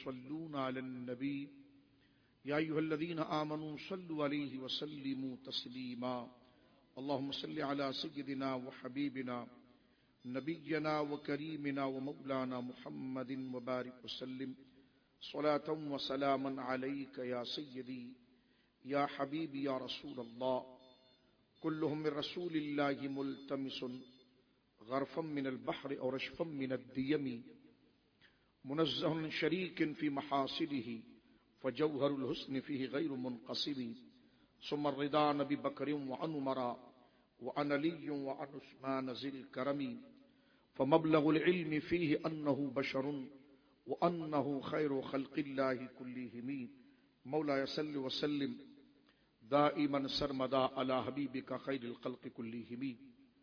يصلون على النبي يا أيها الذين آمنوا صلوا عليه وسلموا تسليما اللهم صل على سيدنا وحبيبنا نبينا وكريمنا ومولانا محمد وبارك وسلم صلاة وسلاما عليك يا سيدي يا حبيبي يا رسول الله كلهم من رسول الله ملتمس غرفا من البحر أو رشفا من الديم منزه شريك في محاسنه فجوهر الحسن فيه غير منقسم ثم الرضا نبي بكر وعن عمر وعن علي وعن عثمان ذي الكرم فمبلغ العلم فيه أنه بشر وأنه خير خلق الله كلهم مولاي صل وسلم دائما سرمدا على حبيبك خير الخلق كلهم.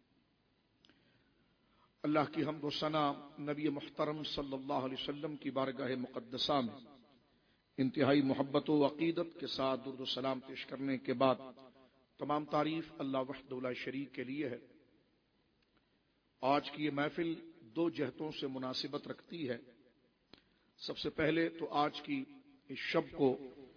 اللہ کی حمد و ثنا نبی محترم صلی اللہ علیہ وسلم کی بارگاہ مقدسہ میں انتہائی محبت و عقیدت کے ساتھ درود و سلام پیش کرنے کے بعد تمام تعریف اللہ وحدہ لا شریک کے لیے ہے. آج کی یہ محفل دو جہتوں سے مناسبت رکھتی ہے. سب سے پہلے تو آج کی اس شب کو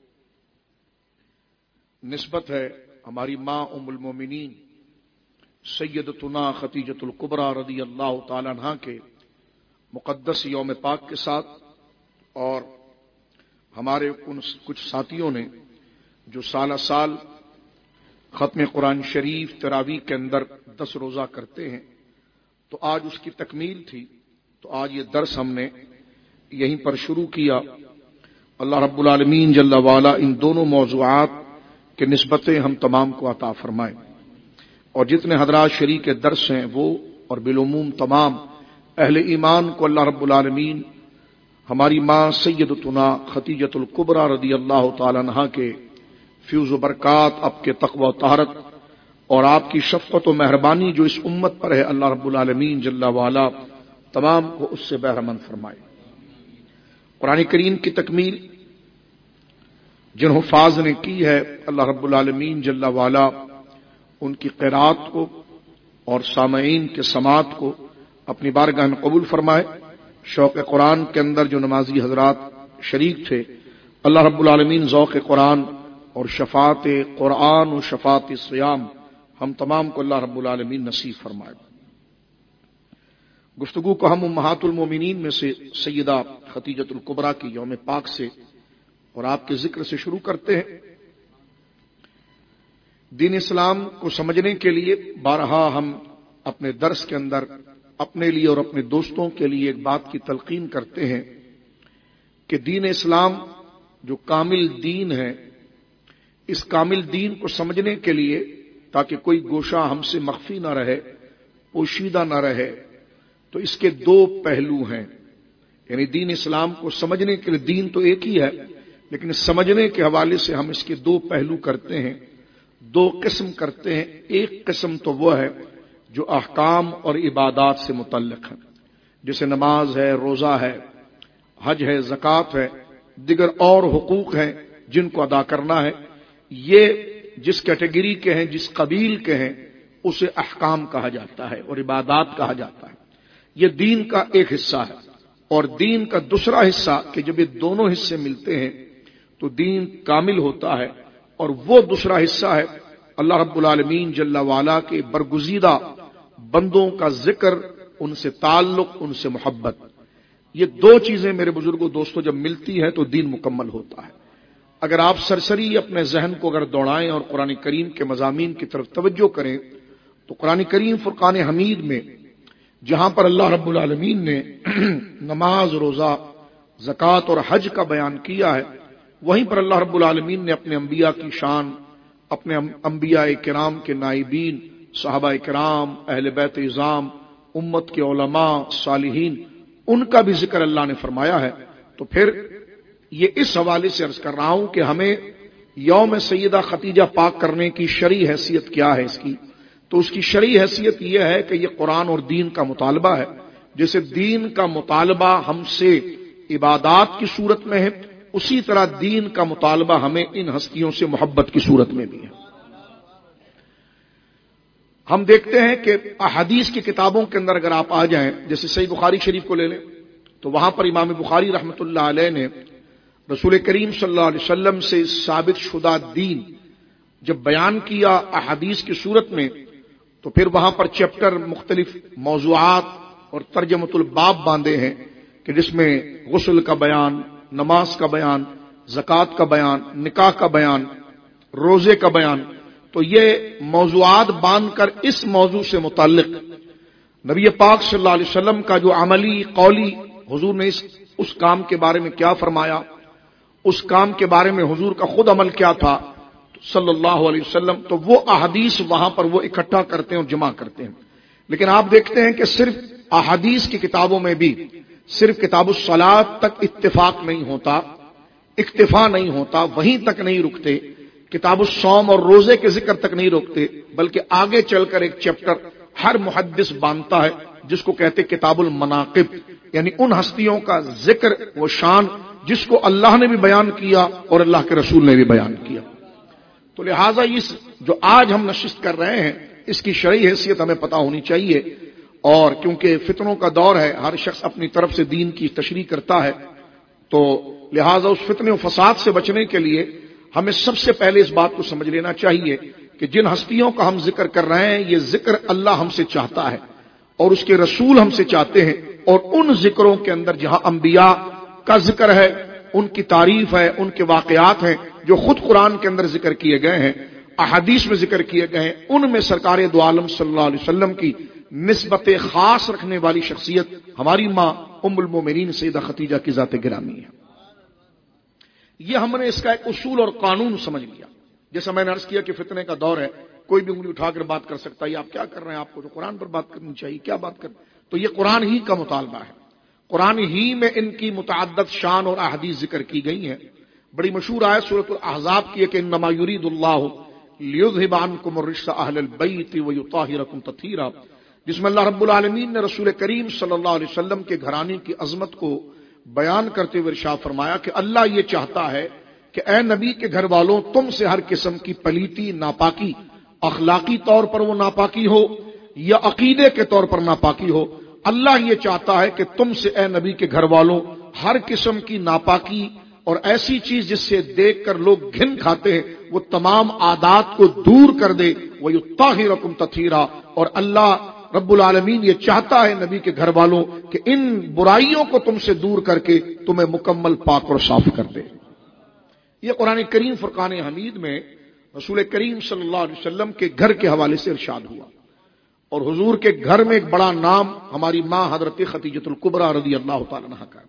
نسبت ہے ہماری ماں ام المومنین سیدتنا خدیجۃ الکبریٰ رضی اللہ تعالی عنہا کے مقدس یوم پاک کے ساتھ، اور ہمارے کچھ ساتھیوں نے جو سالہ سال ختم قرآن شریف تراویح کے اندر 10 روزہ کرتے ہیں، تو آج اس کی تکمیل تھی. تو آج یہ درس ہم نے یہیں پر شروع کیا. اللہ رب العالمین جل وعلا ان دونوں موضوعات کے نسبتیں ہم تمام کو عطا فرمائے، اور جتنے حضرات شریک درس ہیں وہ اور بالعموم تمام اہل ایمان کو اللہ رب العالمین ہماری ماں سیدتنا خدیجۃ الکبریٰ رضی اللہ تعالی عنہا کے فیض و برکات، آپ کے تقوی و طہارت اور آپ کی شفقت و مہربانی جو اس امت پر ہے، اللہ رب العالمین جل وعلا تمام کو اس سے بہرمند فرمائے. قرآن کریم کی تکمیل جن حفاظ نے کی ہے، اللہ رب العالمین جل وعلا ان کی قرات کو اور سامعین کے سماعت کو اپنی بارگاہ میں قبول فرمائے. شوق قرآن کے اندر جو نمازی حضرات شریک تھے، اللہ رب العالمین ذوق قرآن اور شفاعت قرآن و شفاعت صیام ہم تمام کو اللہ رب العالمین نصیب فرمائے. گفتگو کو ہم امہات المومنین میں سے سیدہ خدیجۃ الکبریٰ کی یوم پاک سے اور آپ کے ذکر سے شروع کرتے ہیں. دین اسلام کو سمجھنے کے لیے بارہا ہم اپنے درس کے اندر اپنے لیے اور اپنے دوستوں کے لیے ایک بات کی تلقین کرتے ہیں کہ دین اسلام جو کامل دین ہے، اس کامل دین کو سمجھنے کے لیے تاکہ کوئی گوشہ ہم سے مخفی نہ رہے، پوشیدہ نہ رہے، تو اس کے 2 پہلو ہیں. یعنی دین اسلام کو سمجھنے کے لیے دین تو ایک ہی ہے، لیکن سمجھنے کے حوالے سے ہم اس کے 2 پہلو کرتے ہیں، 2 قسم کرتے ہیں. ایک قسم تو وہ ہے جو احکام اور عبادات سے متعلق ہے، جیسے نماز ہے، روزہ ہے، حج ہے، زکوٰۃ ہے، دیگر اور حقوق ہیں جن کو ادا کرنا ہے. یہ جس کیٹیگری کے ہیں، جس قبیل کے ہیں، اسے احکام کہا جاتا ہے اور عبادات کہا جاتا ہے. یہ دین کا ایک حصہ ہے. اور دین کا دوسرا حصہ کہ جب یہ دونوں حصے ملتے ہیں تو دین کامل ہوتا ہے. اور وہ دوسرا حصہ ہے اللہ رب العالمین جل وعلا کے برگزیدہ بندوں کا ذکر، ان سے تعلق، ان سے محبت. یہ 2 چیزیں میرے بزرگوں دوستوں جب ملتی ہیں تو دین مکمل ہوتا ہے. اگر آپ سرسری اپنے ذہن کو اگر دوڑائیں اور قرآن کریم کے مضامین کی طرف توجہ کریں تو قرآن کریم فرقان حمید میں جہاں پر اللہ رب العالمین نے نماز، روزہ، زکوٰۃ اور حج کا بیان کیا ہے، وہیں پر اللہ رب العالمین نے اپنے انبیاء کی شان، اپنے انبیاء کرام کے نائبین، صحابہ کرام، اہل بیت اعظام، امت کے علماء، صالحین، ان کا بھی ذکر اللہ نے فرمایا ہے. تو پھر یہ اس حوالے سے عرض کر رہا ہوں کہ ہمیں یوم سیدہ خدیجہ پاک کرنے کی شرعی حیثیت کیا ہے اس کی. تو اس کی شرعی حیثیت یہ ہے کہ یہ قرآن اور دین کا مطالبہ ہے. جیسے دین کا مطالبہ ہم سے عبادات کی صورت میں ہے، اسی طرح دین کا مطالبہ ہمیں ان ہستیوں سے محبت کی صورت میں بھی ہے. ہم دیکھتے ہیں کہ احادیث کی کتابوں کے اندر اگر آپ آ جائیں، جیسے صحیح بخاری شریف کو لے لیں تو وہاں پر امام بخاری رحمۃ اللہ علیہ نے رسول کریم صلی اللہ علیہ وسلم سے ثابت شدہ دین جب بیان کیا احادیث کی صورت میں، تو پھر وہاں پر چیپٹر مختلف موضوعات اور ترجمۃ الباب باندھے ہیں کہ جس میں غسل کا بیان، نماز کا بیان، زکوٰۃ کا بیان، نکاح کا بیان، روزے کا بیان. تو یہ موضوعات باندھ کر اس موضوع سے متعلق نبی پاک صلی اللہ علیہ وسلم کا جو عملی قولی حضور نے اس کام کے بارے میں کیا فرمایا، اس کام کے بارے میں حضور کا خود عمل کیا تھا صلی اللہ علیہ وسلم، تو وہ احادیث وہاں پر وہ اکٹھا کرتے ہیں اور جمع کرتے ہیں. لیکن آپ دیکھتے ہیں کہ صرف احادیث کی کتابوں میں بھی صرف کتاب الصلاۃ تک اتفاق نہیں ہوتا، اکتفا نہیں ہوتا، وہیں تک نہیں رکتے، کتاب الصوم اور روزے کے ذکر تک نہیں روکتے، بلکہ آگے چل کر ایک چیپٹر ہر محدث باندھتا ہے جس کو کہتے کتاب المناقب، یعنی ان ہستیوں کا ذکر و شان جس کو اللہ نے بھی بیان کیا اور اللہ کے رسول نے بھی بیان کیا. تو لہٰذا اس جو آج ہم نشست کر رہے ہیں اس کی شرعی حیثیت ہمیں پتہ ہونی چاہیے، اور کیونکہ فتنوں کا دور ہے، ہر شخص اپنی طرف سے دین کی تشریح کرتا ہے، تو لہٰذا اس فتنے و فساد سے بچنے کے لیے ہمیں سب سے پہلے اس بات کو سمجھ لینا چاہیے کہ جن ہستیوں کا ہم ذکر کر رہے ہیں یہ ذکر اللہ ہم سے چاہتا ہے اور اس کے رسول ہم سے چاہتے ہیں، اور ان ذکروں کے اندر جہاں انبیاء کا ذکر ہے، ان کی تعریف ہے، ان کے واقعات ہیں جو خود قرآن کے اندر ذکر کیے گئے ہیں، احادیث میں ذکر کیے گئے ہیں، ان میں سرکار دو عالم صلی اللہ علیہ وسلم کی نسبت خاص رکھنے والی شخصیت ہماری ماں ام المومنین سیدہ خدیجہ کی ذات گرامی ہے. یہ ہم نے اس کا ایک اصول اور قانون سمجھ لیا. جیسا میں نے عرض کیا کہ فتنے کا دور ہے، کوئی بھی انگلی اٹھا کر بات کر سکتا ہے، یہ آپ کیا کر رہے ہیں، آپ کو تو قرآن پر بات کرنی چاہیے، کیا بات کر، تو یہ قرآن ہی کا مطالبہ ہے. قرآن ہی میں ان کی متعدد شان اور احادیث ذکر کی گئی ہیں. بڑی مشہور آیت سورۃ الاحزاب کی ہے کہ انما یرید اللہ لیذھب عنکم الرجس اہل البیت ویطہرکم تطہیرا، جس میں اللہ رب العالمین نے رسول کریم صلی اللہ علیہ وسلم کے گھرانے کی عظمت کو بیان کرتے ہوئے ارشاد فرمایا کہ اللہ یہ چاہتا ہے کہ اے نبی کے گھر والوں تم سے ہر قسم کی پلیتی، ناپاکی، اخلاقی طور پر وہ ناپاکی ہو یا عقیدے کے طور پر ناپاکی ہو، اللہ یہ چاہتا ہے کہ تم سے اے نبی کے گھر والوں ہر قسم کی ناپاکی اور ایسی چیز جس سے دیکھ کر لوگ گھن کھاتے ہیں وہ تمام عادات کو دور کر دے. وَيُطَّهِرَكُمْ تَطْهِيرًا، اور اللہ رب العالمین یہ چاہتا ہے نبی کے گھر والوں کہ ان برائیوں کو تم سے دور کر کے تمہیں مکمل پاک اور صاف کر دے. یہ قرآن کریم فرقان حمید میں رسول کریم صلی اللہ علیہ وسلم کے گھر کے حوالے سے ارشاد ہوا، اور حضور کے گھر میں ایک بڑا نام ہماری ماں حضرت خدیجۃ الکبریٰ رضی اللہ تعالی عنہا کا.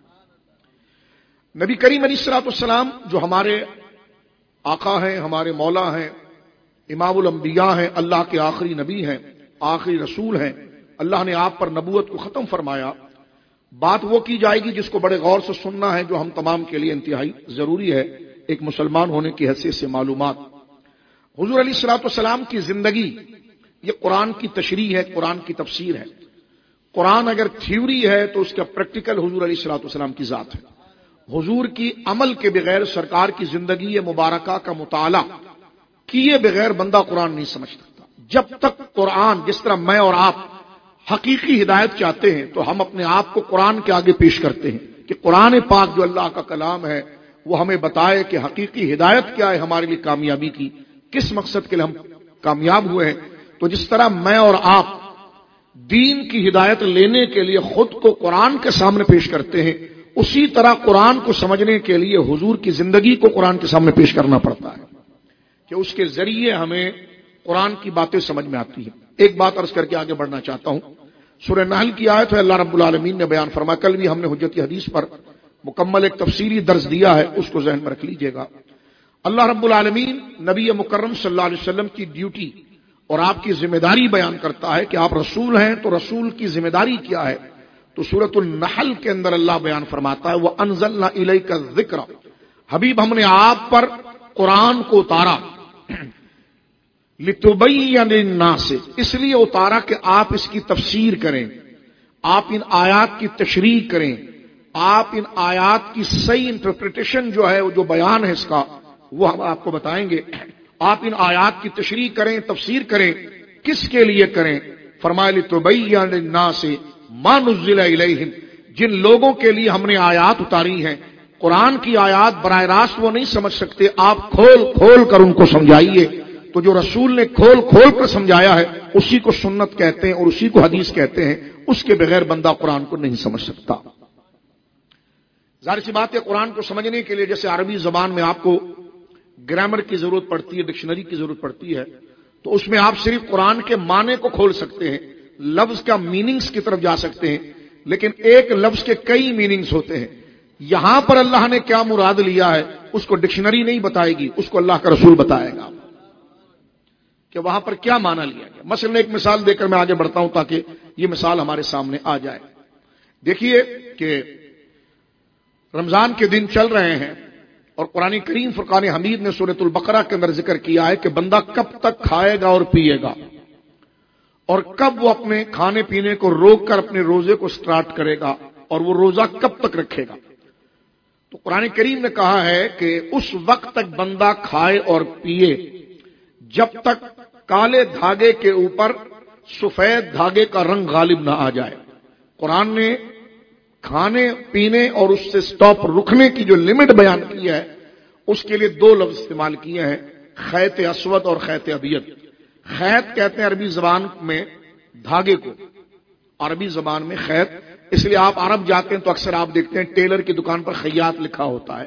نبی کریم علیہ الصلوۃ والسلام جو ہمارے آقا ہیں، ہمارے مولا ہیں، امام الانبیاء ہیں، اللہ کے آخری نبی ہیں، آخری رسول ہیں، اللہ نے آپ پر نبوت کو ختم فرمایا. بات وہ کی جائے گی جس کو بڑے غور سے سننا ہے، جو ہم تمام کے لیے انتہائی ضروری ہے ایک مسلمان ہونے کی حیثیت سے معلومات. حضور علیہ الصلوۃ والسلام کی زندگی یہ قرآن کی تشریح ہے، قرآن کی تفسیر ہے. قرآن اگر تھیوری ہے تو اس کا پریکٹیکل حضور علیہ الصلوۃ والسلام کی ذات ہے. حضور کی عمل کے بغیر سرکار کی زندگی مبارکہ کا مطالعہ کیے بغیر بندہ قرآن نہیں سمجھ سکتا. جب تک قرآن، جس طرح میں اور آپ حقیقی ہدایت چاہتے ہیں تو ہم اپنے آپ کو قرآن کے آگے پیش کرتے ہیں کہ قرآن پاک جو اللہ کا کلام ہے وہ ہمیں بتائے کہ حقیقی ہدایت کیا ہے ہمارے لیے کامیابی کی، کس مقصد کے لیے ہم کامیاب ہوئے ہیں. تو جس طرح میں اور آپ دین کی ہدایت لینے کے لیے خود کو قرآن کے سامنے پیش کرتے ہیں، اسی طرح قرآن کو سمجھنے کے لیے حضور کی زندگی کو قرآن کے سامنے پیش کرنا پڑتا ہے کہ اس کے ذریعے ہمیں قرآن کی باتیں سمجھ میں آتی ہیں. ایک بات عرض کر کے آگے بڑھنا چاہتا ہوں. سورہ نحل کی آیت ہے، اللہ رب العالمین نے بیان فرمایا، کل بھی ہم نے حجت حدیث پر مکمل ایک تفصیلی درس دیا ہے، اس کو ذہن میں رکھ لیجئے گا. اللہ رب العالمین نبی مکرم صلی اللہ علیہ وسلم کی ڈیوٹی اور آپ کی ذمہ داری بیان کرتا ہے کہ آپ رسول ہیں تو رسول کی ذمہ داری کیا ہے. تو سورۃ النحل کے اندر اللہ بیان فرماتا ہے وَأَنزَلْنَا إِلَيْكَ الذِّكْرَ، حبیب ہم نے آپ پر قرآن کو اتارا، لِتُبَيِّنَ لِلنَّاسِ، اس لیے اتارا کہ آپ اس کی تفسیر کریں، آپ ان آیات کی تشریح کریں، آپ ان آیات کی صحیح انٹرپریٹیشن جو ہے، جو بیان ہے اس کا وہ ہم آپ کو بتائیں گے. آپ ان آیات کی تشریح کریں، تفسیر کریں. کس کے لیے کریں؟ فرمایا لِتُبَيِّنَ لِلنَّاسِ مَا نُزِّلَ إِلَيْهِمْ، جن لوگوں کے لیے ہم نے آیات اتاری ہیں قرآن کی آیات براہ راست وہ نہیں سمجھ سکتے، آپ کھول کھول کر ان کو سمجھائیے۔ تو جو رسول نے کھول کھول کر سمجھایا ہے اسی کو سنت کہتے ہیں اور اسی کو حدیث کہتے ہیں، اس کے بغیر بندہ قرآن کو نہیں سمجھ سکتا۔ ظاہر سی بات ہے، قرآن کو سمجھنے کے لیے جیسے عربی زبان میں آپ کو گرامر کی ضرورت پڑتی ہے، ڈکشنری کی ضرورت پڑتی ہے، تو اس میں آپ صرف قرآن کے معنی کو کھول سکتے ہیں، لفظ کا میننگز کی طرف جا سکتے ہیں، لیکن ایک لفظ کے کئی میننگز ہوتے ہیں۔ یہاں پر اللہ نے کیا مراد لیا ہے اس کو ڈکشنری نہیں بتائے گی، اس کو اللہ کا رسول بتائے گا کہ وہاں پر کیا معنی لیا گیا۔ مثلا ایک مثال دے کر میں آگے بڑھتا ہوں تاکہ یہ مثال ہمارے سامنے آ جائے۔ دیکھیے کہ رمضان کے دن چل رہے ہیں اور قرآن کریم فرقان حمید نے سورۃ البقرہ کے اندر ذکر کیا ہے کہ بندہ کب تک کھائے گا اور پیے گا اور کب وہ اپنے کھانے پینے کو روک کر اپنے روزے کو سٹارٹ کرے گا اور وہ روزہ کب تک رکھے گا۔ تو قرآن کریم نے کہا ہے کہ اس وقت تک بندہ کھائے اور پیے جب تک کالے دھاگے کے اوپر سفید دھاگے کا رنگ غالب نہ آ جائے۔ قرآن نے کھانے پینے اور اس سے سٹاپ رکنے کی جو لمٹ بیان کی ہے اس کے لیے دو لفظ استعمال کیے ہیں، خیط اسود اور خیط ابیض۔ خیط کہتے ہیں عربی زبان میں دھاگے کو، عربی زبان میں خیط، اس لیے آپ عرب جاتے ہیں تو اکثر آپ دیکھتے ہیں ٹیلر کی دکان پر خیاط لکھا ہوتا ہے،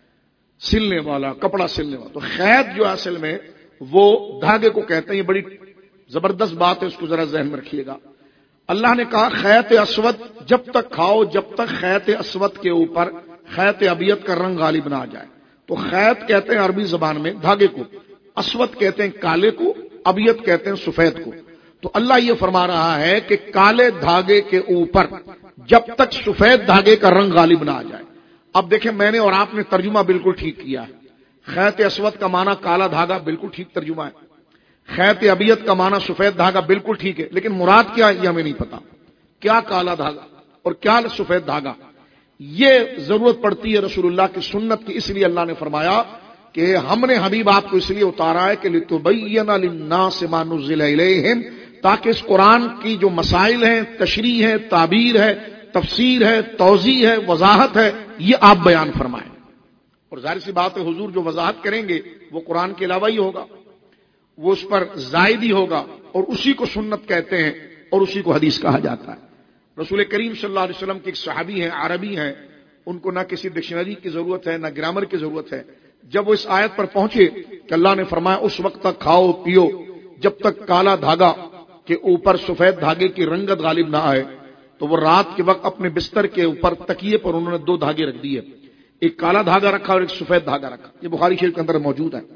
سلنے والا، کپڑا سلنے والا۔ تو خیط جو اصل میں وہ دھاگے کو کہتے ہیں۔ یہ بڑی زبردست بات ہے، اس کو ذرا ذہن میں رکھیے گا۔ اللہ نے کہا خیط اسود جب تک کھاؤ جب تک خیط اسود کے اوپر خیط ابیض کا رنگ غالب نہ آ جائے۔ تو خیط کہتے ہیں عربی زبان میں دھاگے کو، اسود کہتے ہیں کالے کو، ابیض کہتے ہیں سفید کو۔ تو اللہ یہ فرما رہا ہے کہ کالے دھاگے کے اوپر جب تک سفید دھاگے کا رنگ غالب نہ آ جائے۔ اب دیکھیں میں نے اور آپ نے ترجمہ بالکل ٹھیک کیا ہے۔ خیط اسود کا معنی کالا دھاگا، بالکل ٹھیک ترجمہ ہے۔ خیط ابیض کا معنی سفید دھاگا، بالکل ٹھیک ہے، لیکن مراد کیا یہ ہمیں نہیں پتا، کیا کالا دھاگا اور کیا سفید دھاگا۔ یہ ضرورت پڑتی ہے رسول اللہ کی سنت کی، اس لیے اللہ نے فرمایا کہ ہم نے حبیب آپ کو اس لیے اتارا ہے کہ لِتُبَيِّنَ لِلنَّاسِ مَا نُزِّلَ إِلَيْهِمْ، تاکہ اس قرآن کی جو مسائل ہیں، تشریح ہے، تعبیر ہے، تفسیر ہے، توضیح ہے، وضاحت ہے، یہ آپ بیان فرمائیں۔ اور ظاہر سی بات ہے حضور جو وضاحت کریں گے وہ قرآن کے علاوہ ہی ہوگا، وہ اس پر زائد ہی ہوگا، اور اسی کو سنت کہتے ہیں اور اسی کو حدیث کہا جاتا ہے۔ رسول کریم صلی اللہ علیہ وسلم کے ایک صحابی ہیں، عربی ہیں، ان کو نہ کسی ڈکشنری کی ضرورت ہے نہ گرامر کی ضرورت ہے۔ جب وہ اس آیت پر پہنچے کہ اللہ نے فرمایا اس وقت تک کھاؤ پیو جب تک کالا دھاگا کے اوپر سفید دھاگے کی رنگت غالب نہ آئے، تو وہ رات کے وقت اپنے بستر کے اوپر تکیے پر انہوں نے دو دھاگے رکھ دیے، ایک کالا دھاگا رکھا اور ایک سفید دھاگا رکھا۔ یہ بخاری شریف کے اندر موجود ہے۔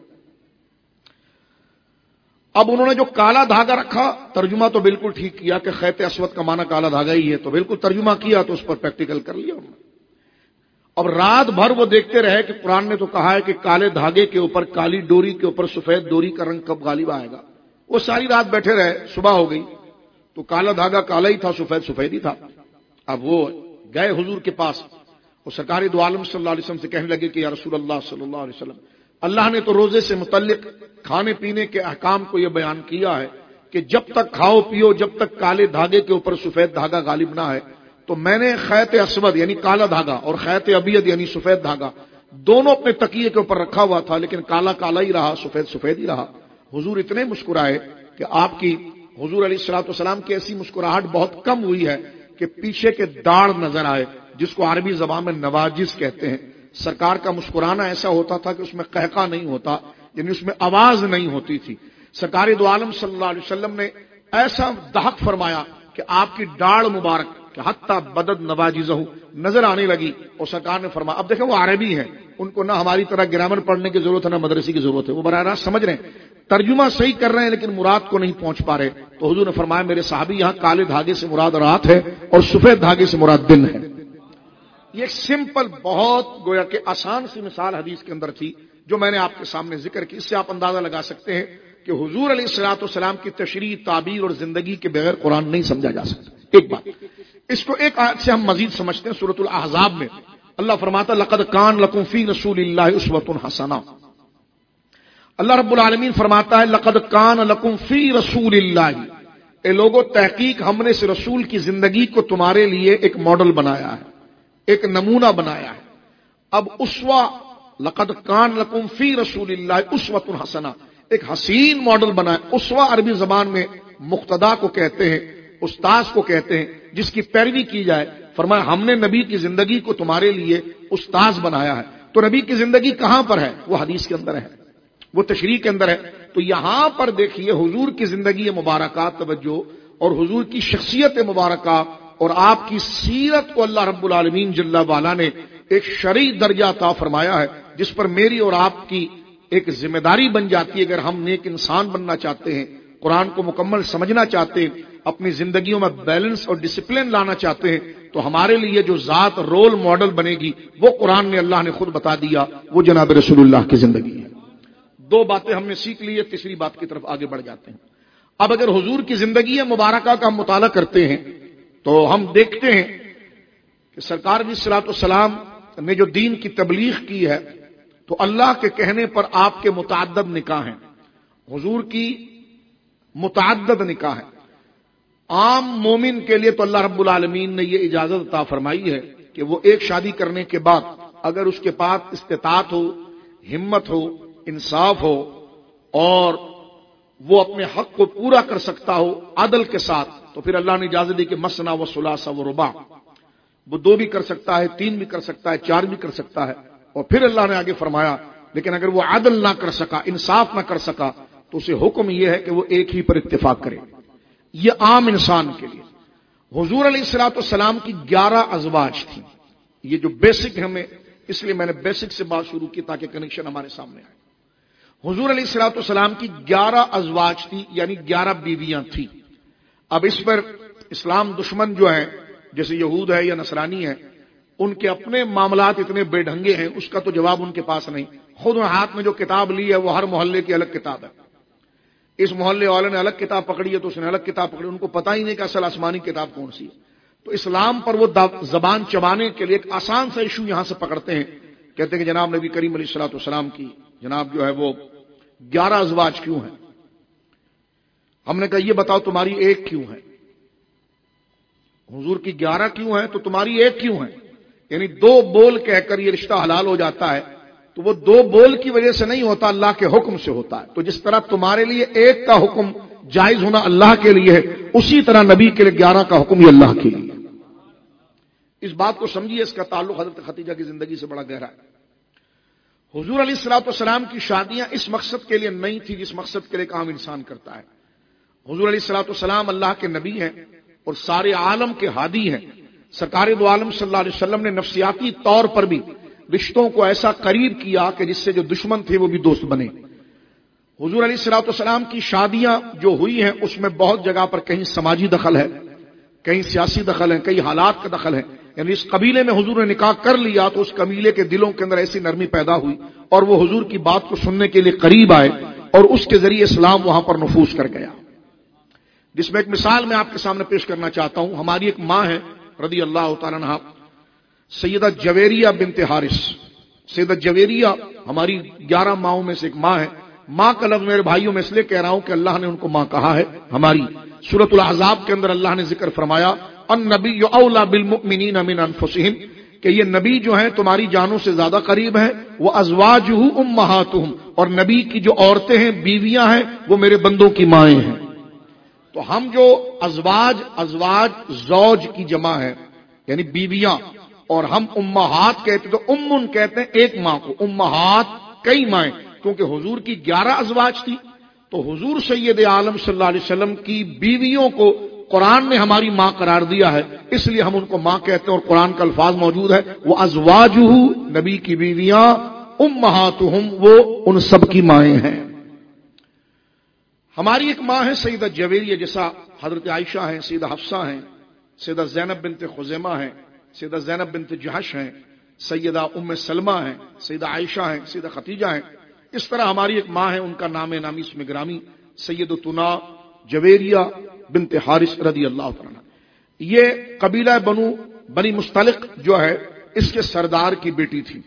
اب انہوں نے جو کالا دھاگا رکھا، ترجمہ تو بالکل ٹھیک کیا کہ خیط اسود کا معنی کالا دھاگا ہی ہے، تو بالکل ترجمہ کیا تو اس پر پریکٹیکل کر لیا انہوں نے۔ اب رات بھر وہ دیکھتے رہے کہ قرآن نے تو کہا ہے کہ کالے دھاگے کے اوپر، کالی ڈوری کے اوپر سفید ڈوری کا رنگ کب غالب آئے گا۔ وہ ساری رات بیٹھے رہے، صبح ہو گئی تو کالا دھاگا کالا ہی تھا، سفید سفید ہی تھا۔ اب وہ گئے حضور کے پاس اور سرکار دو عالم صلی اللہ علیہ وسلم سے کہنے لگے کہ یا رسول اللہ صلی اللہ علیہ وسلم، اللہ نے تو روزے سے متعلق کھانے پینے کے احکام کو یہ بیان کیا ہے کہ جب تک کھاؤ پیو جب تک کالے دھاگے کے اوپر سفید دھاگا غالب نہ ہے۔ تو میں نے خیط اسود یعنی کالا دھاگا اور خیط ابیض یعنی سفید دھاگا دونوں اپنے تکیے کے اوپر رکھا ہوا تھا، لیکن کالا کالا ہی رہا، سفید سفید ہی رہا۔ حضور اتنے مسکرائے کہ آپ کی حضور علیہ الصلوۃ والسلام کی ایسی مسکراہٹ بہت کم ہوئی ہے کہ پیچھے کے داڑھ نظر آئے، جس کو عربی زبان میں نواجس کہتے ہیں۔ سرکار کا مسکرانا ایسا ہوتا تھا کہ اس میں قہقہ نہیں ہوتا، یعنی اس میں آواز نہیں ہوتی تھی۔ سرکار دو عالم صلی اللہ علیہ وسلم نے ایسا ضحک فرمایا کہ آپ کی داڑھ مبارک کہ حتیٰ بدد نواجزہ نظر آنے لگی، اور سرکار نے فرمایا، اب دیکھیں وہ عربی ہیں، ان کو نہ ہماری طرح گرامر پڑھنے کی ضرورت ہے نہ مدرسے کی ضرورت ہے، وہ براہ راست سمجھ رہے ہیں، ترجمہ صحیح کر رہے ہیں لیکن مراد کو نہیں پہنچ پا رہے۔ تو حضور نے فرمایا میرے صحابی یہاں کالے دھاگے سے مراد رات ہے اور سفید دھاگے سے مراد دن ہے۔ یہ ایک سمپل بہت گویا کہ آسان سی مثال حدیث کے اندر تھی جو میں نے آپ کے سامنے ذکر کی۔ اس سے آپ اندازہ لگا سکتے ہیں کہ حضور علیہ الصلوۃ والسلام کی تشریح، تعبیر اور زندگی کے بغیر قرآن نہیں سمجھا جا سکتا۔ ایک بات اس کو ایک آیت سے ہم مزید سمجھتے ہیں۔ سورۃ الاحزاب میں اللہ فرماتا لقد کان لکم فی رسول اللہ اسوۃ حسنہ۔ اللہ رب العالمین فرماتا ہے لقد کان لکم فی رسول اللہ، اے لوگوں تحقیق ہم نے اس رسول کی زندگی کو تمہارے لیے ایک ماڈل بنایا ہے، ایک نمونہ بنایا ہے۔ اب اسوا لقد کان لکم فی رسول اللہ اسوۃ حسنہ ایک حسین ماڈل بنا ہے. اسوا عربی زبان میں مقتدا کو کہتے ہیں، استاذ کو کہتے ہیں، جس کی پیروی کی جائے. فرمایا ہم نے نبی کی زندگی کو تمہارے لیے استاذ بنایا ہے. تو نبی کی زندگی کہاں پر ہے؟ وہ حدیث کے اندر ہے، وہ تشریح کے اندر ہے. تو یہاں پر دیکھیے حضور کی زندگی مبارکہ، توجہ، اور حضور کی شخصیت مبارکہ اور آپ کی سیرت کو اللہ رب العالمین جل وعلا نے ایک شرعی درجہ عطا فرمایا ہے، جس پر میری اور آپ کی ایک ذمہ داری بن جاتی ہے. اگر ہم نیک انسان بننا چاہتے ہیں، قرآن کو مکمل سمجھنا چاہتے ہیں، اپنی زندگیوں میں بیلنس اور ڈسپلن لانا چاہتے ہیں، تو ہمارے لیے جو ذات رول ماڈل بنے گی وہ قرآن نے اللہ نے خود بتا دیا، وہ جناب رسول اللہ کی زندگی ہے. دو باتیں ہم نے سیکھ لی ہے، تیسری بات کی طرف آگے بڑھ جاتے ہیں. اب اگر حضور کی زندگی مبارکہ کا ہم مطالعہ کرتے ہیں تو ہم دیکھتے ہیں کہ سرکار علیہ الصلوۃ والسلام نے جو دین کی تبلیغ کی ہے تو اللہ کے کہنے پر آپ کے متعدد نکاح ہیں. حضور کی متعدد نکاح ہیں. عام مومن کے لیے تو اللہ رب العالمین نے یہ اجازت عطا فرمائی ہے کہ وہ ایک شادی کرنے کے بعد اگر اس کے پاس استطاعت ہو، ہمت ہو، انصاف ہو اور وہ اپنے حق کو پورا کر سکتا ہو عدل کے ساتھ، تو پھر اللہ نے اجازت دی کہ مثنی و ثلاث و رباع، وہ 2 بھی کر سکتا ہے، 3 بھی کر سکتا ہے، 4 بھی کر سکتا ہے. اور پھر اللہ نے آگے فرمایا لیکن اگر وہ عدل نہ کر سکا، انصاف نہ کر سکا، تو اسے حکم یہ ہے کہ وہ ایک ہی پر اتفاق کرے. یہ عام انسان کے لیے. حضور علیہ الصلوۃ والسلام کی 11 ازواج تھیں. یہ جو بیسک ہمیں، اس لیے میں نے بیسک سے بات شروع کی تاکہ کنیکشن ہمارے سامنے آئے. حضور علیہ الصلوۃ والسلام کی 11 ازواج تھی، یعنی 11 بیویاں تھیں. اب اس پر اسلام دشمن جو ہیں جیسے یہود ہے یا نصرانی ہے، ان کے اپنے معاملات اتنے بے ڈھنگے ہیں، اس کا تو جواب ان کے پاس نہیں. خود ہاتھ میں جو کتاب لی ہے وہ ہر محلے کی الگ کتاب ہے. اس محلے والے نے الگ کتاب پکڑی ہے تو اس نے الگ کتاب پکڑی، ان کو پتہ ہی نہیں کہ اصل آسمانی کتاب کون سی ہے. تو اسلام پر وہ زبان چبانے کے لیے ایک آسان سا ایشو یہاں سے پکڑتے ہیں، کہتے ہیں کہ جناب نبی کریم علیہ الصلوۃ والسلام کی جناب جو ہے وہ 11 ازواج کیوں ہیں؟ ہم نے کہا یہ بتاؤ تمہاری ایک کیوں ہے؟ حضور کی 11 کیوں ہیں تو تمہاری ایک کیوں ہے؟ یعنی 2 بول کہہ کر یہ رشتہ حلال ہو جاتا ہے تو وہ 2 بول کی وجہ سے نہیں ہوتا، اللہ کے حکم سے ہوتا ہے. تو جس طرح تمہارے لیے ایک کا حکم جائز ہونا اللہ کے لیے ہے، اسی طرح نبی کے لیے 11 کا حکم یہ اللہ کے لیے. اس بات کو سمجھیے، اس کا تعلق حضرت خدیجہ کی زندگی سے بڑا گہرا ہے. حضور علیہ الصلوۃ والسلام کی شادیاں اس مقصد کے لیے نہیں تھی جس مقصد کے لیے عام انسان کرتا ہے. حضور علیہ الصلوۃ والسلام اللہ کے نبی ہیں اور سارے عالم کے ہادی ہیں. سرکار دو عالم صلی اللہ علیہ وسلم نے نفسیاتی طور پر بھی رشتوں کو ایسا قریب کیا کہ جس سے جو دشمن تھے وہ بھی دوست بنے. حضور علیہ الصلوۃ والسلام کی شادیاں جو ہوئی ہیں اس میں بہت جگہ پر کہیں سماجی دخل ہے، کہیں سیاسی دخل ہے، کئی حالات کا دخل ہے. یعنی اس قبیلے میں حضور نے نکاح کر لیا تو اس قبیلے کے دلوں کے اندر ایسی نرمی پیدا ہوئی اور وہ حضور کی بات کو سننے کے لیے قریب آئے اور اس کے ذریعے اسلام وہاں پر نفوذ کر گیا. جس میں ایک مثال میں آپ کے سامنے پیش کرنا چاہتا ہوں. ہماری ایک ماں ہے رضی اللہ تعالیٰ عنہا، سیدہ جویریہ بنت حارث. سیدہ جویریہ ہماری 11 ماؤں میں سے ایک ماں ہے. ماں کا لفظ میرے بھائیوں میں اس لیے کہہ رہا ہوں کہ اللہ نے ان کو ماں کہا ہے. ہماری سورۃ الاحزاب کے اندر اللہ نے ذکر فرمایا النبی اولیٰ بالمؤمنین من انفسہم، کہ یہ نبی جو ہیں تمہاری جانوں سے زیادہ قریب ہیں. وہ ازواجہ امہاتہم، اور نبی کی جو عورتیں ہیں بیویاں ہیں وہ میرے بندوں کی مائیں ہیں. تو ہم جو ازواج زوج کی جمع ہے یعنی بیویاں، اور ہم امہات کہتے تو امن کہتے ہیں ایک ماں کو، امہات کئی مائیں. کیونکہ حضور کی 11 ازواج تھی تو حضور سید عالم صلی اللہ علیہ وسلم کی بیویوں کو قرآن نے ہماری ماں قرار دیا ہے، اس لیے ہم ان کو ماں کہتے ہیں. اور قرآن کا الفاظ موجود ہے وہ ازواجہ، نبی کی بیویاں، امہاتہم، وہ ان سب کی مائیں ہیں. ہماری ایک ماں ہے سیدہ جویریہ، جیسا حضرت عائشہ ہیں، سیدہ حفصہ ہیں، سیدہ زینب بنت خزیمہ ہیں، سیدہ زینب بنت جحش ہیں، سیدہ ام سلمہ ہیں، سیدہ عائشہ ہیں، سیدہ خدیجہ ہیں. اس طرح ہماری ایک ماں ہے، ان کا نام نامی اس میں گرامی سیدتنا جویریہ بنت حارث رضی اللہ عنہ. یہ قبیلہ بنی مستلق جو ہے اس کے سردار کی بیٹی تھی.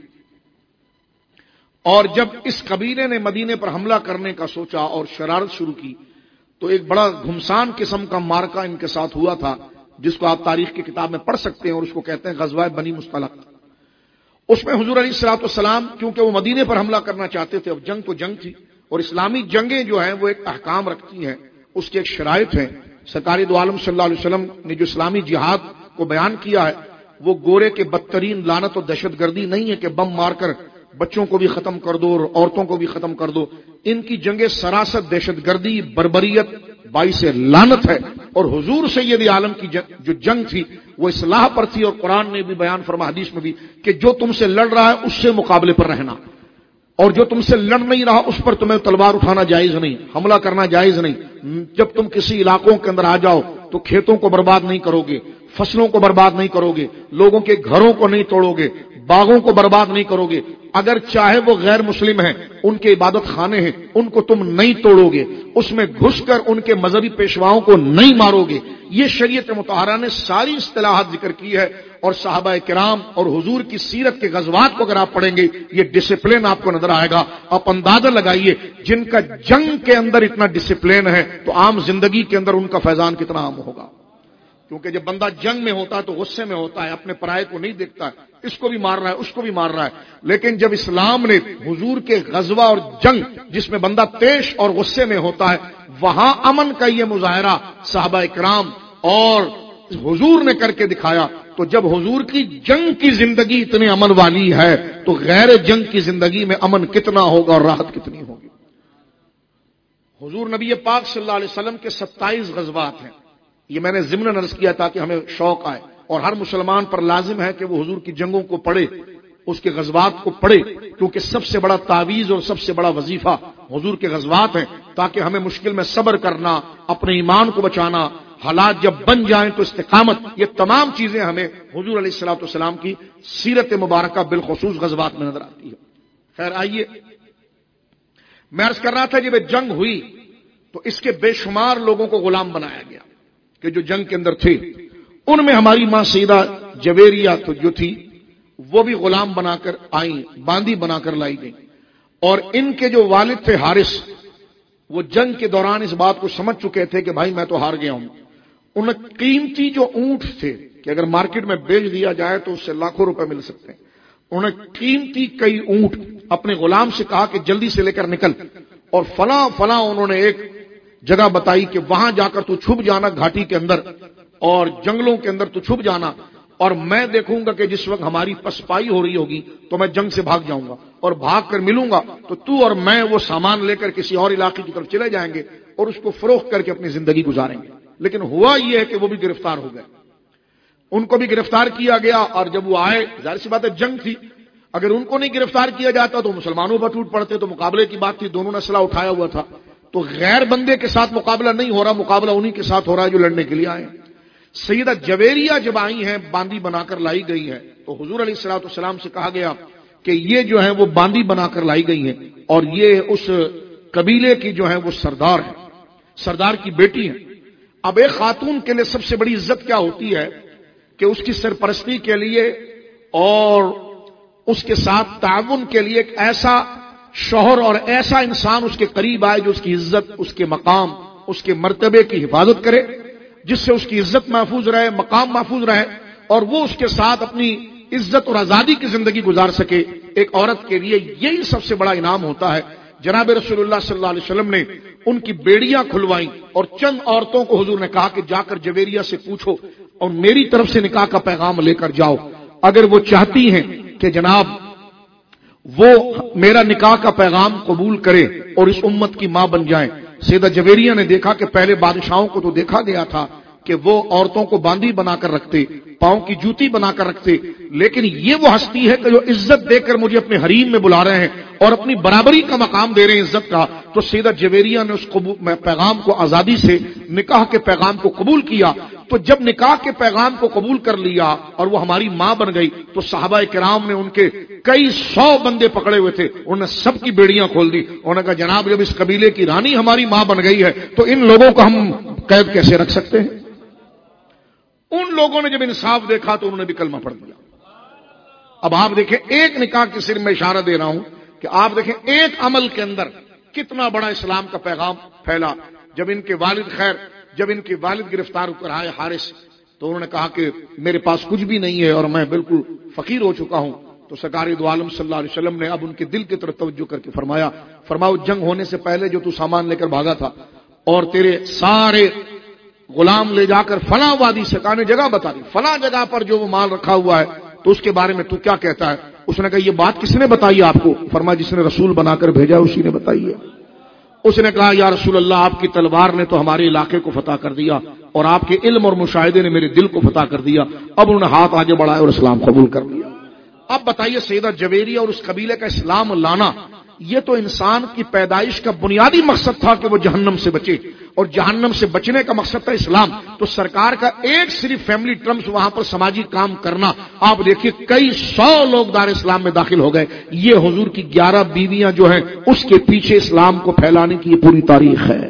اور جب اس قبیلے نے مدینے پر حملہ کرنے کا سوچا اور شرارت شروع کی تو ایک بڑا گھمسان قسم کا مارکا ان کے ساتھ ہوا تھا، جس کو آپ تاریخ کی کتاب میں پڑھ سکتے ہیں، اور اس کو کہتے ہیں غزوہ بنی مستلق. اس میں حضور علیہ الصلوۃ والسلام کیونکہ وہ مدینے پر حملہ کرنا چاہتے تھے، اب جنگ تو جنگ تھی، اور اسلامی جنگیں جو ہیں وہ ایک احکام رکھتی ہیں، اس کے ایک شرائط ہیں۔ سرکار دو عالم صلی اللہ علیہ وسلم نے جو اسلامی جہاد کو بیان کیا ہے وہ گورے کے بدترین لعنت و دہشت گردی نہیں ہے کہ بم مار کر بچوں کو بھی ختم کر دو اور عورتوں کو بھی ختم کر دو۔ ان کی جنگیں سراسر دہشت گردی، بربریت، باعث لعنت ہے، اور حضور سید عالم کی جو جنگ تھی وہ اصلاح پر تھی، اور قرآن نے بھی بیان فرما، حدیث میں بھی، کہ جو تم سے لڑ رہا ہے اس سے مقابلے پر رہنا، اور جو تم سے لڑ نہیں رہا اس پر تمہیں تلوار اٹھانا جائز نہیں، حملہ کرنا جائز نہیں۔ جب تم کسی علاقوں کے اندر آ جاؤ تو کھیتوں کو برباد نہیں کرو گے، فصلوں کو برباد نہیں کرو گے، لوگوں کے گھروں کو نہیں توڑو گے، باغوں کو برباد نہیں کرو گے، اگر چاہے وہ غیر مسلم ہیں، ان کے عبادت خانے ہیں، ان کو تم نہیں توڑو گے، اس میں گھس کر ان کے مذہبی پیشواؤں کو نہیں مارو گے۔ یہ شریعت مطہرہ نے ساری اصطلاحات ذکر کی ہے، اور صحابہ کرام اور حضور کی سیرت کے غزوات کو اگر آپ پڑھیں گے یہ ڈسپلن آپ کو نظر آئے گا۔ آپ اندازہ لگائیے جن کا جنگ کے اندر اتنا ڈسپلن ہے تو عام زندگی کے اندر ان کا فیضان کتنا عام ہوگا، کیونکہ جب بندہ جنگ میں ہوتا ہے تو غصے میں ہوتا ہے، اپنے پرائے کو نہیں دیکھتا ہے، اس کو بھی مار رہا ہے اس کو بھی مار رہا ہے۔ لیکن جب اسلام نے حضور کے غزوہ اور جنگ جس میں بندہ تیش اور غصے میں ہوتا ہے، وہاں امن کا یہ مظاہرہ صحابہ کرام اور حضور نے کر کے دکھایا، تو جب حضور کی جنگ کی زندگی اتنے امن والی ہے تو غیر جنگ کی زندگی میں امن کتنا ہوگا اور راحت کتنی ہوگی۔ حضور نبی پاک صلی اللہ علیہ وسلم کے 27 غزوات ہیں، یہ میں نے ضمن عرض کیا تاکہ ہمیں شوق آئے، اور ہر مسلمان پر لازم ہے کہ وہ حضور کی جنگوں کو پڑھے، اس کے غزوات کو پڑھے، کیونکہ سب سے بڑا تعویذ اور سب سے بڑا وظیفہ حضور کے غزوات ہیں، تاکہ ہمیں مشکل میں صبر کرنا، اپنے ایمان کو بچانا، حالات جب بن جائیں تو استقامت، یہ تمام چیزیں ہمیں حضور علیہ الصلوۃ والسلام کی سیرت مبارکہ بالخصوص غزوات میں نظر آتی ہے۔ خیر آئیے، میں عرض کر رہا تھا جب جنگ ہوئی تو اس کے بے شمار لوگوں کو غلام بنایا گیا کہ جو جنگ کے اندر تھے، ان میں ہماری ماں سیدہ جویریہ جو تھی وہ بھی غلام بنا کر آئیں، باندی بنا کر لائی گئی، اور ان کے جو والد تھے حارث، وہ جنگ کے دوران اس بات کو سمجھ چکے تھے کہ بھائی میں تو ہار گیا ہوں۔ انہیں قیمتی جو اونٹ تھے کہ اگر مارکیٹ میں بیچ دیا جائے تو اس سے لاکھوں روپے مل سکتے ہیں، انہیں قیمتی کئی اونٹ اپنے غلام سے کہا کہ جلدی سے لے کر نکل، اور فلاں فلاں انہوں نے ایک جگہ بتائی کہ وہاں جا کر تو چھپ جانا گھاٹی کے اندر اور جنگلوں کے اندر تو چھپ جانا، اور میں دیکھوں گا کہ جس وقت ہماری پسپائی ہو رہی ہوگی تو میں جنگ سے بھاگ جاؤں گا، اور بھاگ کر ملوں گا تو اور میں وہ سامان لے کر کسی اور علاقے کی طرف چلے جائیں گے اور اس کو فروخت کر کے اپنی زندگی گزاریں گے۔ لیکن ہوا یہ ہے کہ وہ بھی گرفتار ہو گئے، ان کو بھی گرفتار کیا گیا، اور جب وہ آئے ظاہر سی بات ہے جنگ تھی، اگر ان کو نہیں گرفتار کیا جاتا تو مسلمانوں پر ٹوٹ پڑتے، تو مقابلے کی بات تھی، دونوں نے اسلحہ اٹھایا ہوا تھا، تو غیر بندے کے ساتھ مقابلہ نہیں ہو رہا، مقابلہ انہی کے ساتھ ہو رہا ہے جو لڑنے کے لیے آئے۔ سیدہ جویریہ جب آئی ہیں، باندی بنا کر لائی گئی ہیں، تو حضور علیہ الصلوۃ والسلام سے کہا گیا کہ یہ جو ہے وہ باندی بنا کر لائی گئی ہیں، اور یہ اس قبیلے کی جو ہے وہ سردار ہے، سردار کی بیٹی ہے۔ اب ایک خاتون کے لیے سب سے بڑی عزت کیا ہوتی ہے کہ اس کی سرپرستی کے لیے اور اس کے ساتھ تعاون کے لیے ایک ایسا شوہر اور ایسا انسان اس کے قریب آئے جو اس کی عزت، اس کے مقام، اس کے مرتبے کی حفاظت کرے، جس سے اس کی عزت محفوظ رہے، مقام محفوظ رہے، اور وہ اس کے ساتھ اپنی عزت اور آزادی کی زندگی گزار سکے۔ ایک عورت کے لیے یہی سب سے بڑا انعام ہوتا ہے۔ جناب رسول اللہ صلی اللہ علیہ وسلم نے ان کی بیڑیاں کھلوائیں، اور چند عورتوں کو حضور نے کہا کہ جا کر جویریہ سے پوچھو اور میری طرف سے نکاح کا پیغام لے کر جاؤ، اگر وہ چاہتی ہیں کہ جناب وہ میرا نکاح کا پیغام قبول کرے اور اس امت کی ماں بن جائیں۔ سیدہ جویریہ نے دیکھا کہ پہلے بادشاہوں کو تو دیکھا گیا تھا کہ وہ عورتوں کو باندی بنا کر رکھتے، پاؤں کی جوتی بنا کر رکھتے، لیکن یہ وہ ہستی ہے کہ جو عزت دے کر مجھے اپنے حریم میں بلا رہے ہیں اور اپنی برابری کا مقام دے رہے ہیں عزت کا۔ تو سیدہ جویریہ نے اس پیغام کو آزادی سے، نکاح کے پیغام کو قبول کیا۔ تو جب نکاح کے پیغام کو قبول کر لیا اور وہ ہماری ماں بن گئی، تو صحابہ کرام نے ان کے کئی 100 بندے پکڑے ہوئے تھے، انہوں نے سب کی بیڑیاں کھول دی، انہوں نے کہا جناب جب اس قبیلے کی رانی ہماری ماں بن گئی ہے تو ان لوگوں کو ہم قید کیسے رکھ سکتے ہیں؟ ان لوگوں نے جب انصاف دیکھا تو انہوں نے بھی کلمہ پڑھ دیا۔ اب آپ دیکھیں، ایک نکاح کے صرف میں اشارہ دے رہا ہوں کہ آپ دیکھیں ایک عمل کے اندر کتنا بڑا اسلام کا پیغام پھیلا۔ جب ان کے والد گرفتار ہو کر آئے حارث، تو انہوں نے کہا کہ میرے پاس کچھ بھی نہیں ہے اور میں بالکل فقیر ہو چکا ہوں، تو سرکار دو عالم صلی اللہ علیہ وسلم نے اب ان کے دل کی طرف توجہ کر کے فرماؤ جنگ ہونے سے پہلے جو تو سامان لے کر بھاگا تھا اور تیرے سارے غلام لے جا کر فلاں وادی سے کہا نے جگہ بتا دی، فلاں جگہ پر جو وہ مال رکھا ہوا ہے تو اس کے بارے میں تو کیا کہتا ہے؟ اس نے کہا یہ بات کس نے بتائی آپ کو؟ فرمایا جس نے رسول بنا کر بھیجا اسی نے بتائی ہے۔ اس نے کہا یا رسول اللہ آپ کی تلوار نے تو ہمارے علاقے کو فتح کر دیا اور آپ کے علم اور مشاہدے نے میرے دل کو فتح کر دیا۔ اب انہوں نے ہاتھ آگے بڑھایا اور اسلام قبول کر لیا۔ اب بتائیے سیدہ جویریہ اور اس قبیلے کا اسلام لانا، یہ تو انسان کی پیدائش کا بنیادی مقصد تھا کہ وہ جہنم سے بچے، اور جہنم سے بچنے کا مقصد تھا اسلام۔ تو سرکار کا ایک صرف فیملی ٹرمز وہاں پر سماجی کام کرنا، آپ دیکھیے کئی 100 لوگ دار اسلام میں داخل ہو گئے۔ یہ حضور کی 11 بیویاں جو ہیں اس کے پیچھے اسلام کو پھیلانے کی یہ پوری تاریخ ہے۔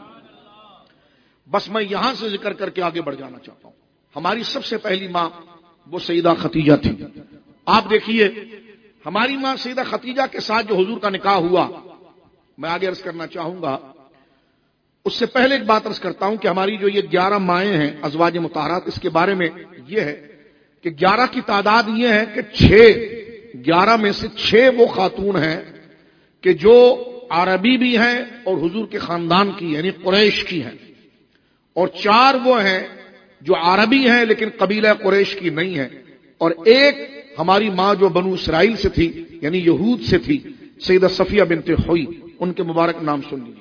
بس میں یہاں سے ذکر کر کے آگے بڑھ جانا چاہتا ہوں۔ ہماری سب سے پہلی ماں وہ سیدہ خدیجہ تھی۔ آپ دیکھیے ہماری ماں سیدہ خدیجہ کے ساتھ جو حضور کا نکاح ہوا، میں آگے عرض کرنا چاہوں گا، اس سے پہلے ایک بات عرض کرتا ہوں کہ ہماری جو یہ 11 مائیں ہیں ازواج مطہرات، اس کے بارے میں یہ ہے کہ 11 کی تعداد یہ ہے کہ 11 میں سے 6 وہ خاتون ہیں کہ جو عربی بھی ہیں اور حضور کے خاندان کی یعنی قریش کی ہیں، اور 4 وہ ہیں جو عربی ہیں لیکن قبیلہ قریش کی نہیں ہیں، اور ایک ہماری ماں جو بنو اسرائیل سے تھی یعنی یہود سے تھی، سیدہ صفیہ بنت حوی، ان کے مبارک نام سن لیجیے۔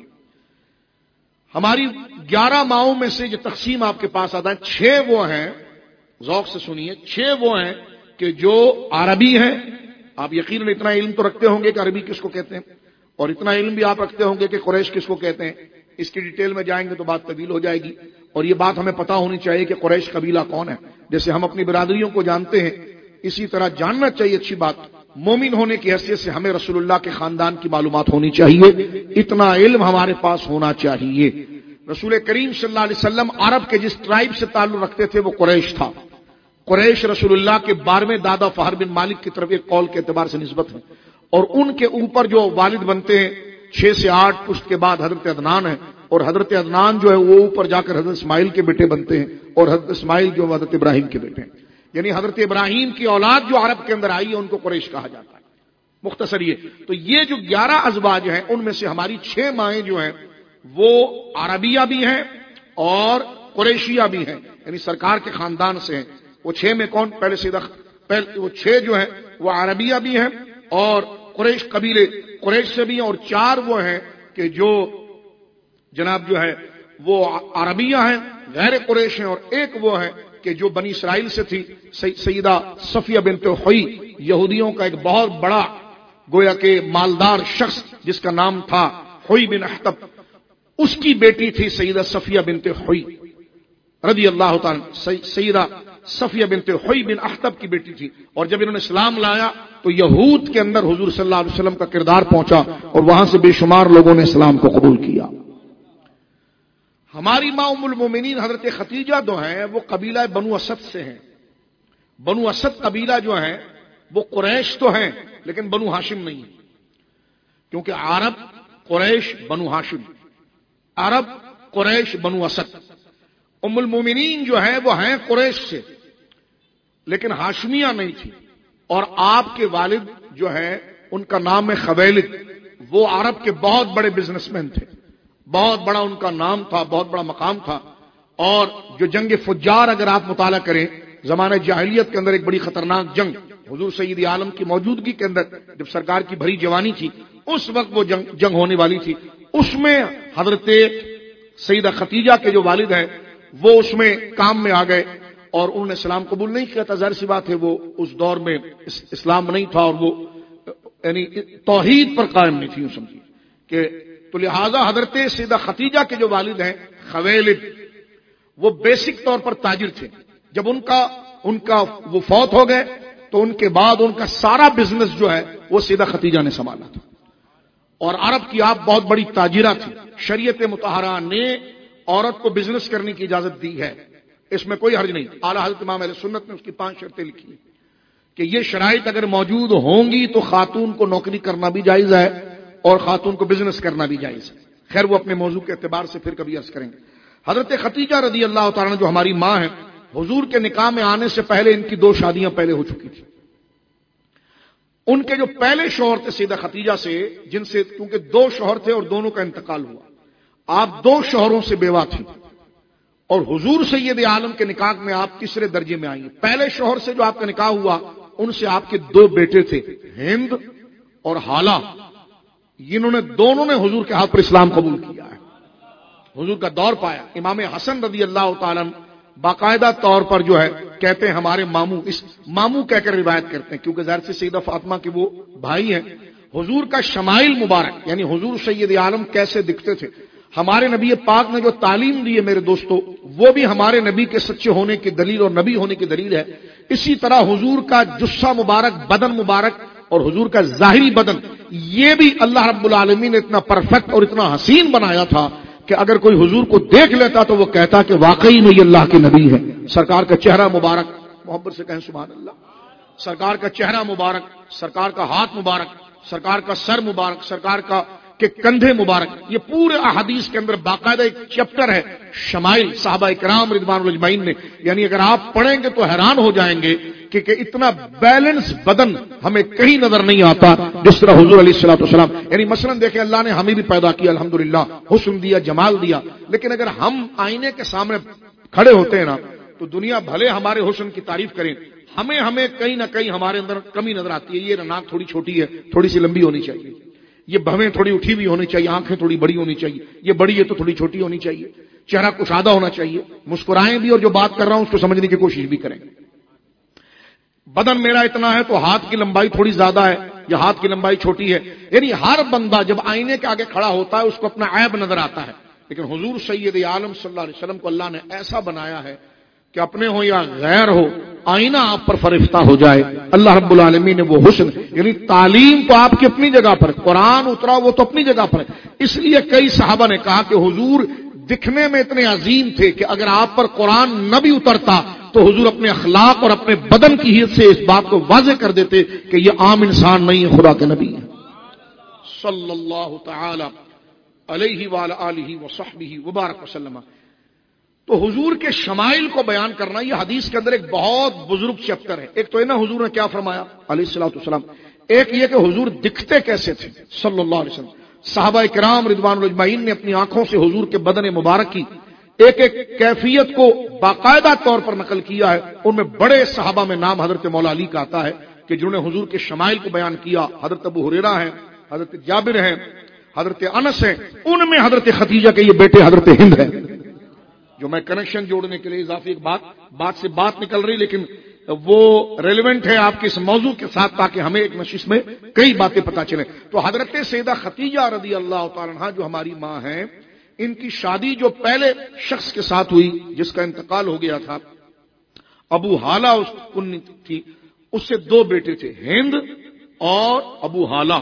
ہماری 11 ماؤں میں سے جو تقسیم آپ کے پاس آتا ہے، 6 وہ ہیں، ذوق سے سنیے، 6 وہ ہیں کہ جو عربی ہیں۔ آپ یقیناً اتنا علم تو رکھتے ہوں گے کہ عربی کس کو کہتے ہیں، اور اتنا علم بھی آپ رکھتے ہوں گے کہ قریش کس کو کہتے ہیں۔ اس کی ڈیٹیل میں جائیں گے تو بات طویل ہو جائے گی، اور یہ بات ہمیں پتہ ہونی چاہیے کہ قریش قبیلہ کون ہے۔ جیسے ہم اپنی برادریوں کو جانتے ہیں، اسی طرح جاننا چاہیے، اچھی بات، مومن ہونے کی حیثیت سے ہمیں رسول اللہ کے خاندان کی معلومات ہونی چاہیے، اتنا علم ہمارے پاس ہونا چاہیے۔ رسول کریم صلی اللہ علیہ وسلم عرب کے جس ٹرائب سے تعلق رکھتے تھے وہ قریش تھا۔ قریش رسول اللہ کے 12ویں دادا فہر بن مالک کی طرف ایک قول کے اعتبار سے نسبت ہے، اور ان کے اوپر جو والد بنتے ہیں 6 سے 8 پشت کے بعد حضرت عدنان ہے، اور حضرت عدنان جو ہے وہ اوپر جا کر حضرت اسماعیل کے بیٹے بنتے ہیں، اور حضرت اسماعیل جو حضرت ابراہیم کے بیٹے ہیں، یعنی حضرت ابراہیم کی اولاد جو عرب کے اندر آئی ہے ان کو قریش کہا جاتا ہے۔ مختصر یہ تو یہ جو 11 ازواج ہیں ان میں سے ہماری 6 مائیں جو ہیں وہ عربیہ بھی ہیں اور قریشیہ بھی ہیں، یعنی سرکار کے خاندان سے ہیں۔ وہ 6 میں کون؟ پہلے وہ 6 جو ہیں وہ عربیہ بھی ہیں اور قریش قبیلے قریش سے بھی ہیں، اور 4 وہ ہیں کہ جو جناب جو ہے وہ عربیہ ہیں غیر قریش ہیں، اور ایک وہ ہے کہ جو بنی اسرائیل سے تھی، سیدہ صفیہ بنت حوی، یہودیوں کا ایک بہت بڑا گویا کہ مالدار شخص جس کا نام تھا حوی بن احتب، اس کی بیٹی تھی سیدہ صفیہ بنت حوی رضی اللہ تعالی، سیدہ صفیہ بنت حوی بن احتب کی بیٹی تھی۔ اور جب انہوں نے اسلام لایا تو یہود کے اندر حضور صلی اللہ علیہ وسلم کا کردار پہنچا اور وہاں سے بے شمار لوگوں نے اسلام کو قبول کیا۔ ہماری ماں ام المومنین حضرت خدیجہ جو ہیں وہ قبیلہ بنو اسد سے ہیں۔ بنو اسد قبیلہ جو ہیں وہ قریش تو ہیں لیکن بنو ہاشم نہیں، کیونکہ عرب قریش بنو ہاشم، عرب قریش بنو اسد۔ ام المومنین جو ہیں وہ ہیں قریش سے لیکن ہاشمیہ نہیں تھی، اور آپ کے والد جو ہیں ان کا نام ہے خویلد، وہ عرب کے بہت بڑے بزنس مین تھے، بہت بڑا ان کا نام تھا، بہت بڑا مقام تھا۔ اور جو جنگ فجار اگر آپ مطالعہ کریں، زمانہ جاہلیت کے اندر ایک بڑی خطرناک جنگ حضور سید عالم کی موجودگی کے اندر جب سرکار کی بھری جوانی تھی اس وقت وہ جنگ ہونے والی تھی، اس میں حضرت سیدہ خدیجہ کے جو والد ہیں وہ اس میں کام میں آ گئے اور انہوں نے اسلام قبول نہیں کیا تھا۔ ظاہر سی بات ہے وہ اس دور میں اسلام نہیں تھا اور وہ یعنی توحید پر قائم نہیں تھی، سمجھیے کہ تو لہذا حضرت سیدہ خدیجہ کے جو والد ہیں خویلد، وہ بیسک طور پر تاجر تھے۔ جب ان کا وہ فوت ہو گئے تو ان کے بعد ان کا سارا بزنس جو ہے وہ سیدہ خدیجہ نے سنبھالا تھا، اور عرب کی آپ بہت بڑی تاجرہ تھی۔ شریعت مطہرہ نے عورت کو بزنس کرنے کی اجازت دی ہے، اس میں کوئی حرج نہیں۔ اعلیٰ حضرت امام اہل سنت نے اس کی 5 شرطیں لکھی ہیں کہ یہ شرائط اگر موجود ہوں گی تو خاتون کو نوکری کرنا بھی جائز ہے اور خاتون کو بزنس کرنا بھی جائز ہے۔ خیر وہ اپنے موضوع کے اعتبار سے پھر کبھی عرض کریں گے۔ حضرت خدیجہ رضی اللہ تعالیٰ عنہ جو ہماری ماں ہیں، حضور کے نکاح میں آنے سے پہلے ان کی 2 شادیاں پہلے ہو چکی تھی۔ ان کے جو پہلے شوہر تھے سیدہ خدیجہ سے، جن سے کیونکہ 2 شوہر تھے اور دونوں کا انتقال ہوا، آپ 2 شوہروں سے بیوہ تھیں، اور حضور سید عالم کے نکاح میں آپ تیسرے درجے میں آئی ہیں۔ پہلے شوہر سے جو آپ کا نکاح ہوا ان سے آپ کے 2 بیٹے تھے، ہند اور حالہ، انہوں نے دونوں نے حضور کے ہاتھ پر اسلام قبول کیا ہے، حضور کا دور پایا۔ امام حسن رضی اللہ تعالیٰ عنہ باقاعدہ طور پر جو ہے کہتے ہیں ہمارے ماموں، اس ماموں کہہ کر روایت کرتے ہیں کیونکہ ظاہر سے سیدہ فاطمہ کے وہ بھائی ہیں۔ حضور کا شمائل مبارک، یعنی حضور سید عالم کیسے دکھتے تھے، ہمارے نبی پاک نے جو تعلیم دی ہے میرے دوستو، وہ بھی ہمارے نبی کے سچے ہونے کی دلیل اور نبی ہونے کی دلیل ہے۔ اسی طرح حضور کا جسہ مبارک، بدن مبارک اور حضور کا ظاہری بدن، یہ بھی اللہ رب العالمین نے اتنا پرفیکٹ اور اتنا حسین بنایا تھا کہ اگر کوئی حضور کو دیکھ لیتا تو وہ کہتا کہ واقعی میں یہ اللہ کے نبی ہے۔ سرکار کا چہرہ مبارک، محبت سے کہیں سبحان اللہ، سرکار کا چہرہ مبارک، سرکار کا ہاتھ مبارک، سرکار کا سر مبارک، سرکار کا کے کندھے مبارک، یہ پورے احادیث کے اندر باقاعدہ ایک چیپٹر ہے شمائل صحابہ کرام رضوان اللہ اجمعین نے، یعنی اگر آپ پڑھیں گے تو حیران ہو جائیں گے کہ اتنا بیلنس بدن ہمیں کہیں نظر نہیں آتا جس طرح حضور علیہ الصلوۃ والسلام، یعنی مثلا دیکھیں اللہ نے ہمیں بھی پیدا کیا الحمدللہ، حسن دیا، جمال دیا، لیکن اگر ہم آئینے کے سامنے کھڑے ہوتے ہیں نا تو دنیا بھلے ہمارے حسن کی تعریف کریں، ہمیں کہیں نہ کہیں ہمارے اندر کمی نظر آتی ہے۔ یہ ناک تھوڑی چھوٹی ہے، تھوڑی سی لمبی ہونی چاہیے، یہ بھویں تھوڑی اٹھی ہوئی ہونی چاہیے، آنکھیں تھوڑی بڑی ہونی چاہیے، یہ بڑی ہے تو تھوڑی چھوٹی ہونی چاہیے، چہرہ کشادہ ہونا چاہیے، مسکرائیں بھی اور جو بات کر رہا ہوں اس کو سمجھنے کی کوشش بھی کریں۔ بدن میرا اتنا ہے تو ہاتھ کی لمبائی تھوڑی زیادہ ہے یا ہاتھ کی لمبائی چھوٹی ہے، یعنی ہر بندہ جب آئینے کے آگے کھڑا ہوتا ہے اس کو اپنا عیب نظر آتا ہے، لیکن حضور سید عالم صلی اللہ علیہ وسلم کو اللہ نے ایسا بنایا ہے کہ اپنے ہو یا غیر ہو آئینہ آپ پر فرفتہ ہو جائے۔ اللہ رب العالمین نے وہ حسن، یعنی تعلیم تو آپ کی اپنی جگہ پر، قرآن اترا وہ تو اپنی جگہ پر ہے، اس لیے کئی صحابہ نے کہا کہ حضور دکھنے میں اتنے عظیم تھے کہ اگر آپ پر قرآن نہ بھی اترتا تو حضور اپنے اخلاق اور اپنے بدن کی حیثیت سے اس بات کو واضح کر دیتے کہ یہ عام انسان نہیں ہے، خدا کے نبی ہیں صلی اللہ تعالی علیہ وعلی آلہ وصحبہ وبارک وسلم۔ تو حضور کے شمائل کو بیان کرنا یہ حدیث کے اندر ایک بہت بزرگ چیپٹر ہے۔ ایک تو ہے نا حضور نے کیا فرمایا علیہ الصلوۃ والسلام، ایک یہ کہ حضور دکھتے کیسے تھے صلی اللہ علیہ وسلم۔ صحابہ کرام رضوان اللہ اجمعین نے اپنی آنکھوں سے حضور کے بدن مبارک کی ایک ایک کیفیت کو باقاعدہ طور پر نقل کیا ہے۔ ان میں بڑے صحابہ میں نام حضرت مولا علی کا آتا ہے کہ جنہوں نے حضور کے شمائل کو بیان کیا، حضرت ابو ہریرہ ہیں، حضرت جابر ہیں، حضرت انس ہیں، ان میں حضرت خدیجہ کے یہ بیٹے حضرت ہند ہیں۔ جو میں کنیکشن جوڑنے کے لیے اضافی ایک بات سے بات نکل رہی، لیکن وہ ریلیونٹ ہے آپ کے اس موضوع کے ساتھ تاکہ ہمیں ایک نشست میں کئی باتیں پتہ چلیں۔ تو حضرت سیدہ خدیجہ رضی اللہ تعالی عنہا جو ہماری ماں ہیں، ان کی شادی جو پہلے شخص کے ساتھ ہوئی جس کا انتقال ہو گیا تھا، ابو حالہ اس کنی تھی، اس سے 2 بیٹے تھے، ہند اور ابو حالہ۔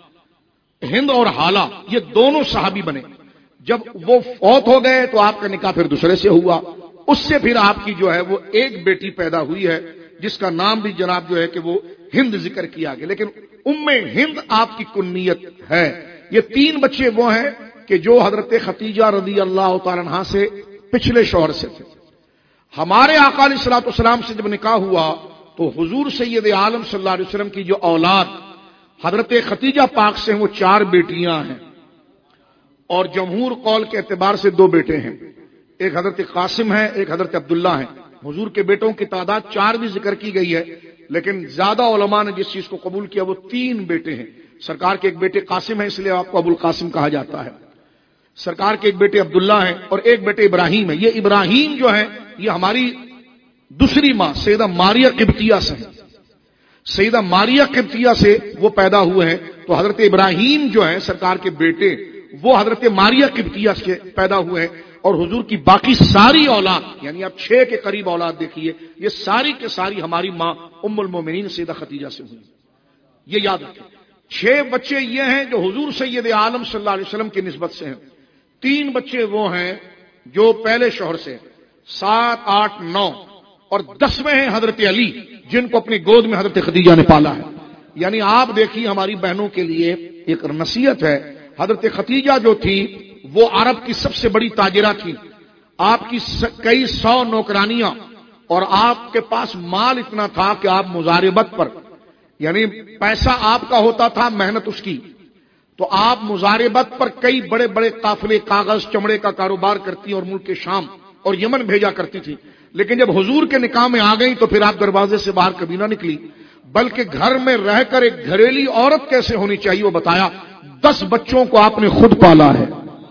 ہند اور حالہ یہ دونوں صحابی بنے۔ جب وہ فوت ہو گئے تو آپ کا نکاح پھر دوسرے سے ہوا، اس سے پھر آپ کی جو ہے وہ ایک بیٹی پیدا ہوئی ہے جس کا نام بھی جناب جو ہے کہ وہ ہند ذکر کیا گیا، لیکن ام ہند آپ کی کنیت ہے۔ یہ 3 بچے وہ ہیں کہ جو حضرت خدیجہ رضی اللہ تعالی عنہا سے پچھلے شوہر سے تھے۔ ہمارے آقا علیہ الصلوۃ والسلام سے جب نکاح ہوا تو حضور سید عالم صلی اللہ علیہ وسلم کی جو اولاد حضرت خدیجہ پاک سے ہیں وہ 4 بیٹیاں ہیں، اور جمہور قول کے اعتبار سے 2 بیٹے ہیں، ایک حضرت قاسم ہے، ایک حضرت عبداللہ ہے۔ حضور کے بیٹوں کی تعداد 4 بھی ذکر کی گئی ہے، لیکن زیادہ علماء نے جس چیز کو قبول کیا وہ 3 بیٹے ہیں۔ سرکار کے ایک بیٹے قاسم ہے، اس لیے آپ کو ابو القاسم کہا جاتا ہے۔ سرکار کے ایک بیٹے عبداللہ ہیں اور ایک بیٹے ابراہیم ہے۔ یہ ابراہیم جو ہے یہ ہماری دوسری ماں سیدہ ماریہ قبطیہ سے ہیں، سیدہ ماریہ قبطیہ سے وہ پیدا ہوئے ہیں۔ تو حضرت ابراہیم جو ہیں سرکار کے بیٹے وہ حضرت ماریہ قبطیہ سے پیدا ہوئے ہیں، اور حضور کی باقی ساری اولاد یعنی آپ 6 کے قریب اولاد دیکھیے، یہ ساری کے ساری ہماری ماں ام المومنین سیدہ خدیجہ سے ہوئی۔ یہ یاد رکھیں، 6 بچے یہ ہیں جو حضور سید عالم صلی اللہ علیہ وسلم کی نسبت سے ہیں، 3 بچے وہ ہیں جو پہلے شوہر سے، 7، 8، 9 اور 10ویں ہیں حضرت علی جن کو اپنی گود میں حضرت خدیجہ نے پالا ہے۔ یعنی آپ دیکھیے ہماری بہنوں کے لیے ایک نصیحت ہے، حضرت خدیجہ جو تھی وہ عرب کی سب سے بڑی تاجرہ تھی، آپ کی کئی 100 نوکرانیاں، اور آپ کے پاس مال اتنا تھا کہ آپ مزاربت پر یعنی پیسہ آپ کا ہوتا تھا، محنت اس کی، تو آپ مزاربت پر کئی بڑے بڑے قافلے کاغذ چمڑے کا کاروبار کرتی اور ملک کے شام اور یمن بھیجا کرتی تھی. لیکن جب حضور کے نکاح میں آ گئی تو پھر آپ دروازے سے باہر کبھی نہ نکلی، بلکہ گھر میں رہ کر ایک گھریلی عورت کیسے ہونی چاہیے وہ بتایا. 10 بچوں کو آپ نے خود پالا ہے.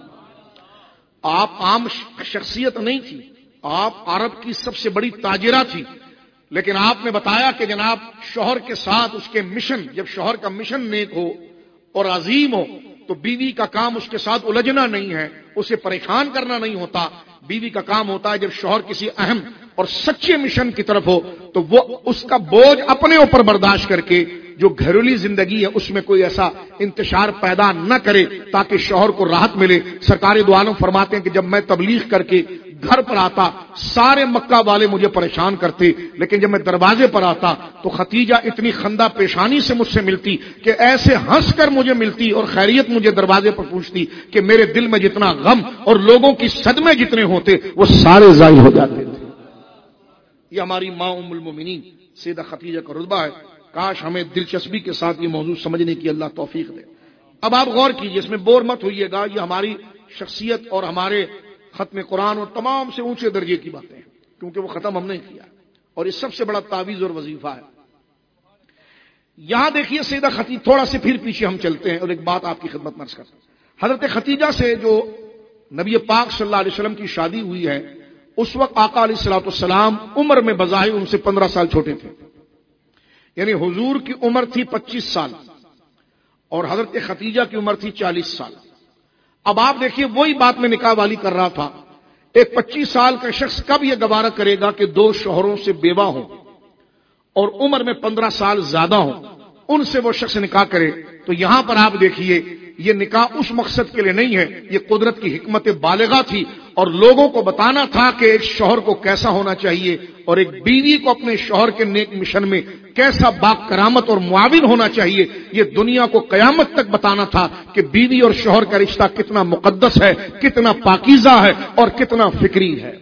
آپ عام شخصیت نہیں تھی، آپ عرب کی سب سے بڑی تاجرہ تھی، لیکن آپ نے بتایا کہ جناب شوہر کے ساتھ اس کے مشن، جب شوہر کا مشن نیک ہو اور عظیم ہو تو بیوی کا کام اس کے ساتھ الجھنا نہیں ہے، اسے پریشان کرنا نہیں ہوتا. بیوی کا کام ہوتا ہے جب شوہر کسی اہم اور سچے مشن کی طرف ہو تو وہ اس کا بوجھ اپنے اوپر برداشت کر کے جو گھریلو زندگی ہے اس میں کوئی ایسا انتشار پیدا نہ کرے تاکہ شوہر کو راحت ملے. سرکار دو عالم فرماتے ہیں کہ جب میں تبلیغ کر کے گھر پر آتا سارے مکہ والے مجھے پریشان کرتے، لیکن جب میں دروازے پر آتا تو ختیجہ اتنی خندہ پیشانی سے مجھ سے ملتی کہ ایسے ہنس کر مجھے ملتی اور خیریت مجھے دروازے پر پوچھتی کہ میرے دل میں جتنا غم اور لوگوں کی صدمے جتنے ہوتے وہ سارے ضائع ہو جاتے تھے. یہ ہماری ماں ام المومنین سیدہ ختیجہ کا رتبہ ہے. کاش ہمیں دلچسپی کے ساتھ یہ موضوع سمجھنے کی اللہ توفیق دے. اب آپ غور کیجئے، اس میں بور مت ہوئیے گا، یہ ہماری شخصیت اور ہمارے ختم قرآن اور تمام سے اونچے درجے کی باتیں ہیں، کیونکہ وہ ختم ہم نے کیا اور یہ سب سے بڑا تعویذ اور وظیفہ ہے. یہاں دیکھیے سیدہ ختیجہ، تھوڑا سے پھر پیچھے ہم چلتے ہیں اور ایک بات آپ کی خدمت میں عرض کرتا ہوں. حضرت ختیجہ سے جو نبی پاک صلی اللہ علیہ وسلم کی شادی ہوئی ہے اس وقت آقا علیہ الصلوۃ والسلام عمر میں بظاہر ان سے 15 سال چھوٹے تھے. یعنی حضور کی عمر تھی 25 سال اور حضرت ختیجہ کی عمر تھی 40 سال. اب آپ دیکھیے وہی بات میں نکاح والی کر رہا تھا. ایک 25 سال کا شخص کب یہ گوارا کرے گا کہ 2 شوہروں سے بیوہ ہوں اور عمر میں 15 سال زیادہ ہوں، ان سے وہ شخص نکاح کرے. تو یہاں پر آپ دیکھیے یہ نکاح اس مقصد کے لیے نہیں ہے، یہ قدرت کی حکمت بالغہ تھی اور لوگوں کو بتانا تھا کہ ایک شوہر کو کیسا ہونا چاہیے اور ایک بیوی کو اپنے شوہر کے نیک مشن میں کیسا باکرامت اور معاون ہونا چاہیے. یہ دنیا کو قیامت تک بتانا تھا کہ بیوی اور شوہر کا رشتہ کتنا مقدس ہے، کتنا پاکیزہ ہے اور کتنا فکری ہے.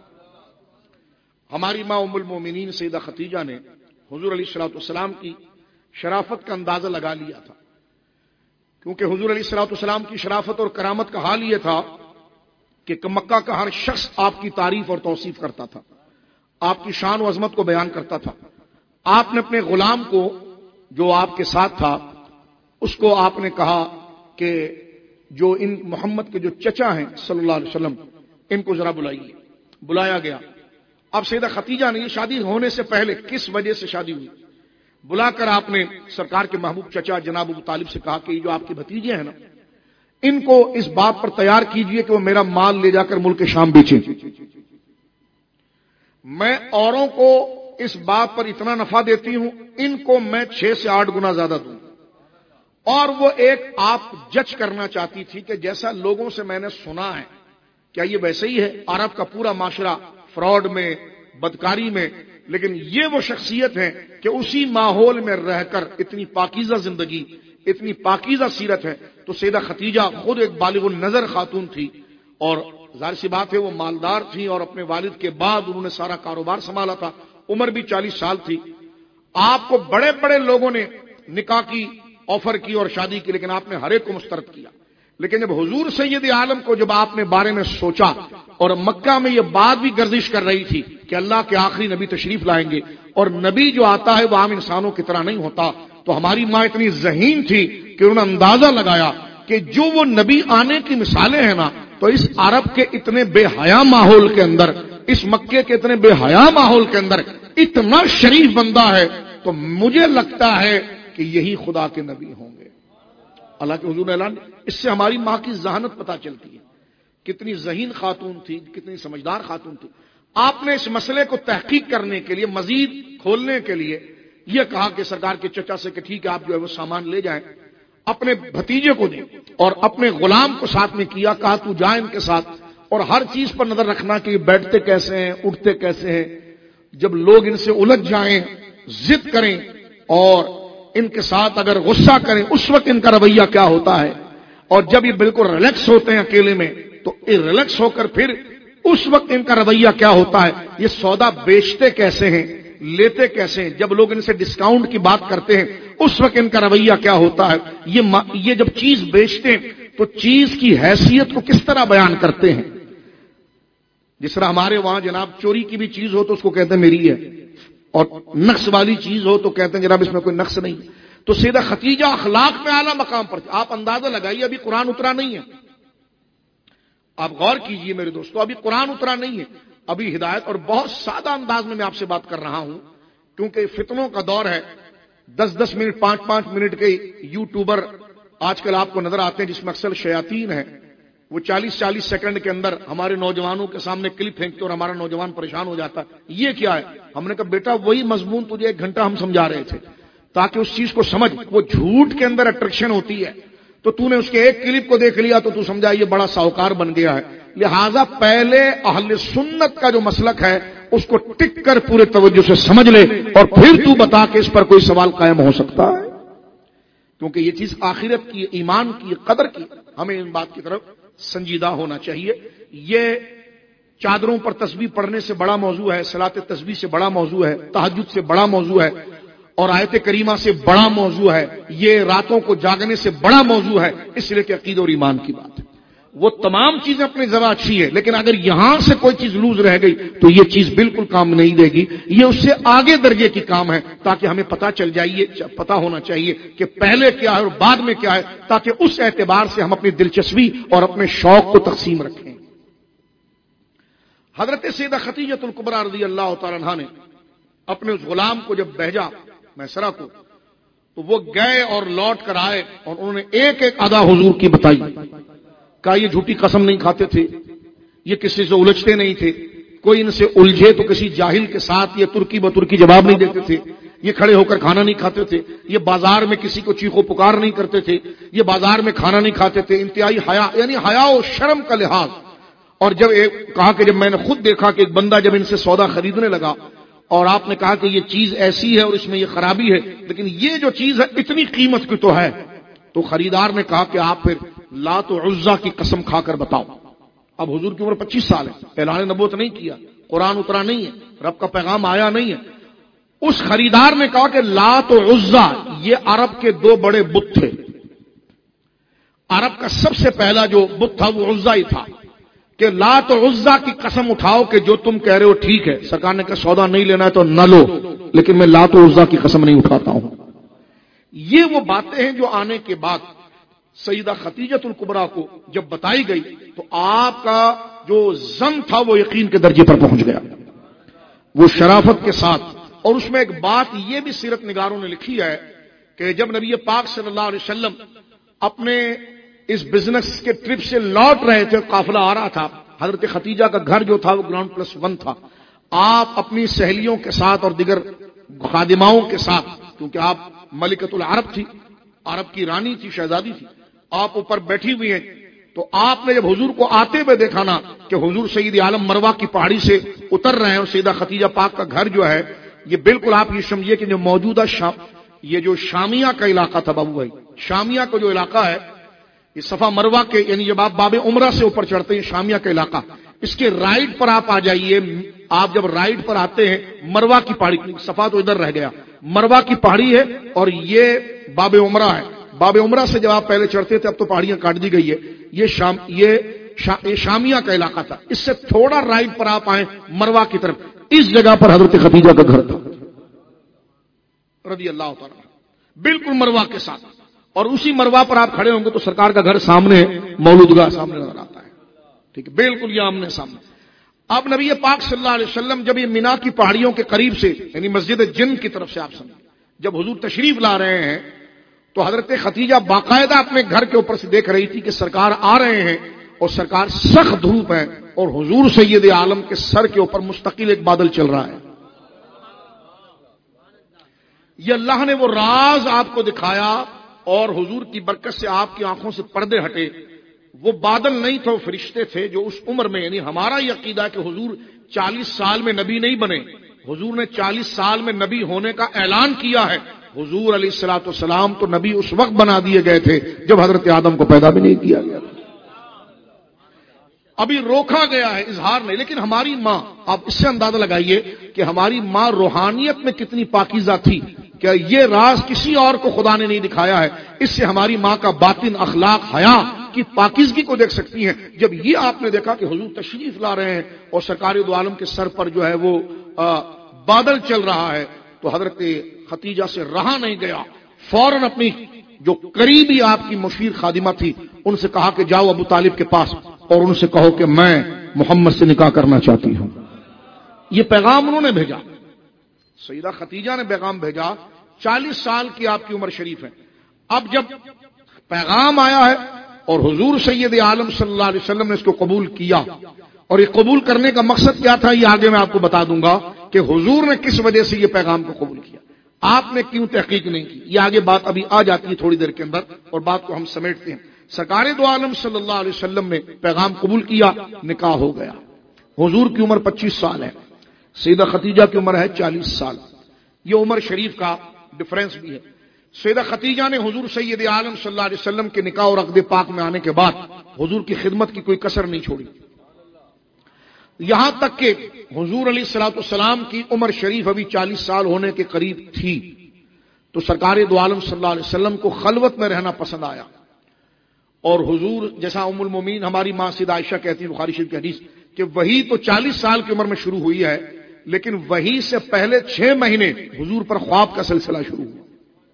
ہماری ماں ام المومنین سیدہ ختیجہ نے حضور علیہ الصلوۃ والسلام کی شرافت کا اندازہ لگا لیا تھا، کیونکہ حضور علیہ الصلوۃ والسلام کی شرافت اور کرامت کا حال یہ تھا کہ مکہ کا ہر شخص آپ کی تعریف اور توصیف کرتا تھا، آپ کی شان و عظمت کو بیان کرتا تھا. آپ نے اپنے غلام کو جو آپ کے ساتھ تھا اس کو آپ نے کہا کہ جو ان محمد کے جو چچا ہیں صلی اللہ علیہ وسلم ان کو ذرا بلائیے. بلایا گیا. اب سیدہ ختیجہ نے یہ شادی ہونے سے پہلے کس وجہ سے شادی ہوئی بلا کر آپ نے سرکار کے محبوب چچا جناب ابو طالب سے کہا کہ یہ جو آپ کی بھتیجے ہیں نا ان کو اس بات پر تیار کیجئے کہ وہ میرا مال لے جا کر ملک شام بیچیں. میں اوروں کو اس بات پر اتنا نفع دیتی ہوں، ان کو میں 6 سے 8 گنا زیادہ دوں. اور وہ ایک آپ جج کرنا چاہتی تھی کہ جیسا لوگوں سے میں نے سنا ہے کیا یہ ویسے ہی ہے. عرب کا پورا معاشرہ فراڈ میں، بدکاری میں، لیکن یہ وہ شخصیت ہے کہ اسی ماحول میں رہ کر اتنی پاکیزہ زندگی، اتنی پاکیزہ سیرت ہے. تو سیدہ ختیجہ خود ایک بالغ النظر خاتون تھی اور ظاہر سی بات ہے وہ مالدار تھی اور اپنے والد کے بعد انہوں نے سارا کاروبار سنبھالا تھا. عمر بھی 40 سال تھی. آپ کو بڑے بڑے لوگوں نے نکاح کی آفر کی اور شادی کی، لیکن آپ نے ہر ایک کو مسترد کیا. لیکن جب حضور سید عالم کو جب آپ نے بارے میں سوچا اور مکہ میں یہ بات بھی گردش کر رہی تھی کہ اللہ کے آخری نبی تشریف لائیں گے اور نبی جو آتا ہے وہ عام انسانوں کی طرح نہیں ہوتا، تو ہماری ماں اتنی ذہین تھی کہ انہوں نے اندازہ لگایا کہ جو وہ نبی آنے کی مثالیں ہیں نا تو اس عرب کے اتنے بے حیا ماحول کے اندر، اس مکے کے اتنے بے حیا ماحول کے اندر اتنا شریف بندہ ہے تو مجھے لگتا ہے کہ یہی خدا کے نبی ہوں گے. اللہ کے حضور نے اعلان. اس سے ہماری ماں کی ذہانت پتہ چلتی ہے، کتنی ذہین خاتون تھی، کتنی سمجھدار خاتون تھی. آپ نے اس مسئلے کو تحقیق کرنے کے لیے، مزید کھولنے کے لیے یہ کہا کہ سرکار کے چچا سے کہ ٹھیک ہے آپ جو ہے وہ سامان لے جائیں، اپنے بھتیجے کو دیں اور اپنے غلام کو ساتھ میں کیا. کہا تو جا ان کے ساتھ اور ہر چیز پر نظر رکھنا کہ یہ بیٹھتے کیسے ہیں، اٹھتے کیسے ہیں. جب لوگ ان سے الجھ جائیں، ضد کریں اور ان کے ساتھ اگر غصہ کریں اس وقت ان کا رویہ کیا ہوتا ہے، اور جب یہ بالکل ریلیکس ہوتے ہیں اکیلے میں تو یہ ریلیکس ہو کر پھر اس وقت ان کا رویہ کیا ہوتا ہے. یہ سودا بیچتے کیسے ہیں، لیتے کیسے ہیں، جب لوگ ان سے ڈسکاؤنٹ کی بات کرتے ہیں اس وقت ان کا رویہ کیا ہوتا ہے، یہ جب چیز بیچتے ہیں تو چیز کی حیثیت کو کس طرح بیان کرتے ہیں. جس طرح ہمارے وہاں جناب چوری کی بھی چیز ہو تو اس کو کہتے ہیں میری ہے، اور نقص والی چیز ہو تو کہتے ہیں جناب اس میں کوئی نقص نہیں. تو سیدہ خدیجہ اخلاق میں اعلیٰ مقام پر، آپ اندازہ لگائیے ابھی قرآن اترا نہیں ہے. آپ غور کیجئے میرے دوستو، ابھی قرآن اترا نہیں ہے، ابھی ہدایت، اور بہت سادہ انداز میں آپ سے بات کر رہا ہوں کیونکہ فتنوں کا دور ہے. 10 منٹ 5 منٹ کے یوٹیوبر آج کل آپ کو نظر آتے ہیں جس میں اکثر شیاطین ہیں، وہ 40 سیکنڈ کے اندر ہمارے نوجوانوں کے سامنے کلپ پھینکتے اور ہمارا نوجوان پریشان ہو جاتا ہے. یہ کیا ہے؟ ہم نے کہا بیٹا وہی مضمون تجھے 1 گھنٹہ ہم سمجھا رہے تھے تاکہ اس چیز کو سمجھ. وہ جھوٹ کے اندر اٹریکشن ہوتی ہے، تو نے اس کے ایک کلپ کو دیکھ لیا تو سمجھا یہ بڑا ساہوکار بن گیا ہے. لہذا پہلے اہل سنت کا جو مسلک ہے اس کو ٹک کر پورے توجہ سے سمجھ لے اور پھر تو بتا کہ اس پر کوئی سوال قائم ہو سکتا ہے، کیونکہ یہ چیز آخرت کی، ایمان کی، قدر کی. ہمیں ان بات کی طرف سنجیدہ ہونا چاہیے. یہ چادروں پر تسبیح پڑھنے سے بڑا موضوع ہے، صلاۃ تسبیح سے بڑا موضوع ہے، تہجد سے بڑا موضوع ہے، اور آیت کریمہ سے بڑا موضوع ہے، یہ راتوں کو جاگنے سے بڑا موضوع ہے. اس لیے کہ عقیدہ اور ایمان کی بات ہے. وہ تمام چیزیں اپنی جگہ اچھی ہے، لیکن اگر یہاں سے کوئی چیز لوز رہ گئی تو یہ چیز بالکل کام نہیں دے گی. یہ اس سے آگے درجے کی کام ہے تاکہ ہمیں پتا ہونا چاہیے کہ پہلے کیا ہے اور بعد میں کیا ہے، تاکہ اس اعتبار سے ہم اپنی دلچسپی اور اپنے شوق کو تقسیم رکھیں. حضرت سیدہ خدیجہ الکبریٰ رضی اللہ تعالی عنہا نے اپنے اس غلام کو جب بھیجا میسرہ کو، تو وہ گئے اور لوٹ کر آئے اور انہوں نے ایک ادا حضور کی بتائی. کہا یہ جھوٹی قسم نہیں کھاتے تھے، یہ کسی سے الجھتے نہیں تھے، کوئی ان سے الجھے تو کسی جاہل کے ساتھ یہ ترکی بترکی جواب نہیں دیتے تھے، یہ کھڑے ہو کر کھانا نہیں کھاتے تھے، یہ بازار میں کسی کو چیخو پکار نہیں کرتے تھے، یہ بازار میں کھانا نہیں کھاتے تھے. انتہائی حیا، یعنی حیا و شرم کا لحاظ. اور جب کہا کہ جب میں نے خود دیکھا کہ ایک بندہ جب ان سے سودا خریدنے لگا اور آپ نے کہا کہ یہ چیز ایسی ہے اور اس میں یہ خرابی ہے، لیکن یہ جو چیز ہے اتنی قیمت کی تو ہے، تو خریدار نے کہا کہ آپ پھر لات و عزا کی قسم کھا کر بتاؤ. اب حضور کی عمر 25 سال ہے، اعلان نبوت نہیں کیا، قرآن اترا نہیں ہے، رب کا پیغام آیا نہیں ہے. اس خریدار نے کہا کہ لات و عزا یہ عرب کے 2 بڑے بت تھے. عرب کا سب سے پہلا جو بت تھا وہ عزا ہی تھا، کہ لات و عزا کی قسم اٹھاؤ کہ جو تم کہہ رہے ہو ٹھیک ہے. سرکار نے کہا سودا نہیں لینا ہے تو نہ لو، لیکن میں لات و عزا کی قسم نہیں اٹھاتا ہوں. یہ وہ باتیں ہیں جو آنے کے بعد سیدہ خدیجہ الکبریٰ کو جب بتائی گئی تو آپ کا جو ظن تھا وہ یقین کے درجے پر پہنچ گیا، وہ شرافت کے ساتھ. اور اس میں ایک بات یہ بھی سیرت نگاروں نے لکھی ہے کہ جب نبی پاک صلی اللہ علیہ وسلم اپنے اس بزنس کے ٹرپ سے لوٹ رہے تھے، قافلہ آ رہا تھا، حضرت خدیجہ کا گھر جو تھا وہ گراؤنڈ+1 تھا. آپ اپنی سہیلیوں کے ساتھ اور دیگر خادماؤں کے ساتھ، کیونکہ آپ ملکۃ العرب تھی، عرب کی رانی تھی، شہزادی تھی، آپ اوپر بیٹھی ہوئی ہیں. تو آپ نے جب حضور کو آتے ہوئے دیکھا نا کہ حضور سید عالم مروہ کی پہاڑی سے اتر رہے ہیں اور سیدہ خدیجہ پاک کا گھر جو ہے یہ بالکل آپ یہ سمجھیے کہ جو موجودہ یہ جو شامیہ کا علاقہ تھا بابو بھائی، شامیہ کا جو علاقہ ہے یہ صفا مروہ کے، یعنی جب آپ باب عمرہ سے اوپر چڑھتے ہیں شامیہ کا علاقہ، اس کے رائٹ پر آپ آ جائیے. آپ جب رائٹ پر آتے ہیں مروہ کی پہاڑی، صفا تو ادھر رہ گیا، مروہ کی پہاڑی ہے اور یہ باب عمرہ ہے. باب عمرہ سے جب آپ پہلے چڑھتے تھے، اب تو پہاڑیاں کاٹ دی گئی ہے، یہ شامیہ کا علاقہ تھا. اس سے تھوڑا رائٹ پر آپ آئیں مروہ کی طرف، اس جگہ پر حضرت خدیجہ کا گھر تھا رضی اللہ تعالیٰ، بالکل مروہ کے ساتھ. اور اسی مروہ پر آپ کھڑے ہوں گے تو سرکار کا گھر سامنے مولودگاہ سامنے نظر آتا ہے. ٹھیک ہے، بالکل یہ آمنے سامنے. اب نبی پاک صلی اللہ علیہ وسلم جب یہ مینا کی پہاڑیوں کے قریب سے، یعنی مسجد جن کی طرف سے آپ سمجھیں، جب حضور تشریف لا رہے ہیں تو حضرت خدیجہ باقاعدہ اپنے گھر کے اوپر سے دیکھ رہی تھی کہ سرکار آ رہے ہیں اور سرکار سخت دھوپ ہے اور حضور سید عالم کے سر کے اوپر مستقل ایک بادل چل رہا ہے. یہ اللہ نے وہ راز آپ کو دکھایا اور حضور کی برکت سے آپ کی آنکھوں سے پردے ہٹے. وہ بادل نہیں تھے، وہ فرشتے تھے جو اس عمر میں، یعنی ہمارا یہ عقیدہ ہے کہ حضور 40 سال میں نبی نہیں بنے، حضور نے 40 سال میں نبی ہونے کا اعلان کیا ہے. حضور علیہ الصلوۃ والسلام تو نبی اس وقت بنا دیے گئے تھے جب حضرت آدم کو پیدا بھی نہیں کیا گیا تھا. ابھی روکا گیا ہے اظہار نہیں، لیکن ہماری ماں، آپ اس سے اندازہ لگائیے کہ ہماری ماں روحانیت میں کتنی پاکیزہ تھی کہ یہ راز کسی اور کو خدا نے نہیں دکھایا ہے. اس سے ہماری ماں کا باطن، اخلاق، حیا کی پاکیزگی کو دیکھ سکتی ہیں. جب یہ آپ نے دیکھا کہ حضور تشریف لا رہے ہیں اور سرکار دو عالم کے سر پر جو ہے وہ بادل چل رہا ہے، تو حضرت ختیجہ سے رہا نہیں گیا، فوراً اپنی جو قریبی آپ کی مشیر خادمہ تھی ان سے کہا کہ جاؤ ابو طالب کے پاس اور ان سے کہو کہ میں محمد سے نکاح کرنا چاہتی ہوں. یہ پیغام انہوں نے بھیجا، سیدہ ختیجہ نے پیغام بھیجا. 40 سال کی آپ کی عمر شریف ہے. اب جب پیغام آیا ہے اور حضور سید عالم صلی اللہ علیہ وسلم نے اس کو قبول کیا، اور یہ قبول کرنے کا مقصد کیا تھا یہ آگے میں آپ کو بتا دوں گا کہ حضور نے کس وجہ سے یہ پیغام کو قبول کیا، آپ نے کیوں تحقیق نہیں کی. یہ آگے بات ابھی آ جاتی ہے تھوڑی دیر کے اندر اور بات کو ہم سمیٹتے ہیں. سرکار دو عالم صلی اللہ علیہ وسلم نے پیغام قبول کیا، نکاح ہو گیا. حضور کی عمر 25 سال ہے، سیدہ ختیجہ کی عمر ہے 40 سال. یہ عمر شریف کا ڈفرنس بھی ہے. سیدہ ختیجہ نے حضور سید عالم صلی اللہ علیہ وسلم کے نکاح اور عقد پاک میں آنے کے بعد حضور کی خدمت کی کوئی کسر نہیں چھوڑی، یہاں تک کہ حضور علیہ الصلوۃ والسلام کی عمر شریف ابھی 40 سال ہونے کے قریب تھی تو سرکار دو عالم صلی اللہ علیہ وسلم کو خلوت میں رہنا پسند آیا. اور حضور جیسا ام المومنین ہماری ماں سیدہ عائشہ کہتی ہے بخاری شریف کی حدیث کہ وہی تو 40 سال کی عمر میں شروع ہوئی ہے، لیکن وہی سے پہلے 6 مہینے حضور پر خواب کا سلسلہ شروع ہوا.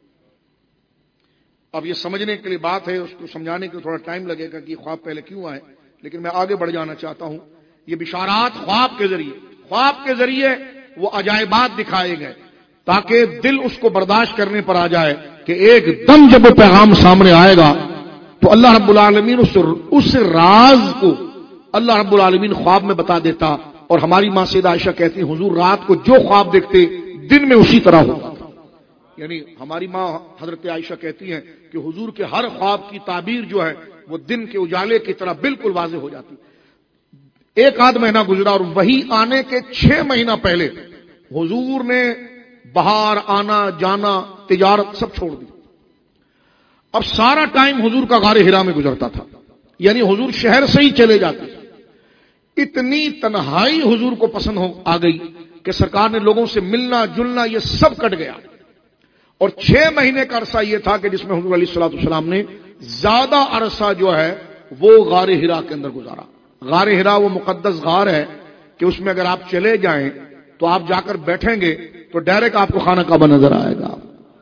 اب یہ سمجھنے کے لیے بات ہے، اس کو سمجھانے کے لیے تھوڑا ٹائم لگے گا کہ خواب پہلے کیوں آئے، لیکن میں آگے بڑھ جانا چاہتا ہوں. یہ بشارات خواب کے ذریعے وہ عجائبات دکھائے گئے تاکہ دل اس کو برداشت کرنے پر آ جائے کہ ایک دم جب وہ پیغام سامنے آئے گا تو اللہ رب العالمین اس راز کو اللہ رب العالمین خواب میں بتا دیتا. اور ہماری ماں سیدہ عائشہ کہتی حضور رات کو جو خواب دیکھتے دن میں اسی طرح ہوتا تھا. یعنی ہماری ماں حضرت عائشہ کہتی ہیں کہ حضور کے ہر خواب کی تعبیر جو ہے وہ دن کے اجالے کی طرح بالکل واضح ہو جاتی. ایک آدھ مہینہ گزرا اور وہی آنے کے 6 مہینہ پہلے حضور نے باہر آنا جانا تجارت سب چھوڑ دی. اب سارا ٹائم حضور کا غار حرا میں گزرتا تھا، یعنی حضور شہر سے ہی چلے جاتے. اتنی تنہائی حضور کو پسند آ گئی کہ سرکار نے لوگوں سے ملنا جلنا یہ سب کٹ گیا. اور 6 مہینے کا عرصہ یہ تھا کہ جس میں حضور علیہ الصلوۃ والسلام نے زیادہ عرصہ جو ہے وہ غار حرا کے اندر گزارا. غار حرا وہ مقدس غار ہے کہ اس میں اگر آپ چلے جائیں تو آپ جا کر بیٹھیں گے تو ڈائریکٹ آپ کو خانہ کعبہ نظر آئے گا.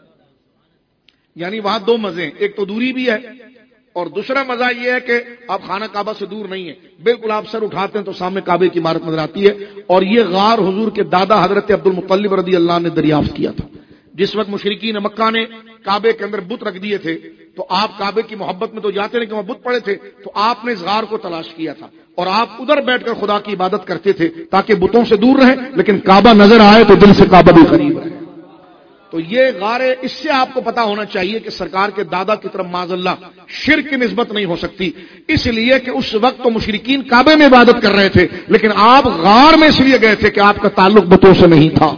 یعنی وہاں 2 مزے ہیں، ایک تو دوری بھی ہے اور دوسرا مزہ یہ ہے کہ آپ خانہ کعبہ سے دور نہیں ہیں، بالکل آپ سر اٹھاتے ہیں تو سامنے کعبے کی عمارت نظر آتی ہے. اور یہ غار حضور کے دادا حضرت عبد المطلب رضی اللہ عنہ نے دریافت کیا تھا. جس وقت مشرکین مکہ نے کعبے کے اندر بت رکھ دیے تھے تو آپ کعبے کی محبت میں تو جاتے نہیں کہ وہاں بت پڑے تھے، تو آپ نے اس غار کو تلاش کیا تھا اور آپ ادھر بیٹھ کر خدا کی عبادت کرتے تھے تاکہ بتوں سے دور رہیں لیکن کعبہ نظر آئے تو دل سے کعبہ بھی قریب رہے. تو یہ غار، اس سے آپ کو پتا ہونا چاہیے کہ سرکار کے دادا کی طرف معاذ اللہ شرک کی نسبت نہیں ہو سکتی، اس لیے کہ اس وقت تو مشرکین کعبے میں عبادت کر رہے تھے لیکن آپ غار میں اس لیے گئے تھے کہ آپ کا تعلق بتوں سے نہیں تھا،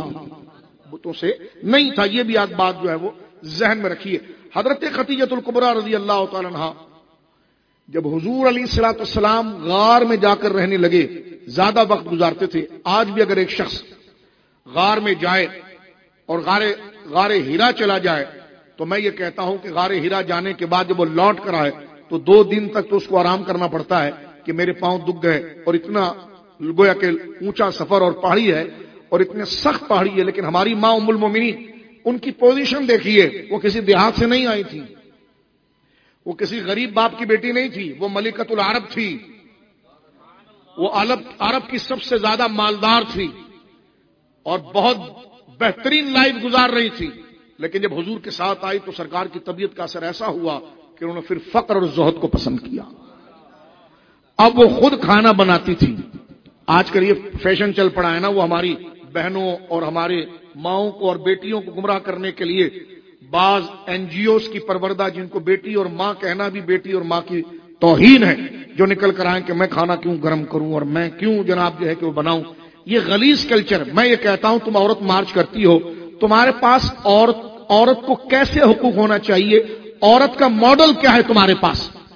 یہ بھی ایک بات جو ہے وہ ذہن میں رکھیے. حضرت ختیجہ الکبریٰ رضی اللہ تعالی عنہا جب حضور علیہ الصلوۃ والسلام غار میں جا کر رہنے لگے زیادہ وقت گزارتے تھے. آج بھی اگر ایک شخص غار میں جائے اور غار ہیرا چلا جائے تو میں یہ کہتا ہوں کہ غار ہیرا جانے کے بعد جب وہ لوٹ کر آئے تو 2 دن تک تو اس کو آرام کرنا پڑتا ہے کہ میرے پاؤں دکھ گئے، اور اتنا گویا کہ اونچا سفر اور پہاڑی ہے اور اتنے سخت پہاڑی ہے. لیکن ہماری ماں ام المومنین ان کی پوزیشن دیکھیے، وہ کسی دیہات سے نہیں آئی تھی، وہ کسی غریب باپ کی بیٹی نہیں تھی، وہ ملکۃ العرب تھی، وہ عرب کی سب سے زیادہ مالدار تھی اور بہت بہترین لائف گزار رہی تھی. لیکن جب حضور کے ساتھ آئی تو سرکار کی طبیعت کا اثر ایسا ہوا کہ انہوں نے پھر فقر اور زہد کو پسند کیا. اب وہ خود کھانا بناتی تھی. آج کل یہ فیشن چل پڑا ہے نا، وہ ہماری بہنوں اور ہمارے ماؤں کو اور بیٹیوں کو گمراہ کرنے کے لیے بعض NGOs کی پروردہ جن کو بیٹی اور ماں کہنا بھی بیٹی اور ماں کی توہین ہے، جو نکل کر آئیں کہ میں کھانا کیوں گرم کروں اور میں کیوں جناب جو ہے کہ وہ بناؤں. یہ غلیظ کلچر. میں یہ کہتا ہوں تم عورت مارچ کرتی ہو، تمہارے پاس عورت کو کیسے حقوق ہونا چاہیے، عورت کا ماڈل کیا ہے تمہارے پاس،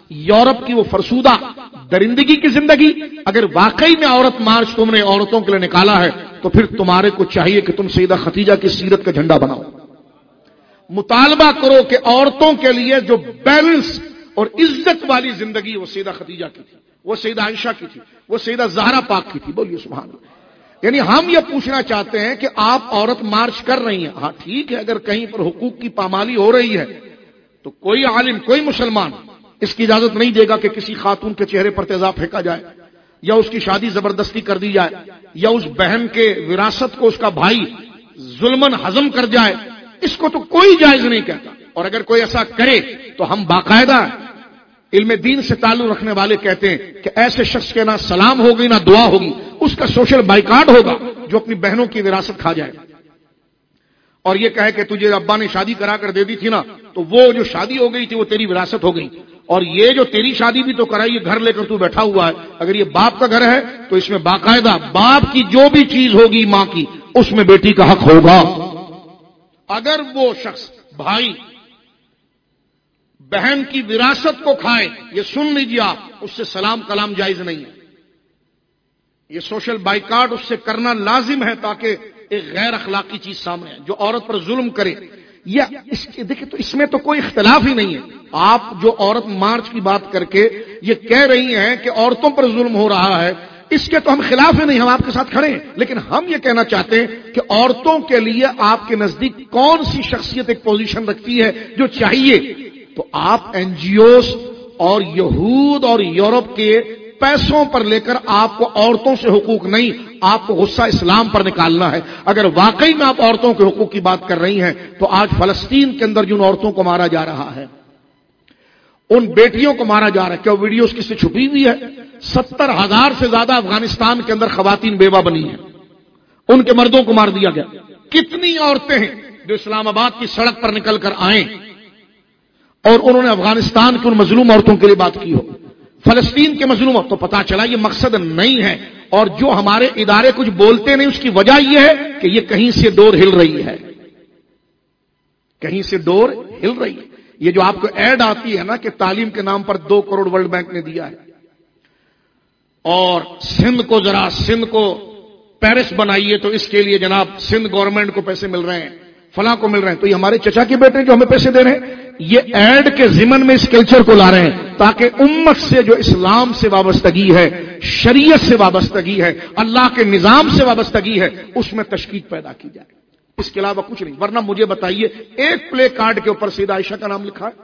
یورپ کی وہ فرسودہ درندگی کی زندگی، اگر واقعی میں عورت مارچ تم نے عورتوں کے لیے نکالا ہے تو پھر تمہارے کو چاہیے کہ تم سیدہ خدیجہ کی سیرت کا جھنڈا بناؤ، مطالبہ کرو کہ عورتوں کے لیے جو بیلنس اور عزت والی زندگی وہ سیدہ خدیجہ کی تھی، وہ سیدہ عائشہ کی تھی، وہ سیدہ زہرا پاک کی تھی. بولیے سبحان اللہ. یعنی ہم یہ پوچھنا چاہتے ہیں کہ آپ عورت مارچ کر رہی ہیں، ہاں ٹھیک ہے، اگر کہیں پر حقوق کی پامالی ہو رہی ہے تو کوئی عالم، کوئی مسلمان اس کی اجازت نہیں دے گا کہ کسی خاتون کے چہرے پر تیزاب پھینکا جائے، یا اس کی شادی زبردستی کر دی جائے، یا اس بہن کے وراثت کو اس کا بھائی ظلمن ہضم کر جائے. اس کو تو کوئی جائز نہیں کہتا. اور اگر کوئی ایسا کرے تو ہم باقاعدہ علم دین سے تعلق رکھنے والے کہتے ہیں کہ ایسے شخص کے نہ سلام ہوگی نہ دعا ہوگی، اس کا سوشل بائیکاٹ ہوگا جو اپنی بہنوں کی وراثت کھا جائے اور یہ کہے کہ تجھے ابا نے شادی کرا کر دے دی تھی نا، تو وہ جو شادی ہو گئی تھی وہ تیری وراثت ہو گئی، اور یہ جو تیری شادی بھی تو کرائی، یہ گھر لے کر تو بیٹھا ہوا ہے. اگر یہ باپ کا گھر ہے تو اس میں باقاعدہ باپ کی جو بھی چیز ہوگی ماں کی، اس میں بیٹی کا حق ہوگا. اگر وہ شخص بھائی بہن کی وراثت کو کھائے، یہ سن لیجیے آپ، اس سے سلام کلام جائز نہیں ہے. یہ سوشل بائیکاٹ اس سے کرنا لازم ہے تاکہ ایک غیر اخلاقی چیز سامنے آئے. جو عورت پر ظلم کرے، یا دیکھیں تو اس میں تو کوئی اختلاف ہی نہیں ہے. آپ جو عورت مارچ کی بات کر کے یہ کہہ رہی ہیں کہ عورتوں پر ظلم ہو رہا ہے، اس کے تو ہم خلاف ہی نہیں، ہم آپ کے ساتھ کھڑے ہیں. لیکن ہم یہ کہنا چاہتے ہیں کہ عورتوں کے لیے آپ کے نزدیک کون سی شخصیت ایک پوزیشن رکھتی ہے جو چاہیے. تو آپ این جی اوز اور یہود اور یورپ کے پیسوں پر لے کر آپ کو عورتوں سے حقوق نہیں، آپ کو غصہ اسلام پر نکالنا ہے. اگر واقعی میں آپ عورتوں کے حقوق کی بات کر رہی ہیں تو آج فلسطین کے اندر جن عورتوں کو مارا جا رہا ہے، ان بیٹیوں کو مارا جا رہا ہے، کیا ویڈیوز کس سے چھپی ہوئی ہے؟ 70,000 سے زیادہ افغانستان کے اندر خواتین بیوہ بنی ہیں، ان کے مردوں کو مار دیا گیا. کتنی عورتیں ہیں جو اسلام آباد کی سڑک پر نکل کر آئیں اور انہوں نے افغانستان کی ان مظلوم عورتوں کے لیے بات کی ہو، فلسطین کے مظلوم. تو پتا چلا یہ مقصد نہیں ہے. اور جو ہمارے ادارے کچھ بولتے نہیں، اس کی وجہ یہ ہے کہ یہ کہیں سے ڈور ہل رہی ہے، کہیں سے ڈور ہل رہی ہے. یہ جو آپ کو ایڈ آتی ہے نا کہ تعلیم کے نام پر 2 کروڑ ورلڈ بینک نے دیا ہے، اور سندھ کو پیرس بنائیے تو اس کے لیے جناب سندھ گورنمنٹ کو پیسے مل رہے ہیں، فلاں کو مل رہے ہیں. تو یہ ہمارے چچا کے بیٹے جو ہمیں پیسے دے رہے ہیں، یہ ایڈ کے ضمن میں اس کلچر کو لا رہے ہیں تاکہ امت سے جو اسلام سے وابستگی ہے، شریعت سے وابستگی ہے، اللہ کے نظام سے وابستگی ہے، اس میں تشکیک پیدا کی جائے. اس کے علاوہ کچھ نہیں. ورنہ مجھے بتائیے، ایک پلے کارڈ کے اوپر سیدہ عائشہ کا نام لکھا ہے.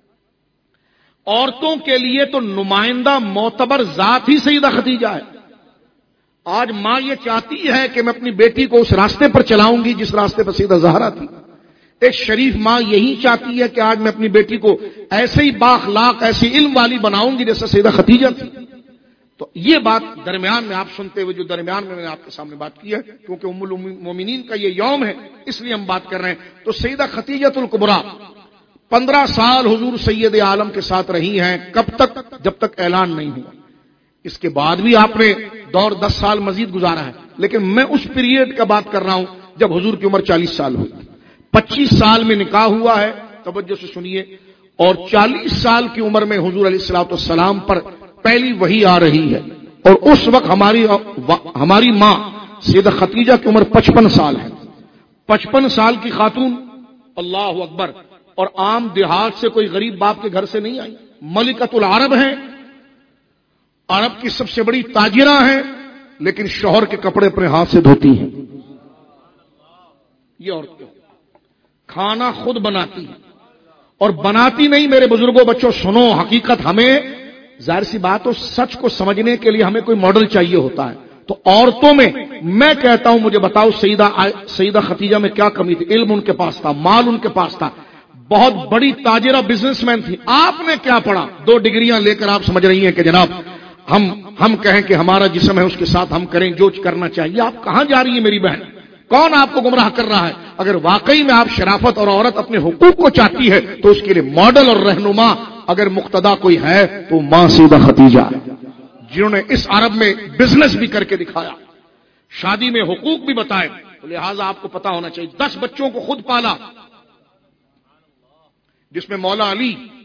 عورتوں کے لیے تو نمائندہ معتبر ذات ہی سیدہ خدیجہ ہے. آج ماں یہ چاہتی ہے کہ میں اپنی بیٹی کو اس راستے پر چلاؤں گی جس راستے پر سیدہ زہرا تھی. ایک شریف ماں یہی چاہتی ہے کہ آج میں اپنی بیٹی کو ایسے ہی بااخلاق، ایسی علم والی بناؤں گی جیسا سیدہ خدیجہ تھی. تو یہ بات درمیان میں آپ سنتے ہوئے جو درمیان میں نے آپ کے سامنے بات کی ہے، کیونکہ ام المومنین کا یہ یوم ہے اس لیے ہم بات کر رہے ہیں. تو سیدہ خدیجہ الکبریٰ 15 سال حضور سید عالم کے ساتھ رہی ہیں. کب تک؟ جب تک اعلان نہیں ہوا. اس کے بعد بھی آپ نے دور 10 سال مزید گزارا ہے، لیکن میں اس پیریڈ کا بات کر رہا ہوں جب حضور کی عمر 40 سال ہوئی. 25 سال میں نکاح ہوا ہے، توجہ سے سنیے، اور 40 سال کی عمر میں حضور علیہ الصلوۃ والسلام پر پہلی وحی آ رہی ہے. اور اس وقت ہماری ماں سیدہ خدیجہ کی عمر 55 سال ہے. 55 سال کی خاتون، اللہ اکبر، اور عام دیہات سے کوئی غریب باپ کے گھر سے نہیں آئی. ملکۃ العرب ہیں، عرب کی سب سے بڑی تاجرہ ہیں، لیکن شوہر کے کپڑے اپنے ہاتھ سے دھوتی ہیں. یہ عورتیں کھانا خود بناتی ہیں، اور بناتی نہیں. میرے بزرگوں، بچوں سنو، حقیقت ہمیں ظاہر سی بات ہو، سچ کو سمجھنے کے لیے ہمیں کوئی ماڈل چاہیے ہوتا ہے. تو عورتوں میں کہتا ہوں، مجھے بتاؤ سیدہ خدیجہ میں کیا کمی تھی؟ علم ان کے پاس تھا، مال ان کے پاس تھا، بہت بڑی تاجرہ بزنس مین تھی. آپ نے کیا پڑھا؟ 2 ڈگریاں لے کر آپ سمجھ رہی ہیں کہ جناب ہم کہیں کہ ہمارا جسم ہے اس کے ساتھ ہم کریں جو کرنا چاہیے. آپ کہاں جا رہی ہیں میری بہن؟ کون آپ کو گمراہ کر رہا ہے؟ اگر واقعی میں آپ شرافت اور عورت اپنے حقوق کو چاہتی ہے تو اس کے لیے ماڈل اور رہنما اگر مقتدا کوئی ہے تو ماں سیدہ خدیجہ، جنہوں نے اس عرب میں بزنس بھی کر کے دکھایا، شادی میں حقوق بھی بتائے. تو لہٰذا آپ کو پتا ہونا چاہیے. 10 بچوں کو خود پالا، جس میں مولا علی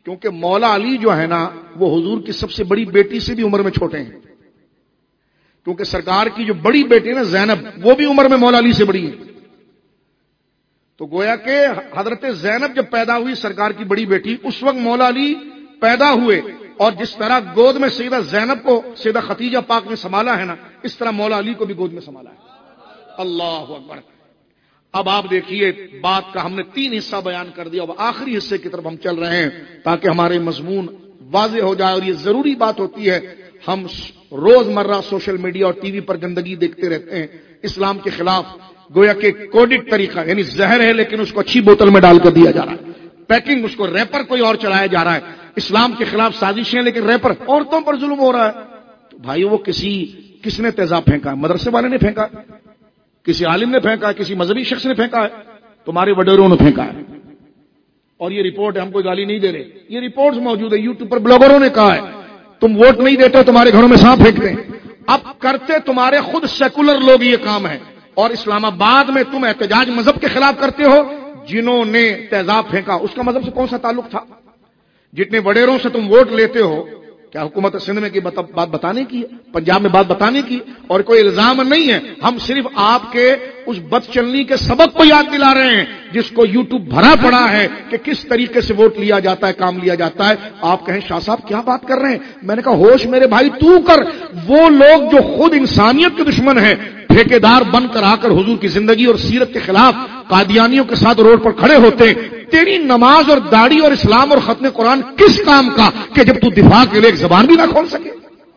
کیونکہ مولا علی جو ہے نا وہ حضور کی سب سے بڑی بیٹی سے بھی عمر میں چھوٹے ہیں، کیونکہ سرکار کی جو بڑی بیٹی ہے نا زینب، وہ بھی عمر میں مولا علی سے بڑی ہے. تو گویا کہ حضرت زینب جب پیدا ہوئی سرکار کی بڑی بیٹی، اس وقت مولا علی پیدا ہوئے، اور جس طرح گود میں سیدہ زینب کو سیدہ خدیجہ پاک نے سنبھالا ہے نا، اس طرح مولا علی کو بھی گود میں سنبھالا ہے. اللہ اکبر. اب آپ دیکھیے بات کا ہم نے 3 حصہ بیان کر دیا، اب آخری حصے کی طرف ہم چل رہے ہیں تاکہ ہمارے مضمون واضح ہو جائے. اور یہ ضروری بات ہوتی ہے، ہم روزمرہ سوشل میڈیا اور ٹی وی پر گندگی دیکھتے رہتے ہیں اسلام کے خلاف، گویا کہ کوڈڈ طریقہ، یعنی زہر ہے لیکن اس کو اچھی بوتل میں ڈال کر دیا جا رہا ہے، پیکنگ اس کو ریپر کوئی اور چلایا جا رہا ہے. اسلام کے خلاف سازشیں لیکن ریپر عورتوں پر ظلم ہو رہا ہے. تو بھائی وہ کس نے تیزاب پھینکا ہے؟ مدرسے والے نے پھینکا، کسی عالم نے پھینکا ہے، کسی مذہبی شخص نے پھینکا ہے، تمہارے وڈیروں نے پھینکا ہے. اور یہ رپورٹ ہے، ہم کوئی گالی نہیں دے رہے، یہ رپورٹس موجود ہے، یوٹیوب پر بلاگروں نے کہا ہے. تم ووٹ نہیں دیتے تمہارے گھروں میں سانپ پھینکتے ہیں. اب کرتے تمہارے خود سیکولر لوگ یہ کام ہے، اور اسلام آباد میں تم احتجاج مذہب کے خلاف کرتے ہو. جنہوں نے تیزاب پھینکا اس کا مذہب سے کون سا تعلق تھا؟ جتنے وڈیروں سے تم ووٹ لیتے ہو، کیا حکومت سندھ میں کی بات بتانے کی ہے، پنجاب میں بات بتانے کی؟ اور کوئی الزام نہیں ہے، ہم صرف آپ کے اس بد چلنی کے سبق کو یاد دلا رہے ہیں جس کو یوٹیوب بھرا پڑا ہے کہ کس طریقے سے ووٹ لیا جاتا ہے، کام لیا جاتا ہے. آپ کہیں شاہ صاحب کیا بات کر رہے ہیں؟ میں نے کہا ہوش میرے بھائی تو کر. وہ لوگ جو خود انسانیت کے دشمن ہیں، ٹھیکیدار بن کر آ کر حضور کی زندگی اور سیرت کے خلاف قادیانیوں کے ساتھ روڈ پر کھڑے ہوتے ہیں. تیری نماز اور داڑھی اور اسلام اور ختم قرآن کس کام کا کہ جب تو دفاع کے لیے ایک زبان بھی نہ کھول سکے؟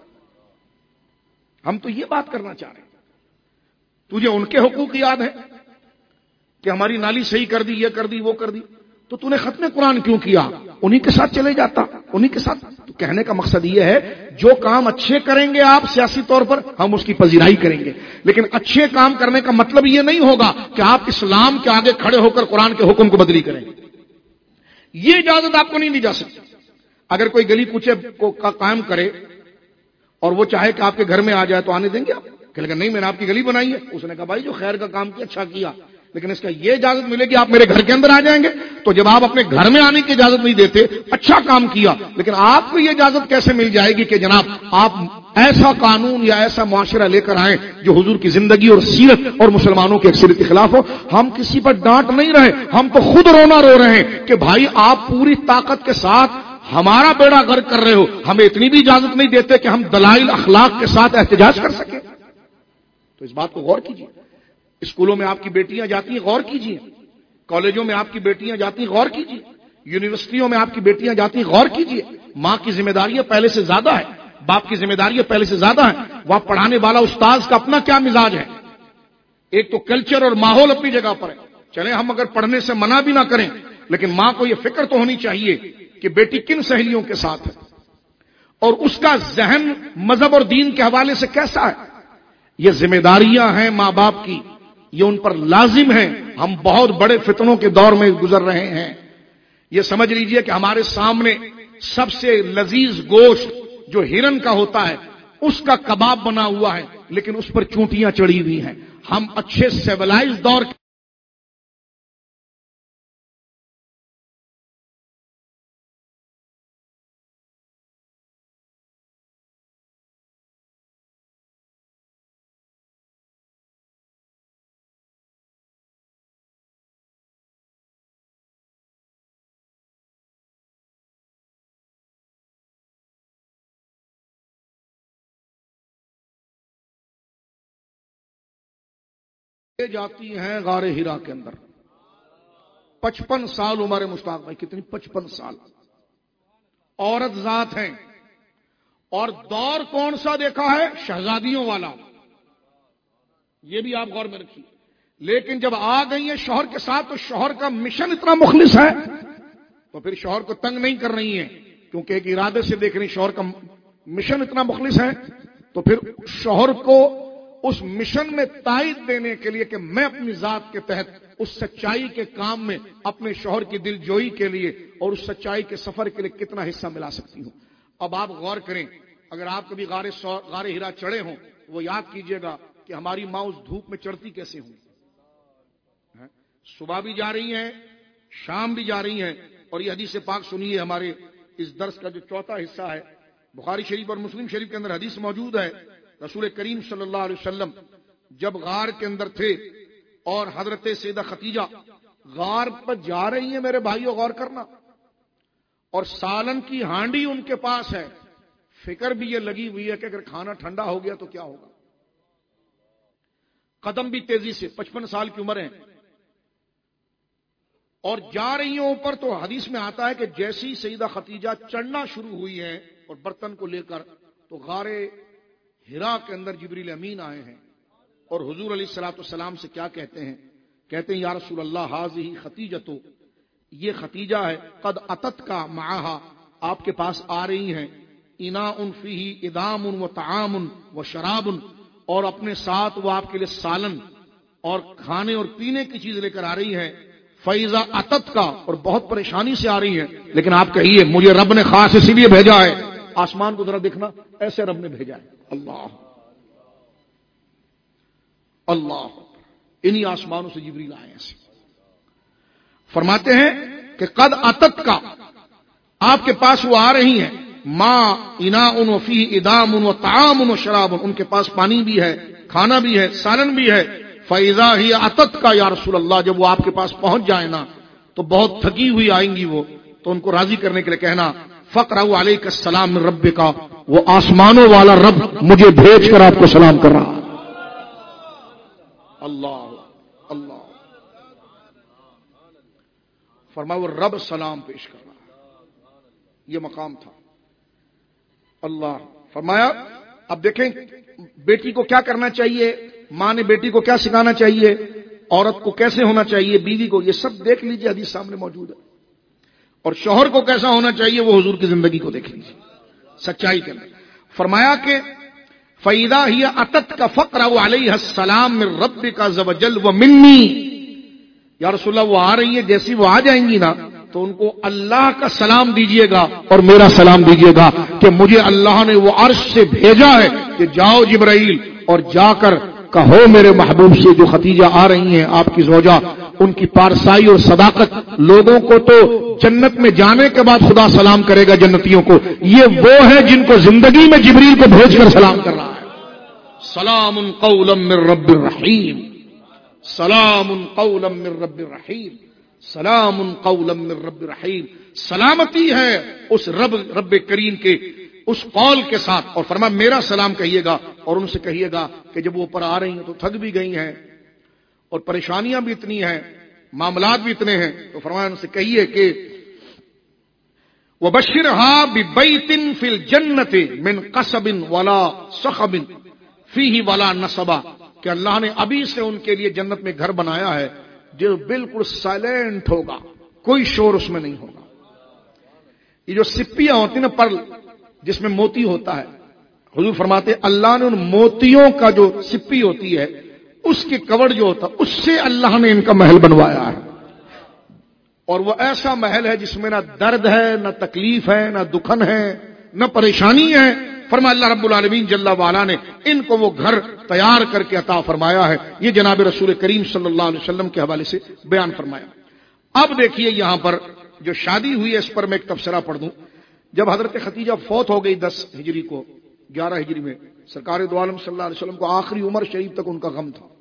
ہم تو یہ بات کرنا چاہ رہے ہیں. تجھے ان کے حقوق یاد ہے کہ ہماری نالی صحیح کر دی، یہ کر دی، وہ کر دی، تو تو نے ختم قرآن کیوں کیا؟ انہی کے ساتھ چلے جاتا، انہی کے ساتھ. تو کہنے کا مقصد یہ ہے جو کام اچھے کریں گے آپ سیاسی طور پر، ہم اس کی پذیرائی کریں گے، لیکن اچھے کام کرنے کا مطلب یہ نہیں ہوگا کہ آپ اسلام کے آگے کھڑے ہو کر قرآن کے حکم کو بدلی کریں. یہ اجازت آپ کو نہیں دی جا سکتی. اگر کوئی گلی کوچے کو قائم کرے اور وہ چاہے کہ آپ کے گھر میں آ جائے تو آنے دیں گے آپ؟ کہ لگا نہیں میں نے آپ کی گلی بنائی ہے. اس نے کہا بھائی جو خیر کا کام کیا اچھا کیا، لیکن اس کا یہ اجازت ملے گی آپ میرے گھر کے اندر آ جائیں گے. تو جب آپ اپنے گھر میں آنے کی اجازت نہیں دیتے، اچھا کام کیا، لیکن آپ کو یہ اجازت کیسے مل جائے گی کہ جناب آپ ایسا قانون یا ایسا معاشرہ لے کر آئیں جو حضور کی زندگی اور سیرت اور مسلمانوں کی اکثریت کے خلاف ہو؟ ہم کسی پر ڈانٹ نہیں رہے، ہم تو خود رونا رو رہے ہیں کہ بھائی آپ پوری طاقت کے ساتھ ہمارا بیڑا غرق کر رہے ہو، ہمیں اتنی بھی اجازت نہیں دیتے کہ ہم دلائل اخلاق کے ساتھ احتجاج کر سکیں. تو اس بات کو غور کیجیے. اسکولوں میں آپ کی بیٹیاں جاتی ہیں، غور کیجیے. کالجوں میں آپ کی بیٹیاں جاتی ہیں، غور کیجیے. یونیورسٹیوں میں آپ کی بیٹیاں جاتی ہیں، غور کیجیے. ماں کی ذمہ داریاں پہلے سے زیادہ ہے، باپ کی ذمہ داریاں پہلے سے زیادہ ہیں. وہاں پڑھانے والا استاذ کا اپنا کیا مزاج ہے؟ ایک تو کلچر اور ماحول اپنی جگہ پر ہے. چلے ہم اگر پڑھنے سے منع بھی نہ کریں، لیکن ماں کو یہ فکر تو ہونی چاہیے کہ بیٹی کن سہیلیوں کے ساتھ ہے اور اس کا ذہن مذہب اور دین کے حوالے سے کیسا ہے. یہ ذمہ داریاں ہیں ماں باپ کی، یہ ان پر لازم ہیں. ہم بہت بڑے فتنوں کے دور میں گزر رہے ہیں. یہ سمجھ لیجئے کہ ہمارے سامنے سب سے لذیذ گوشت جو ہرن کا ہوتا ہے اس کا کباب بنا ہوا ہے، لیکن اس پر چونٹیاں چڑھی ہوئی ہیں. ہم اچھے سیولائز دور جاتی ہیں غار ہرا کے اندر. 55 سال عمر مشتاق بھائی، کتنی 55 سال عورت ذات ہیں. اور دور کون سا دیکھا ہے؟ شہزادیوں والا. یہ بھی آپ غور میں رکھیے. لیکن جب آ گئی ہیں شوہر کے ساتھ تو شوہر کا مشن اتنا مخلص ہے تو پھر شوہر کو تنگ نہیں کر رہی ہیں، کیونکہ ایک ارادے سے دیکھ رہی شوہر کا مشن اتنا مخلص ہے. تو پھر شوہر کو اس مشن میں تائید دینے کے لیے کہ میں اپنی ذات کے تحت اس سچائی کے کام میں اپنے شوہر کی دل جوئی کے لیے اور اس سچائی کے سفر کے لیے کتنا حصہ ملا سکتی ہوں. اب آپ غور کریں، اگر آپ کبھی غار ہرا چڑھے ہوں، وہ یاد کیجئے گا کہ ہماری ماں اس دھوپ میں چڑھتی کیسے ہوں. صبح بھی جا رہی ہیں، شام بھی جا رہی ہیں. اور یہ حدیث پاک سنیے ہمارے اس درس کا جو چوتھا حصہ ہے، بخاری شریف اور مسلم شریف کے اندر حدیث موجود ہے، رسول کریم صلی اللہ علیہ وسلم جب غار کے اندر تھے اور حضرت سیدہ خدیجہ غار پر جا رہی ہیں، میرے بھائیو غور کرنا، اور سالن کی ہانڈی ان کے پاس ہے، فکر بھی یہ لگی ہوئی ہے کہ اگر کھانا ٹھنڈا ہو گیا تو کیا ہوگا، قدم بھی تیزی سے 55 سال کی عمر ہے، اور جا رہی ہیں اوپر، تو حدیث میں آتا ہے کہ جیسی سیدہ خدیجہ چڑھنا شروع ہوئی ہیں اور برتن کو لے کر، تو غار حرا کے اندر جبریل امین آئے ہیں اور حضور علیہ الصلوۃ والسلام سے کیا کہتے ہیں؟ کہتے ہیں یا رسول اللہ ھذہ خدیجہ، یہ خدیجہ ہے، قد اتت کا معہا، آپ کے پاس آ رہی ہیں، اناء فیہ ادام و طعام و شراب، اور اپنے ساتھ وہ آپ کے لیے سالن اور کھانے اور پینے کی چیز لے کر آ رہی ہیں، فیضا اتت کا، اور بہت پریشانی سے آ رہی ہیں، لیکن آپ کہیے مجھے رب نے خاص اسی لیے بھیجا ہے، آسمان کو ذرا دیکھنا، ایسے رب نے بھیجا ہے، اللہ اللہ، انہی آسمانوں سے جبریل آئے ایسے، فرماتے ہیں کہ قد اتت کا، آپ کے پاس وہ آ رہی ہیں، ما اناء فیہ ادام و طعام و شراب، ان کے پاس پانی بھی ہے، کھانا بھی ہے، سالن بھی ہے، فَإِذَا هِيَ أَتَتْكَ یا رسول اللہ، جب وہ آپ کے پاس پہنچ جائے نا تو بہت تھکی ہوئی آئیں گی وہ، تو ان کو راضی کرنے کے لیے کہنا فَقْرَأُوا عَلَيْكَ السَّلَامُ مِن رَبِّكَ، وہ آسمانوں والا رب مجھے بھیج کر آپ کو سلام کر رہا، اللہ اللہ، فرمایا وہ رب سلام پیش کر رہا، یہ مقام تھا، اللہ فرمایا۔ اب دیکھیں بیٹی کو کیا کرنا چاہیے، ماں نے بیٹی کو کیا سکھانا چاہیے، عورت کو کیسے ہونا چاہیے، بیوی کو، یہ سب دیکھ لیجیے، حدیث سامنے موجود ہے، اور شوہر کو کیسا ہونا چاہیے وہ حضور کی زندگی کو دیکھ لیجیے سچائی کے اندر۔ فرمایا کہ فَإِذَا هِيَ أَتَتْكَ فَاقْرَأُوا عَلَيْهَا السَّلَامَ مِن رَبِّكَ عَزَّ وَجَلَّ وَمِنِّي، یا رسول اللہ وہ آ رہی ہے، جیسی وہ آ جائیں گی نا تو ان کو اللہ کا سلام دیجئے گا اور میرا سلام دیجئے گا کہ مجھے اللہ نے وہ عرش سے بھیجا ہے کہ جاؤ جبرائیل اور جا کر کہو میرے محبوب سے جو خدیجہ آ رہی ہیں آپ کی زوجہ، ان کی پارسائی اور صداقت، لوگوں کو تو جنت میں جانے کے بعد خدا سلام کرے گا جنتیوں کو، یہ وہ ہے جن کو زندگی میں جبریل کو بھیج کر سلام کر رہا ہے، سلام قولا من رب الرحیم، سلام قولا من رب الرحیم، سلام قولا من رب الرحیم، سلامتی ہے اس رب کریم کے اس قول کے ساتھ، اور فرمایا میرا سلام کہیے گا، اور ان سے کہیے گا کہ جب وہ اوپر آ رہی ہیں تو تھک بھی گئی ہیں اور پریشانیاں بھی اتنی ہیں، معاملات بھی اتنے ہیں، تو فرمایا ان سے کہیے کہ وَبَشِّرْهَا بِبَيْتٍ فِي الْجَنَّةِ مِنْ قَصَبٍ وَلَا صَخَبٍ فِيهِ وَلَا نَصَبٍ، کہ اللہ نے ابھی سے ان کے لیے جنت میں گھر بنایا ہے جو بالکل سائلنٹ ہوگا، کوئی شور اس میں نہیں ہوگا۔ یہ جو سپیاں ہوتی ہیں نا، پرل جس میں موتی ہوتا ہے، حضور فرماتے ہیں اللہ نے ان موتیوں کا جو سپی ہوتی ہے اس کے کور جو ہوتا ہے اس سے اللہ نے ان کا محل بنوایا ہے، اور وہ ایسا محل ہے جس میں نہ درد ہے، نہ تکلیف ہے، نہ دکھن ہے، نہ پریشانی ہے۔ فرمایا اللہ رب العالمین جل وعلا نے ان کو وہ گھر تیار کر کے عطا فرمایا ہے، یہ جناب رسول کریم صلی اللہ علیہ وسلم کے حوالے سے بیان فرمایا۔ اب دیکھیے یہاں پر جو شادی ہوئی ہے اس پر میں ایک تبصرہ پڑھ دوں۔ جب حضرت خدیجہ فوت ہو گئی 10 ہجری کو، 11 ہجری میں، سرکار دو عالم صلی اللہ علیہ وسلم کو آخری عمر شریف تک ان کا غم تھا،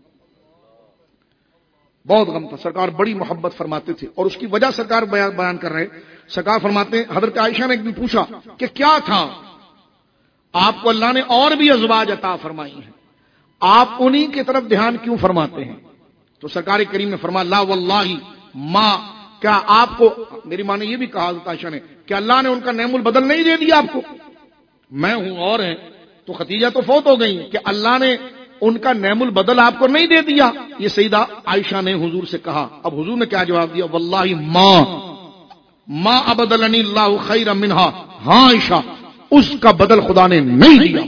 بہت غم تھا، سرکار بڑی محبت فرماتے تھے، اور اس کی وجہ سرکار بیان کر رہے ہیں۔ سرکار فرماتے ہیں حضرت عائشہ نے ایک دن پوچھا کہ کیا تھا، آپ کو اللہ نے اور بھی ازواج عطا فرمائی ہیں، آپ انہی کی طرف دھیان کیوں فرماتے ہیں؟ تو سرکار کریم نے فرمایا لا واللہ ما، کیا آپ کو، میری ماں نے یہ بھی کہا حضرت عائشہ نے کہ اللہ نے ان کا نعم البدل نہیں دے دیا آپ کو؟ میں ہوں اور ہیں، تو خدیجہ تو فوت ہو گئی کہ اللہ نے ان کا نعم البدل آپ کو نہیں دے دیا؟ یہ سیدہ عائشہ نے حضور سے کہا۔ اب حضور نے کیا جواب دیا؟ واللہ ما ابدلنی اللہ خیرا منہا، ہاں عائشہ اس کا بدل خدا نے نہیں دیا،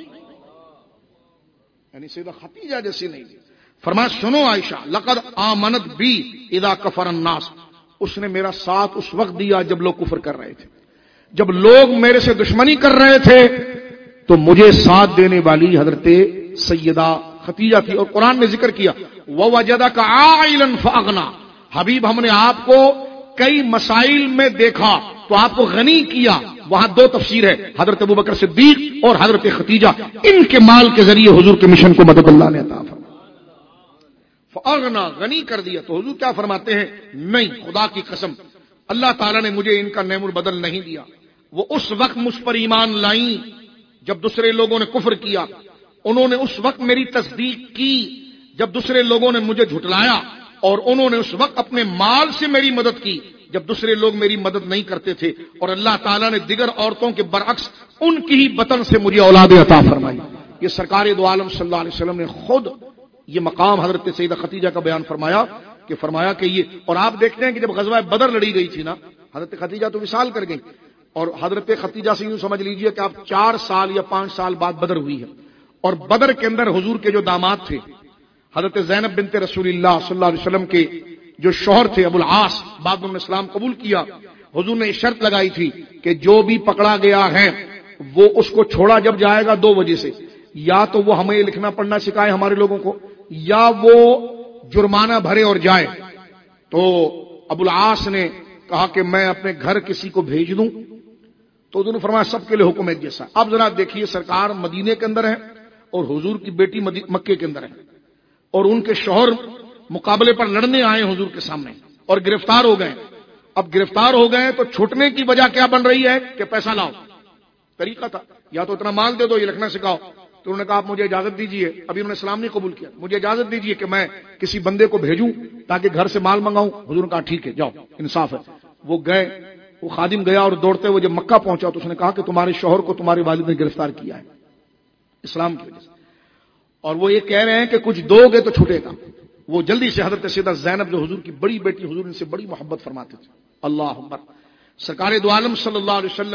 یعنی سیدہ خدیجہ جیسی نہیں دی۔ فرمایا سنو عائشہ، لقد آمنت بی اذا کفر الناس، اس نے میرا ساتھ اس وقت دیا جب لوگ کفر کر رہے تھے، جب لوگ میرے سے دشمنی کر رہے تھے تو مجھے ساتھ دینے والی حضرت سیدہ خدیجہ تھی۔ اور قرآن نے ذکر کیا وَوَجَدَكَ عَائِلًا فَأَغْنَى، حبیب ہم نے آپ کو کئی مسائل میں دیکھا تو آپ کو غنی کیا، وہاں دو تفسیر ہے، حضرت ابوبکر صدیق اور حضرت ختیجہ، ان کے مال کے ذریعے حضور کے مشن کو مدد اللہ نے عطا فرمائی، فاغنا، غنی کر دیا۔ تو حضور کیا فرماتے ہیں؟ نہیں، خدا کی قسم اللہ تعالیٰ نے مجھے ان کا نعم البدل نہیں دیا۔ وہ اس وقت مجھ پر ایمان لائیں جب دوسرے لوگوں نے کفر کیا، انہوں نے اس وقت میری تصدیق کی جب دوسرے لوگوں نے مجھے جھٹلایا، اور انہوں نے اس وقت اپنے مال سے میری مدد کی جب دوسرے لوگ میری مدد نہیں کرتے تھے، اور اللہ تعالیٰ نے دیگر عورتوں کے برعکس ان کی ہی بطن سے مجھے اولاد عطا فرمائی۔ یہ سرکار دو عالم صلی اللہ علیہ وسلم نے خود یہ مقام حضرت سیدہ خدیجہ کا بیان فرمایا کہ یہ، اور آپ دیکھتے ہیں کہ جب غزوہ بدر لڑی گئی تھی نا، حضرت خدیجہ تو وصال کر گئی، اور حضرت خدیجہ سے یوں سمجھ لیجئے کہ آپ 4 سال یا 5 سال بعد بدر ہوئی ہے، اور بدر کے اندر حضور کے جو داماد تھے، حضرت زینب بنت رسول اللہ صلی اللہ علیہ وسلم کے جو شوہر تھے ابو العاص، بعد میں اسلام قبول کیا، حضور نے شرط لگائی تھی کہ جو بھی پکڑا گیا ہے وہ اس کو چھوڑا جب جائے گا 2 وجہ سے، یا تو وہ ہمیں لکھنا پڑھنا سکھائے ہمارے لوگوں کو، یا وہ جرمانہ بھرے اور جائے۔ تو ابو العاص نے کہا کہ میں اپنے گھر کسی کو بھیج دوں، تو انہوں نے فرمایا سب کے لیے حکم ایک جیسا۔ اب ذرا دیکھیے، سرکار مدینے کے اندر ہے اور حضور کی بیٹی مکے کے اندر ہے، اور ان کے شوہر مقابلے پر لڑنے آئے حضور کے سامنے اور گرفتار ہو گئے۔ اب گرفتار ہو گئے تو چھوٹنے کی وجہ کیا بن رہی ہے کہ پیسہ لاؤ، طریقہ تھا یا تو اتنا مال دے دو یا لکھنا سکھاؤ۔ تو انہوں نے کہا آپ مجھے اجازت دیجیے، ابھی انہوں نے اسلام نہیں قبول کیا، مجھے اجازت دیجیے کہ میں کسی بندے کو بھیجوں تاکہ گھر سے مال منگاؤں۔ حضور نے کہا ٹھیک ہے جاؤ، انصاف ہے۔ وہ گئے، وہ خادم گیا اور دوڑتے ہوئے جب مکہ پہنچا تو اس نے کہا کہ تمہارے شوہر کو تمہارے والد نے گرفتار کیا ہے اسلام کی وجہ سے، اور وہ یہ کہہ رہے ہیں کہ کچھ دو گے تو چھوٹے گا۔ وہ جلدی سے حضرت سیدہ زینب جو حضور کی بڑی بیٹی، حضور ان سے بڑی محبت فرماتے تھے، اللہ اکبر، سرکار دو عالم صلی اللہ علیہ وسلم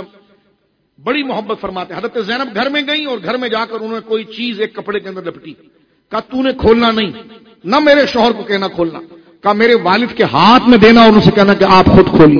بڑی محبت فرماتے۔ حضرت زینب گھر میں گئیں اور گھر میں جا کر انہوں نے کوئی چیز ایک کپڑے کے اندر لپٹی، کہا تو نے کھولنا نہیں، نہ میرے شوہر کو کہنا کھولنا، کہا میرے والد کے ہاتھ میں دینا اور ان سے کہنا کہ آپ خود کھولیے۔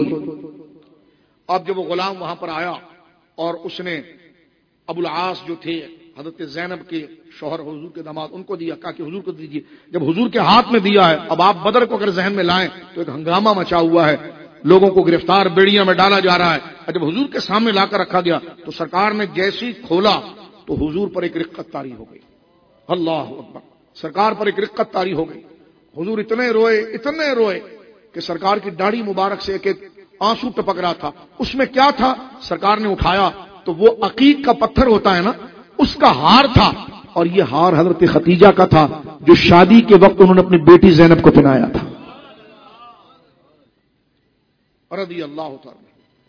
اب جب وہ غلام وہاں پر آیا اور اس نے ابو العاص جو تھے حضرت زینب کے شوہر حضور کے داماد، ان کو دیا، کہا کہ حضور کو دیجیے۔ جب حضور کے ہاتھ میں دیا ہے، اب آپ بدر کو اگر ذہن میں لائیں تو ایک ہنگامہ مچا ہوا ہے، لوگوں کو گرفتار بیڑیاں میں ڈالا جا رہا ہے۔ اور جب حضور کے سامنے لا کر رکھا گیا تو سرکار نے جیسے ہی کھولا تو حضور پر ایک رقت طاری ہو گئی، اللہ اکبر، سرکار پر ایک رقت طاری ہو گئی۔ حضور اتنے روئے کہ سرکار کی داڑھی مبارک سے ایک ایک آنسو ٹپک رہا تھا۔ اس میں کیا تھا؟ سرکار نے اٹھایا تو وہ عقیق کا پتھر ہوتا ہے نا، اس کا ہار تھا، اور یہ ہار حضرت خدیجہ کا تھا جو شادی کے وقت انہوں نے اپنی بیٹی زینب کو پہنایا تھا، رضی اللہ تعالی،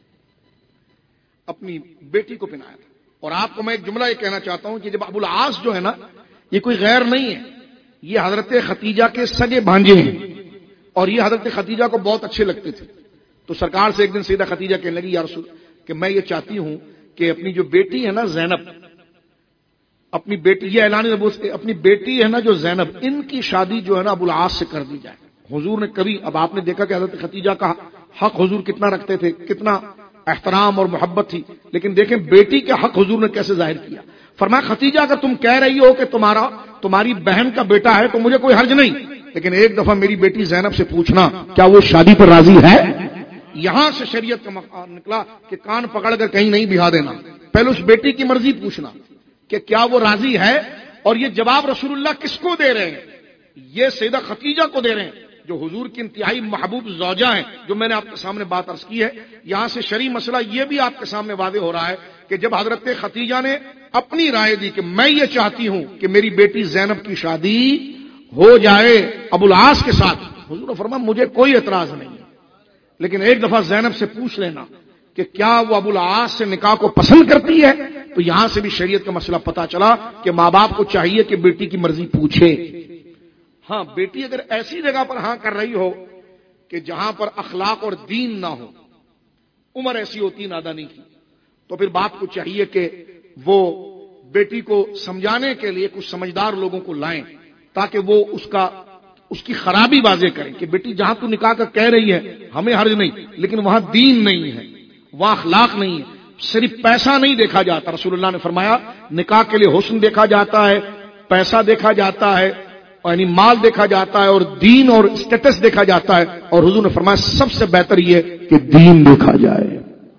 اپنی بیٹی کو پہنایا تھا۔ اور آپ کو میں ایک جملہ یہ کہنا چاہتا ہوں کہ جب ابو العاص جو ہے نا، یہ کوئی غیر نہیں ہے، یہ حضرت خدیجہ کے سگے بھانجے ہیں، اور یہ حضرت خدیجہ کو بہت اچھے لگتے تھے۔ تو سرکار سے ایک دن سیدہ خدیجہ کہنے لگی یا رسول کہ میں یہ چاہتی ہوں کہ اپنی جو بیٹی ہے نا زینب، اپنی بیٹی، یہ اعلان نبوت، اپنی بیٹی ہے نا جو زینب، ان کی شادی جو ہے نا ابو العاص سے کر دی جائے۔ حضور نے کبھی، اب آپ نے دیکھا کہ حضرت خدیجہ کا حق حضور کتنا رکھتے تھے، کتنا احترام اور محبت تھی، لیکن دیکھیں بیٹی کے حق حضور نے کیسے ظاہر کیا۔ فرمایا خدیجہ اگر تم کہہ رہی ہو کہ تمہاری بہن کا بیٹا ہے تو مجھے کوئی حرج نہیں، لیکن ایک دفعہ میری بیٹی زینب سے پوچھنا کیا وہ شادی پر راضی ہے۔ یہاں سے شریعت کا مقام نکلا کہ کان پکڑ کر کہیں نہیں بہا دینا، پہلے اس بیٹی کی مرضی پوچھنا کہ کیا وہ راضی ہے۔ اور یہ جواب رسول اللہ کس کو دے رہے ہیں؟ یہ سیدہ خدیجہ کو دے رہے ہیں جو حضور کی انتہائی محبوب زوجہ ہیں، جو میں نے آپ کے سامنے بات عرض کی ہے۔ یہاں سے شرعی مسئلہ یہ بھی آپ کے سامنے واضح ہو رہا ہے کہ جب حضرت خدیجہ نے اپنی رائے دی کہ میں یہ چاہتی ہوں کہ میری بیٹی زینب کی شادی ہو جائے ابو العاص کے ساتھ، حضور نے فرمایا مجھے کوئی اعتراض نہیں ہے، لیکن ایک دفعہ زینب سے پوچھ لینا کہ کیا وہ ابو العاص سے نکاح کو پسند کرتی ہے۔ تو یہاں سے بھی شریعت کا مسئلہ پتا چلا کہ ماں باپ کو چاہیے کہ بیٹی کی مرضی پوچھے۔ ہاں، بیٹی اگر ایسی جگہ پر ہاں کر رہی ہو کہ جہاں پر اخلاق اور دین نہ ہو، عمر ایسی ہوتی نادانی کی، تو پھر باپ کو چاہیے کہ وہ بیٹی کو سمجھانے کے لیے کچھ سمجھدار لوگوں کو لائیں تاکہ وہ اس کی خرابی واضح کریں کہ بیٹی جہاں تو نکاح کا کہہ رہی ہے ہمیں حرج نہیں، لیکن وہاں دین نہیں ہے، وہاں اخلاق نہیں ہے، صرف پیسہ نہیں دیکھا جاتا۔ رسول اللہ نے فرمایا نکاح کے لیے حسن دیکھا جاتا ہے، پیسہ دیکھا جاتا ہے، یعنی مال دیکھا جاتا ہے اور دین اور اسٹیٹس دیکھا جاتا ہے، اور حضور نے فرمایا سب سے بہتر یہ کہ دین دیکھا جائے،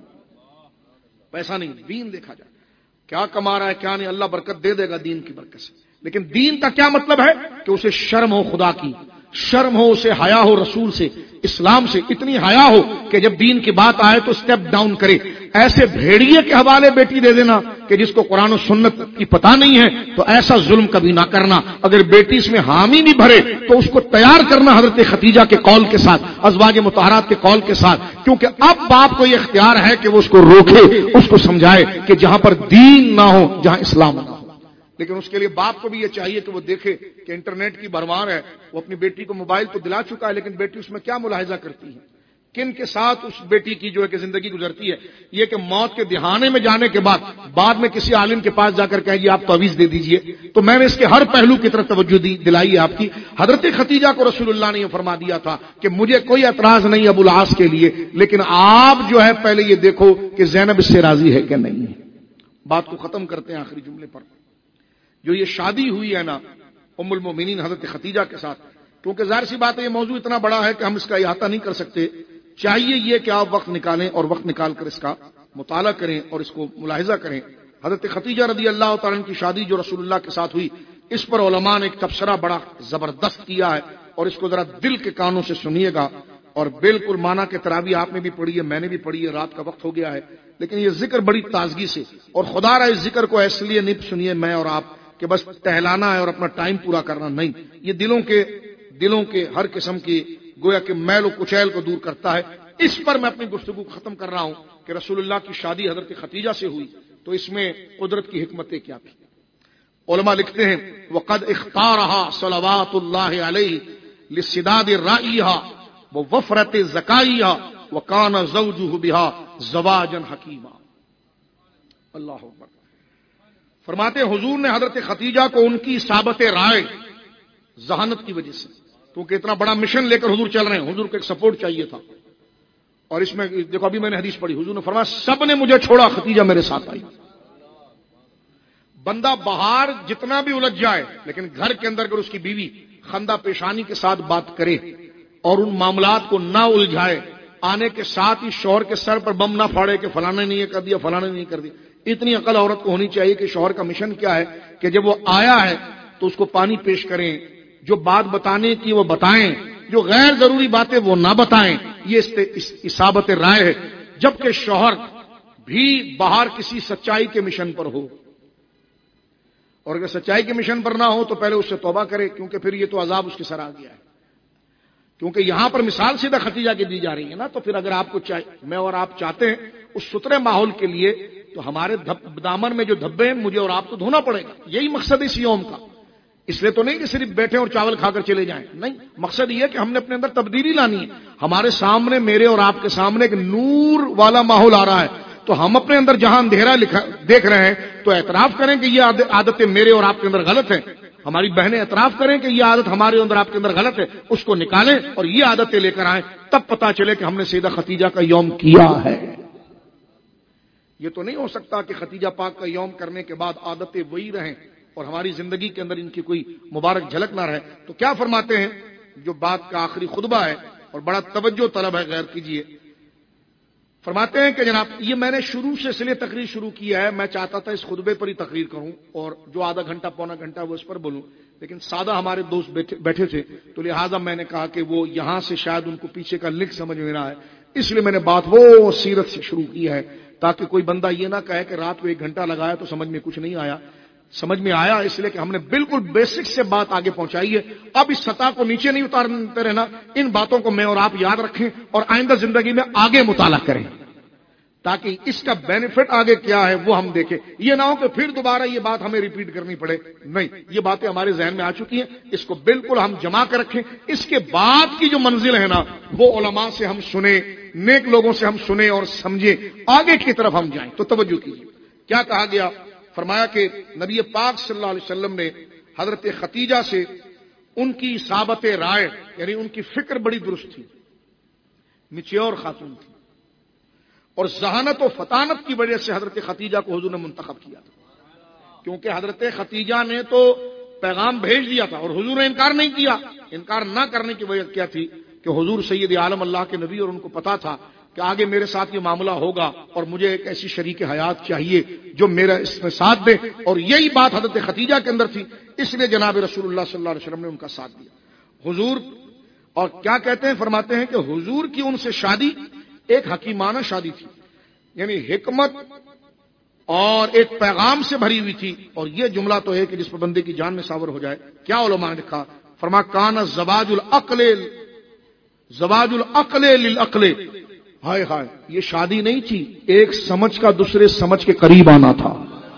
پیسہ نہیں، دین دیکھا جائے، کیا کما رہا ہے کیا نہیں، اللہ برکت دے دے گا دین کی برکت سے۔ لیکن دین کا کیا مطلب ہے کہ اسے شرم ہو خدا کی، شرم ہو، اسے حیا ہو رسول سے، اسلام سے، اتنی حیا ہو کہ جب دین کی بات آئے تو سٹیپ ڈاؤن کرے۔ ایسے بھیڑیے کے حوالے بیٹی دے دینا کہ جس کو قرآن و سنت کی پتہ نہیں ہے، تو ایسا ظلم کبھی نہ کرنا۔ اگر بیٹی اس میں حامی بھی بھرے تو اس کو تیار کرنا حضرت خدیجہ کے قول کے ساتھ، ازواج مطہرات کے قول کے ساتھ، کیونکہ اب باپ کو یہ اختیار ہے کہ وہ اس کو روکے، اس کو سمجھائے کہ جہاں پر دین نہ ہو، جہاں اسلام نہ ہو۔ لیکن اس کے لیے باپ کو بھی یہ چاہیے کہ وہ دیکھے کہ انٹرنیٹ کی بھرمار ہے، وہ اپنی بیٹی کو موبائل تو دلا چکا ہے، لیکن بیٹی اس میں کیا ملاحظہ کرتی ہے، کن کے ساتھ اس بیٹی کی جو ہے کہ زندگی گزرتی ہے۔ یہ کہ موت کے دہانے میں جانے کے بعد میں کسی عالم کے پاس جا کر کہیں جی آپ تعویذ دے دیجئے، تو میں نے اس کے ہر پہلو کی طرف توجہ دلائی ہے آپ کی۔ حضرت خدیجہ کو رسول اللہ نے یہ فرما دیا تھا کہ مجھے کوئی اعتراض نہیں ابو العاص کے لیے، لیکن آپ جو ہے پہلے یہ دیکھو کہ زینب اس سے راضی ہے کہ نہیں ہے۔ بات کو ختم کرتے ہیں آخری جملے پر۔ جو یہ شادی ہوئی ہے نا ام المومنین حضرت خدیجہ کے ساتھ، کیونکہ ظاہر سی بات ہے یہ موضوع اتنا بڑا ہے کہ ہم اس کا احاطہ نہیں کر سکتے، چاہیے یہ کہ آپ وقت نکالیں اور وقت نکال کر اس کا مطالعہ کریں اور اس کو ملاحظہ کریں۔ حضرت خدیجہ رضی اللہ تعالیٰ عنہ کی شادی جو رسول اللہ کے ساتھ ہوئی، اس پر علماء نے ایک تبصرہ بڑا زبردست کیا ہے، اور اس کو ذرا دل کے کانوں سے سنیے گا، اور بالکل مانا کہ تراویح آپ نے بھی پڑھی ہے، میں نے بھی پڑھی ہے، رات کا وقت ہو گیا ہے، لیکن یہ ذکر بڑی تازگی سے، اور خدا را اس ذکر کو اس لیے نہیں سنیے میں اور آپ کہ بس ٹہلانا ہے اور اپنا ٹائم پورا کرنا، نہیں، یہ دلوں کے ہر قسم کی گویا کہ میل و کچیل کو دور کرتا ہے۔ اس پر میں اپنی گفتگو ختم کر رہا ہوں کہ رسول اللہ کی شادی حضرت خدیجہ سے ہوئی، تو اس میں قدرت کی حکمتیں کیا تھی۔ علماء لکھتے ہیں وقد اختارها صلوات اللہ علیہ لسداد رائیها ووفرت زکائیها وکان زوجہ بها زواجا حکیما۔ اللہ اکبر۔ فرماتے ہیں حضور نے حضرت خدیجہ کو ان کی ثابت رائے، ذہانت کی وجہ سے، کیونکہ اتنا بڑا مشن لے کر حضور چل رہے ہیں، حضور کو ایک سپورٹ چاہیے تھا، اور اس میں دیکھو ابھی میں نے حدیث پڑھی، حضور نے فرمایا سب نے مجھے چھوڑا، خدیجہ میرے ساتھ آئی۔ بندہ باہر جتنا بھی الجھ جائے، لیکن گھر کے اندر اگر اس کی بیوی خندہ پیشانی کے ساتھ بات کرے اور ان معاملات کو نہ الجھائے، آنے کے ساتھ ہی شوہر کے سر پر بم نہ پھاڑے کہ فلانے نے یہ کر دیا، فلانے نے نہیں کر دیا۔ اتنی عقل عورت کو ہونی چاہیے کہ شوہر کا مشن کیا ہے کہ جب وہ آیا ہے تو اس کو پانی پیش کریں، جو بات بتانے کی وہ بتائیں، جو غیر ضروری باتیں وہ نہ بتائیں، یہ اصابت رائے ہے، جبکہ شوہر بھی باہر کسی سچائی کے مشن پر ہو، اور اگر سچائی کے مشن پر نہ ہو تو پہلے اس سے توبہ کرے، کیونکہ پھر یہ تو عذاب اس کے سر آ گیا ہے۔ کیونکہ یہاں پر مثال سیدھا خدیجہ کی دی جا رہی ہے نا، تو پھر اگر آپ کو میں اور آپ چاہتے ہیں اس ستھرے ماحول کے لیے، تو ہمارے دامن میں جو دھبے ہیں مجھے اور آپ کو دھونا پڑے گا۔ یہی مقصد ہے اس یوم کا، اس لیے تو نہیں کہ صرف بیٹھے اور چاول کھا کر چلے جائیں، نہیں، مقصد یہ ہے کہ ہم نے اپنے اندر تبدیلی لانی ہے۔ ہمارے سامنے، میرے اور آپ کے سامنے ایک نور والا ماحول آ رہا ہے، تو ہم اپنے اندر جہاں اندھیرا دیکھ رہے ہیں تو اعتراف کریں کہ یہ عادتیں میرے اور آپ کے اندر غلط ہیں۔ ہماری بہنیں اعتراف کریں کہ یہ عادت ہمارے اندر آپ کے اندر غلط ہے، اس کو نکالیں اور یہ عادتیں لے کر آئیں، تب پتہ چلے کہ ہم نے سیدہ خدیجہ کا یوم کیا ہے۔ یہ تو نہیں ہو سکتا کہ خدیجہ پاک کا یوم کرنے کے بعد عادتیں وہی رہیں اور ہماری زندگی کے اندر ان کی کوئی مبارک جھلک نہ رہے۔ تو کیا فرماتے ہیں، جو بات کا آخری خطبہ ہے اور بڑا توجہ طلب ہے، غور کیجیے۔ فرماتے ہیں کہ جناب یہ میں نے شروع سے اس لیے تقریر شروع کیا ہے، میں چاہتا تھا اس خطبے پر ہی تقریر کروں اور جو آدھا گھنٹہ پونا گھنٹہ وہ اس پر بولوں، لیکن سادہ ہمارے دوست بیٹھے تھے، تو لہٰذا میں نے کہا کہ وہ یہاں سے شاید ان کو پیچھے کا لنک سمجھ میں نہ آئے، اس لیے میں نے بات وہ سیرت سے شروع کی ہے، تاکہ کوئی بندہ یہ نہ کہے کہ رات کو 1 گھنٹہ لگایا تو سمجھ میں کچھ نہیں آیا۔ سمجھ میں آیا اس لیے کہ ہم نے بالکل بیسک سے بات آگے پہنچائی ہے۔ اب اس سطح کو نیچے نہیں اتارتے رہنا، ان باتوں کو میں اور آپ یاد رکھیں اور آئندہ زندگی میں آگے مطالعہ کریں، تاکہ اس کا بینیفٹ آگے کیا ہے وہ ہم دیکھیں۔ یہ نہ ہو کہ پھر دوبارہ یہ بات ہمیں ریپیٹ کرنی پڑے، نہیں، یہ باتیں ہمارے ذہن میں آ چکی ہیں، اس کو بالکل ہم جمع کر رکھیں۔ اس کے بعد کی جو منزل ہے نا، وہ علماء سے ہم سنیں، نیک لوگوں سے ہم سنیں اور سمجھیں، آگے کی طرف ہم جائیں۔ تو توجہ کیجیے، کیا کہا گیا؟ فرمایا کہ نبی پاک صلی اللہ علیہ وسلم نے حضرت خدیجہ سے ان کی ثابت رائے، یعنی ان کی فکر بڑی درست تھی، میچیور خاتون تھی، اور ذہانت و فطانت کی وجہ سے حضرت خدیجہ کو حضور نے منتخب کیا تھا، کیونکہ حضرت خدیجہ نے تو پیغام بھیج دیا تھا اور حضور نے انکار نہیں کیا. انکار نہ کرنے کی وجہ کیا تھی کہ حضور سید عالم اللہ کے نبی اور ان کو پتا تھا کہ آگے میرے ساتھ یہ معاملہ ہوگا اور مجھے ایک ایسی شریک حیات چاہیے جو میرا اس میں ساتھ دے, اور یہی بات حضرت خدیجہ کے اندر تھی. اس لیے جناب رسول اللہ صلی اللہ علیہ وسلم نے ان کا ساتھ دیا. حضور اور کیا کہتے ہیں, فرماتے ہیں کہ حضور کی ان سے شادی ایک حکیمانہ شادی تھی, یعنی حکمت اور ایک پیغام سے بھری ہوئی تھی. اور یہ جملہ تو ہے کہ جس پر بندے کی جان میں ساور ہو جائے. کیا علماء نے لکھا, فرما کان زواج العقل للعقل. ہائے ہائے, یہ شادی نہیں تھی, ایک سمجھ کا دوسرے سمجھ کے قریب آنا تھا.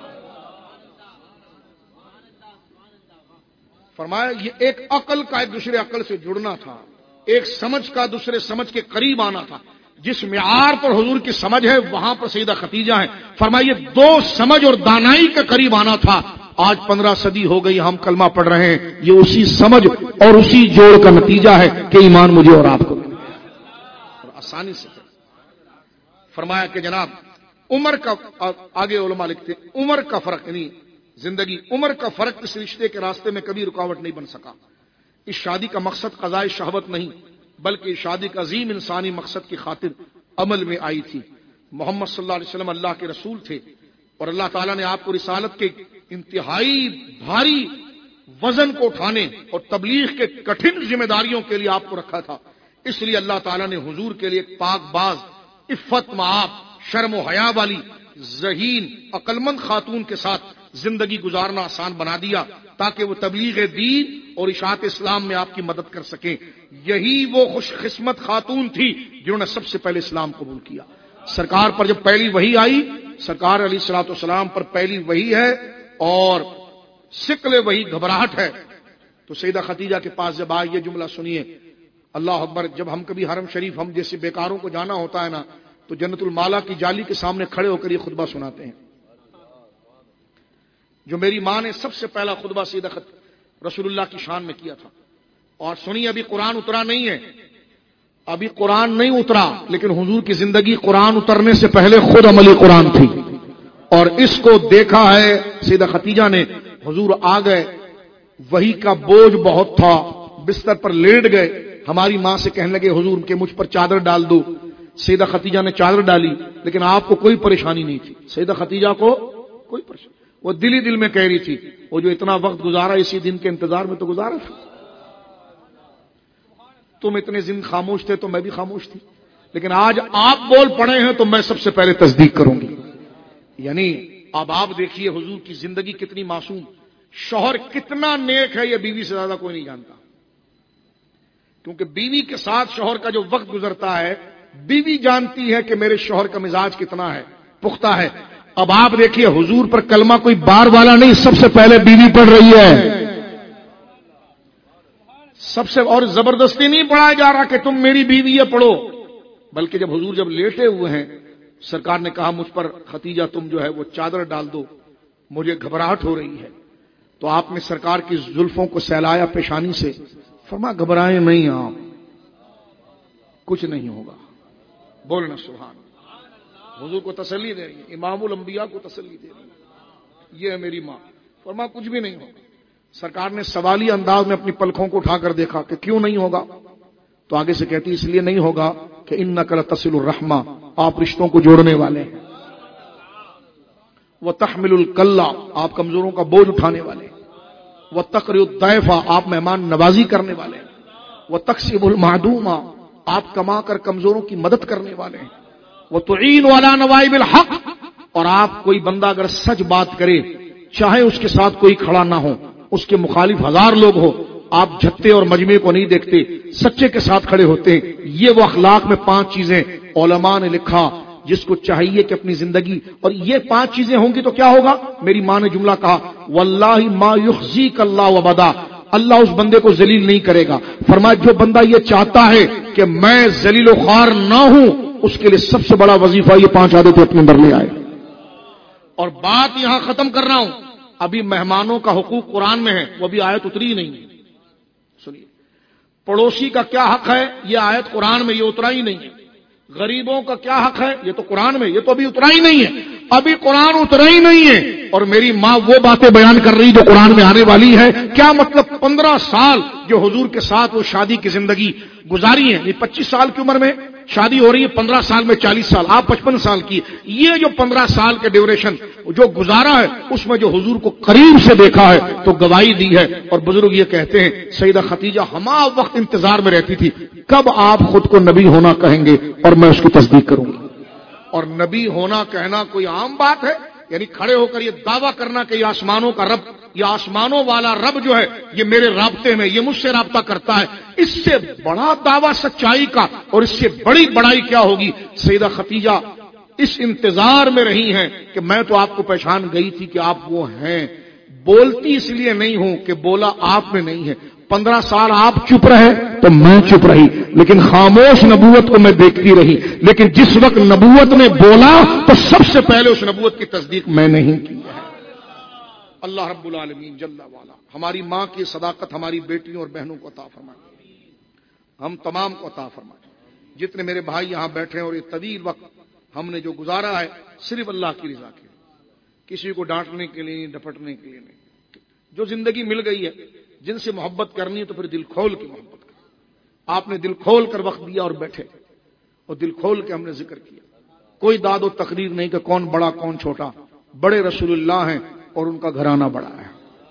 فرمایا یہ ایک عقل کا ایک دوسرے عقل سے جڑنا تھا, ایک سمجھ کا دوسرے سمجھ کے قریب آنا تھا. جس معیار پر حضور کی سمجھ ہے وہاں پر سیدہ خدیجہ ہے. فرمایا یہ دو سمجھ اور دانائی کے قریب آنا تھا. آج 15 صدی ہو گئی ہم کلمہ پڑھ رہے ہیں, یہ اسی سمجھ اور اسی جوڑ کا نتیجہ ہے کہ ایمان مجھے اور آپ کو اور آسانی سے. فرمایا کہ جناب عمر کا, آگے علماء لکھتے ہیں عمر کا فرق, یعنی زندگی عمر کا فرق اس رشتے کے راستے میں کبھی رکاوٹ نہیں بن سکا. اس شادی کا مقصد قضاء شہوت نہیں بلکہ شادی کا عظیم انسانی مقصد کی خاطر عمل میں آئی تھی. محمد صلی اللہ علیہ وسلم اللہ کے رسول تھے اور اللہ تعالیٰ نے آپ کو رسالت کے انتہائی بھاری وزن کو اٹھانے اور تبلیغ کے کٹھن ذمہ داریوں کے لیے آپ کو رکھا تھا. اس لیے اللہ تعالیٰ نے حضور کے لیے ایک پاک باز, عفت معاف, شرم و حیا والی, ذہین, عقلمند خاتون کے ساتھ زندگی گزارنا آسان بنا دیا تاکہ وہ تبلیغ دین اور اشاعت اسلام میں آپ کی مدد کر سکیں. یہی وہ خوش قسمت خاتون تھی جنہوں نے سب سے پہلے اسلام قبول کیا. سرکار پر جب پہلی وحی آئی, سرکار علیہ الصلوۃ والسلام پر پہلی وحی ہے اور ثقل وحی گھبراہٹ ہے, تو سیدہ خدیجہ کے پاس جب آئے, یہ جملہ سنیے, اللہ اکبر. جب ہم کبھی حرم شریف ہم جیسے بیکاروں کو جانا ہوتا ہے نا, تو جنت المالا کی جالی کے سامنے کھڑے ہو کر یہ خطبہ سناتے ہیں. جو میری ماں نے سب سے پہلا خطبہ سیدہ رسول اللہ کی شان میں کیا تھا. اور سنیے, ابھی قرآن اترا نہیں ہے, ابھی قرآن نہیں اترا, لیکن حضور کی زندگی قرآن اترنے سے پہلے خود عملی قرآن تھی. اور اس کو دیکھا ہے سیدہ خدیجہ نے. حضور آ گئے, وحی کا بوجھ بہت تھا, بستر پر لیٹ گئے. ہماری ماں سے کہنے لگے حضور کہ مجھ پر چادر ڈال دو. سیدہ خدیجہ نے چادر ڈالی, لیکن آپ کو کوئی پریشانی نہیں تھی. سیدہ خدیجہ کو کوئی پریشانی, وہ دل ہی دل میں کہہ رہی تھی وہ جو اتنا وقت گزارا اسی دن کے انتظار میں تو گزارا تھا. تم اتنے دن خاموش تھے تو میں بھی خاموش تھی, لیکن آج آپ بول پڑے ہیں تو میں سب سے پہلے تصدیق کروں گی. یعنی اب آپ دیکھیے حضور کی زندگی کتنی معصوم, شوہر کتنا نیک ہے یہ بیوی سے زیادہ کوئی نہیں جانتا, کیونکہ بیوی کے ساتھ شوہر کا جو وقت گزرتا ہے بیوی جانتی ہے کہ میرے شوہر کا مزاج کتنا ہے, پختہ ہے. اب آپ دیکھیے حضور پر کلمہ کوئی بار والا نہیں, سب سے پہلے بیوی پڑھ رہی ہے. سب سے, اور زبردستی نہیں پڑھایا جا رہا کہ تم میری بیوی ہے پڑھو, بلکہ جب حضور جب لیٹے ہوئے ہیں سرکار نے کہا مجھ پر خدیجہ تم جو ہے وہ چادر ڈال دو, مجھے گھبراہٹ ہو رہی ہے. تو آپ نے سرکار کی زلفوں کو سہلایا پیشانی سے, فرمایا گھبرائیں نہیں آپ, کچھ نہیں ہوگا. بولنا سبحان. حضور کو تسلی دے رہی ہے, امام الانبیاء کو تسلی دے رہی ہے, یہ ہے میری ماں. فرمایا کچھ بھی نہیں ہوگا. سرکار نے سوالی انداز میں اپنی پلکوں کو اٹھا کر دیکھا کہ کیوں نہیں ہوگا, تو آگے سے کہتی اس لیے نہیں ہوگا کہ انک لتصل الرحمہ, آپ رشتوں کو جوڑنے والے ہیں. وتحمل الکلہ, آپ کمزوروں کا بوجھ اٹھانے والے ہیں. وتقری الضیف, آپ مہمان نوازی کرنے والے ہیں. وتکسب المعدوم, آپ کما کر کمزوروں کی مدد کرنے والے ہیں. وتعین علی نوائب الحق, اور آپ کوئی بندہ اگر سچ بات کرے چاہے اس کے ساتھ کوئی کھڑا نہ ہو, اس کے مخالف 1000 لوگ ہو, آپ جھتے اور مجمع کو نہیں دیکھتے, سچے کے ساتھ کھڑے ہوتے ہیں. یہ وہ اخلاق میں 5 چیزیں علماء نے لکھا جس کو چاہیے کہ اپنی زندگی, اور یہ 5 چیزیں ہوں گی تو کیا ہوگا. میری ماں نے جملہ کہا واللہ ما یخزیک اللہ ابدا, اللہ اس بندے کو ذلیل نہیں کرے گا. فرمایا جو بندہ یہ چاہتا ہے کہ میں ذلیل و خوار نہ ہوں, اس کے لیے سب سے بڑا وظیفہ یہ 5 عادتیں اپنے اندر لے آئے. اور بات یہاں ختم کر رہا ہوں, ابھی مہمانوں کا حقوق قرآن میں ہے, وہ بھی آیت اتری نہیں. سنیے, پڑوسی کا کیا حق ہے یہ آیت قرآن میں یہ اترا ہی نہیں ہے. غریبوں کا کیا حق ہے یہ تو قرآن میں, یہ تو ابھی اترا ہی نہیں ہے. ابھی قرآن اترا ہی نہیں ہے اور میری ماں وہ باتیں بیان کر رہی جو قرآن میں آنے والی ہے. کیا مطلب 15 سال جو حضور کے ساتھ وہ شادی کی زندگی گزاری ہے. 25 سال کی عمر میں شادی ہو رہی ہے, 15 سال میں 40 سال, آپ 55 سال کی. یہ جو 15 سال کے ڈیوریشن جو گزارا ہے اس میں جو حضور کو قریب سے دیکھا ہے تو گواہی دی ہے. اور بزرگ یہ کہتے ہیں سیدہ خدیجہ ہما وقت انتظار میں رہتی تھی کب آپ خود کو نبی ہونا کہیں گے اور میں اس کی تصدیق کروں گا. اور نبی ہونا کہنا کوئی عام بات ہے؟ یعنی کھڑے ہو کر یہ دعویٰ کرنا کہ یہ آسمانوں کا رب, یہ آسمانوں والا رب جو ہے یہ میرے رابطے میں, یہ مجھ سے رابطہ کرتا ہے, اس سے بڑا دعویٰ سچائی کا اور اس سے بڑی بڑائی کیا ہوگی. سیدہ خدیجہ اس انتظار میں رہی ہیں کہ میں تو آپ کو پہچان گئی تھی کہ آپ وہ ہیں, بولتی اس لیے نہیں ہوں کہ بولا آپ نے نہیں ہے. 15 سال آپ چپ رہے تو میں چپ رہی, لیکن خاموش نبوت کو میں دیکھتی رہی. لیکن جس وقت نبوت نے بولا تو سب سے پہلے اس نبوت کی تصدیق میں نہیں کی ہے. اللہ رب العالمین جل والا ہماری ماں کی صداقت ہماری بیٹیوں اور بہنوں کو عطا فرمائے, ہم تمام کو عطا فرمائے. جتنے میرے بھائی یہاں بیٹھے ہیں اور یہ طویل وقت ہم نے جو گزارا ہے صرف اللہ کی رضا کے, کسی کو ڈانٹنے کے لیے ڈپٹنے کے لیے نہیں. جو زندگی مل گئی ہے جن سے محبت کرنی ہے تو پھر دل کھول کے محبت کریں. آپ نے دل کھول کر وقت دیا اور بیٹھے اور دل کھول کے ہم نے ذکر کیا. کوئی داد و تقریر نہیں کہ کون بڑا کون چھوٹا, بڑے رسول اللہ ہیں اور ان کا گھرانہ بڑا ہے.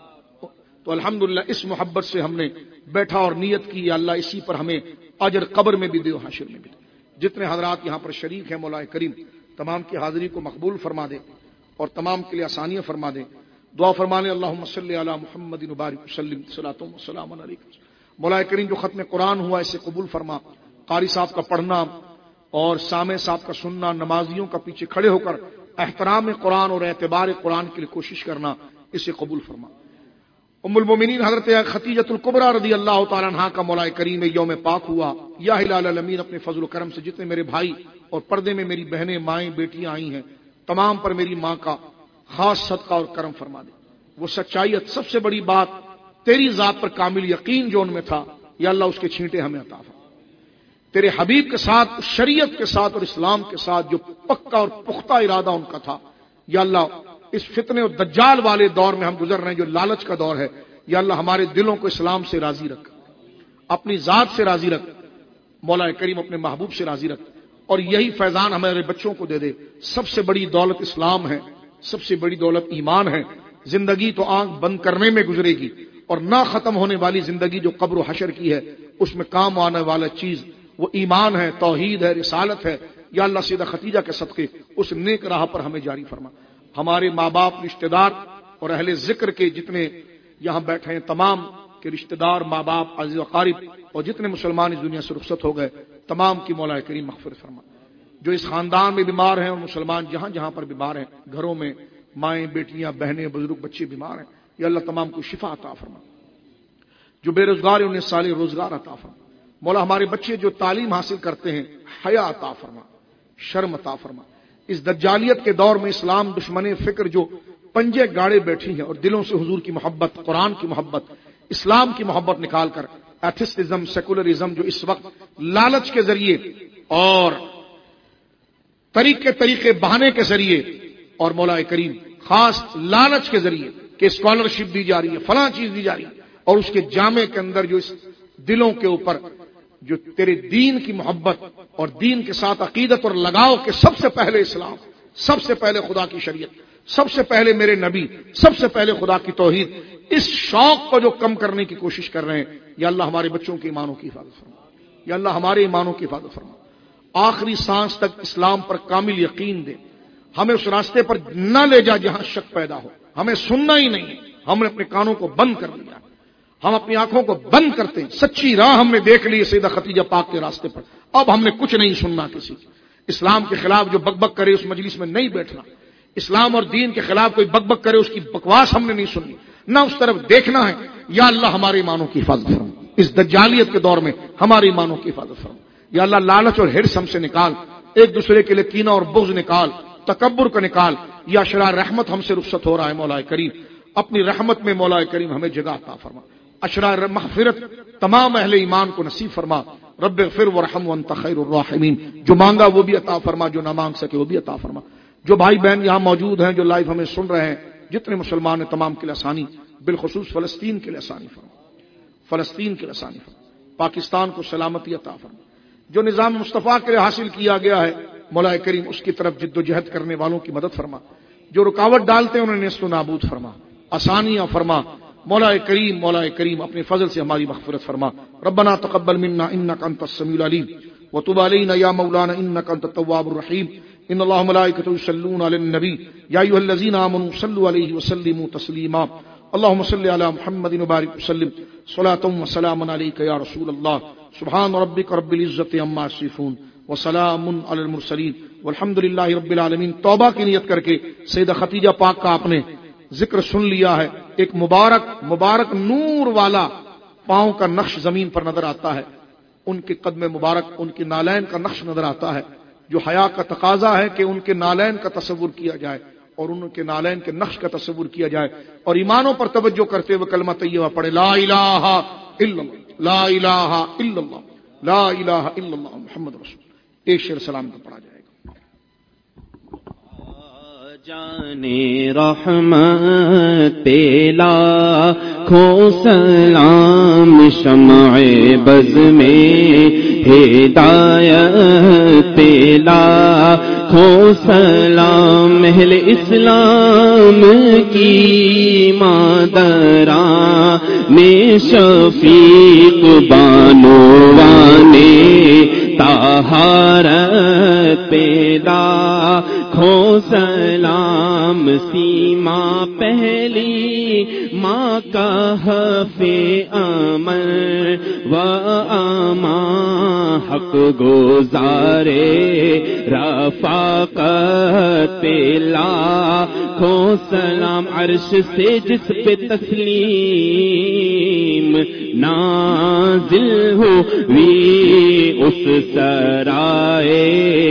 تو الحمدللہ اس محبت سے ہم نے بیٹھا اور نیت کی, یا اللہ اسی پر ہمیں اجر قبر میں بھی دے اور حشر میں بھی دے. جتنے حضرات یہاں پر شریک ہیں مولا کریم تمام کی حاضری کو مقبول فرما دے اور تمام کے لیے آسانیاں فرما دے. دعا فرمانے اللہم صلی علی محمد وبارک وسلم صلاۃ و سلام علیک. مولا کریم جو ختم قرآن ہوا اسے قبول فرما. قاری صاحب کا پڑھنا اور سامع صاحب کا سننا, نمازیوں کا پیچھے کھڑے ہو کر احترام قرآن اور اعتبار قرآن کے لیے کوشش کرنا, اسے قبول فرما. ام المومنین حضرت خدیجۃ الکبریٰ رضی اللہ تعالیٰ عنہا کا مولا کریم یوم پاک ہوا. یا ہلال الامین اپنے فضل و کرم سے جتنے میرے بھائی اور پردے میں میری بہنیں مائیں بیٹیاں آئی ہیں تمام پر میری ماں کا خاص صدقہ اور کرم فرما دے. وہ سچائیت سب سے بڑی بات تیری ذات پر کامل یقین جو ان میں تھا, یا اللہ اس کے چھینٹے ہمیں عطا فرما. تیرے حبیب کے ساتھ, شریعت کے ساتھ اور اسلام کے ساتھ جو پکا اور پختہ ارادہ ان کا تھا, یا اللہ اس فتنے اور دجال والے دور میں ہم گزر رہے ہیں جو لالچ کا دور ہے, یا اللہ ہمارے دلوں کو اسلام سے راضی رکھ, اپنی ذات سے راضی رکھ, مولا کریم اپنے محبوب سے راضی رکھ, اور یہی فیضان ہمارے بچوں کو دے دے. سب سے بڑی دولت اسلام ہے, سب سے بڑی دولت ایمان ہے. زندگی تو آنکھ بند کرنے میں گزرے گی, اور نہ ختم ہونے والی زندگی جو قبر و حشر کی ہے اس میں کام آنے والا چیز وہ ایمان ہے, توحید ہے, رسالت ہے. یا اللہ سیدہ خدیجہ کے صدقے اس نیک راہ پر ہمیں جاری فرما. ہمارے ماں باپ, رشتہ دار اور اہل ذکر کے جتنے یہاں بیٹھے ہیں تمام کے رشتہ دار, ماں باپ, عزیز و قارب اور جتنے مسلمان اس دنیا سے رخصت ہو گئے تمام کی مولا کریم مغفرت فرما. جو اس خاندان میں بیمار ہیں اور مسلمان جہاں جہاں پر بیمار ہیں, گھروں میں مائیں بیٹیاں بہنیں بزرگ بچے بیمار ہیں, یا اللہ تمام کو شفا عطا فرما. جو بے روزگار ہیں انہیں سال روزگار عطا فرما. مولا ہمارے بچے جو تعلیم حاصل کرتے ہیں حیا عطا فرما, شرم عطا فرما. اس دجالیت کے دور میں اسلام دشمن فکر جو پنجے گاڑے بیٹھی ہیں اور دلوں سے حضور کی محبت, قرآن کی محبت, اسلام کی محبت نکال کر ایتھسٹزم, سیکولرزم جو اس وقت لالچ کے ذریعے اور طریقے بہانے کے ذریعے اور مولا کریم خاص لالچ کے ذریعے کہ اسکالرشپ دی جا رہی ہے, فلاں چیز دی جا رہی ہے, اور اس کے جامع کے اندر جو اس دلوں کے اوپر جو تیرے دین کی محبت اور دین کے ساتھ عقیدت اور لگاؤ کے سب سے پہلے اسلام, سب سے پہلے خدا کی شریعت, سب سے پہلے میرے نبی, سب سے پہلے خدا کی توحید, اس شوق کو جو کم کرنے کی کوشش کر رہے ہیں, یا اللہ ہمارے بچوں کے ایمانوں کی حفاظت فرما, یا اللہ ہمارے ایمانوں کی حفاظت فرما. آخری سانس تک اسلام پر کامل یقین دے. ہمیں اس راستے پر نہ لے جا جہاں شک پیدا ہو. ہمیں سننا ہی نہیں, ہم نے اپنے کانوں کو بند کر دیا, ہم اپنی آنکھوں کو بند کرتے ہیں. سچی راہ ہم نے دیکھ لی سیدہ خدیجہ پاک کے راستے پر, اب ہم نے کچھ نہیں سننا کسی. اسلام کے خلاف جو بک کرے اس مجلس میں نہیں بیٹھنا. اسلام اور دین کے خلاف کوئی بک کرے اس کی بکواس ہم نے نہیں سننی, نہ اس طرف دیکھنا ہے. یا اللہ ہمارے ایمانوں کی حفاظت فرما. اس دجالیت کے دور میں ہمارے ایمانوں کی حفاظت فرما. یا اللہ لالچ اور ہرس ہم سے نکال, ایک دوسرے کے لیے کینہ اور بغض نکال, تکبر کا نکال. یا اشرار رحمت ہم سے رخصت ہو رہا ہے مولا کریم, اپنی رحمت میں مولا کریم ہمیں جگہ عطا فرما. اشرار مغفرت تمام اہل ایمان کو نصیب فرما. رب اغفر ورحم وانت خیر الراحمین. جو مانگا وہ بھی عطا فرما, جو نہ مانگ سکے وہ بھی عطا فرما. جو بھائی بہن یہاں موجود ہیں، جو لائیو ہمیں سن رہے ہیں، جتنے مسلمان ہیں تمام کے لیے آسانی، بالخصوص فلسطین کے لیے آسانی فرما، فلسطین کے لیے آسانی فرما، پاکستان کو سلامتی عطا فرما۔ جو نظام مصطفیٰ کے لیے حاصل کیا گیا ہے مولا کریم اس کی طرف جد و جہد کرنے والوں کی مدد فرما، جو رکاوٹ ڈالتے ہیں انہیں نیست و نابود فرما، آسانیاں فرما۔ مولا کریم اپنے فضل سے ہماری مغفرت فرما۔ ربنا تقبل منا انك انت السميع العليم وتب علينا يا مولانا انك انت التواب الرحيم۔ ان الله وملائكته يصلون على النبي يا ايها الذين امنوا صلوا عليه وسلموا تسليما۔ اللهم صل على محمد وبارك وسلم صلاة وسلاما عليك يا رسول الله۔ سبحان ربك رب العزة عما يصفون وسلام على المرسلين والحمد لله رب العالمين۔ توبہ کی نیت کر کے سیدہ خدیجہ پاک کا آپ نے ذکر سن لیا ہے۔ ایک مبارک نور والا پاؤں کا نقش زمین پر نظر آتا ہے، ان کے قدم مبارک، ان کے نالین کا نقش نظر آتا ہے، جو حیا کا تقاضا ہے کہ ان کے نالین کا تصور کیا جائے اور ان کے نالین کے نقش کا تصور کیا جائے، اور ایمانوں پر توجہ کرتے ہوئے کلمہ طیبہ پڑھے، لا الہ الا اللہ، لا الہ الا اللہ، لا الہ الا اللہ محمد رسول۔ ایک شعر سلام کا پڑھا جائے گا۔ جانے رحمت پیلا کھو سلام شمع بز میں ہدایت پیلا کھو سلام اہل اسلام کی مادران میں شفیق بانوانے طہارت پیدا کھو سلام سیما پہلی ماں کا حفظ امن و امان حق گزارے رفاقت پیلا کھو سلام عرش سے جس پہ تسلیم نازل ہوئی اس سرائے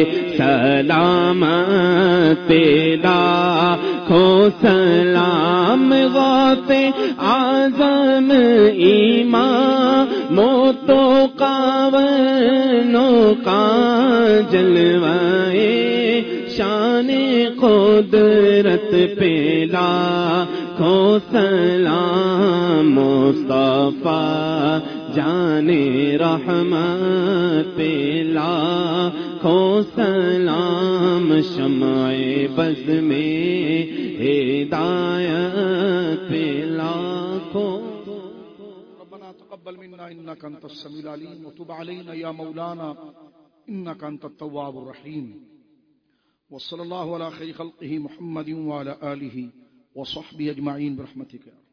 سلامت پیدا کھو سلام غوث اعظم ایمان موتو قاونوں کا جلوائے شان قدرت پیلا کھو سلام مصطفیٰ جان رحمت پیلا کھو سلام شمع بز میں ہدایت پیلا کھو۔ ربنا تقبل منا انك انت السميع العليم وتب علينا يا مولانا انك انت التواب الرحيم وصلى الله على خير خلقه محمد وعلى آله وصحبه اجمعين برحمتك يا رب۔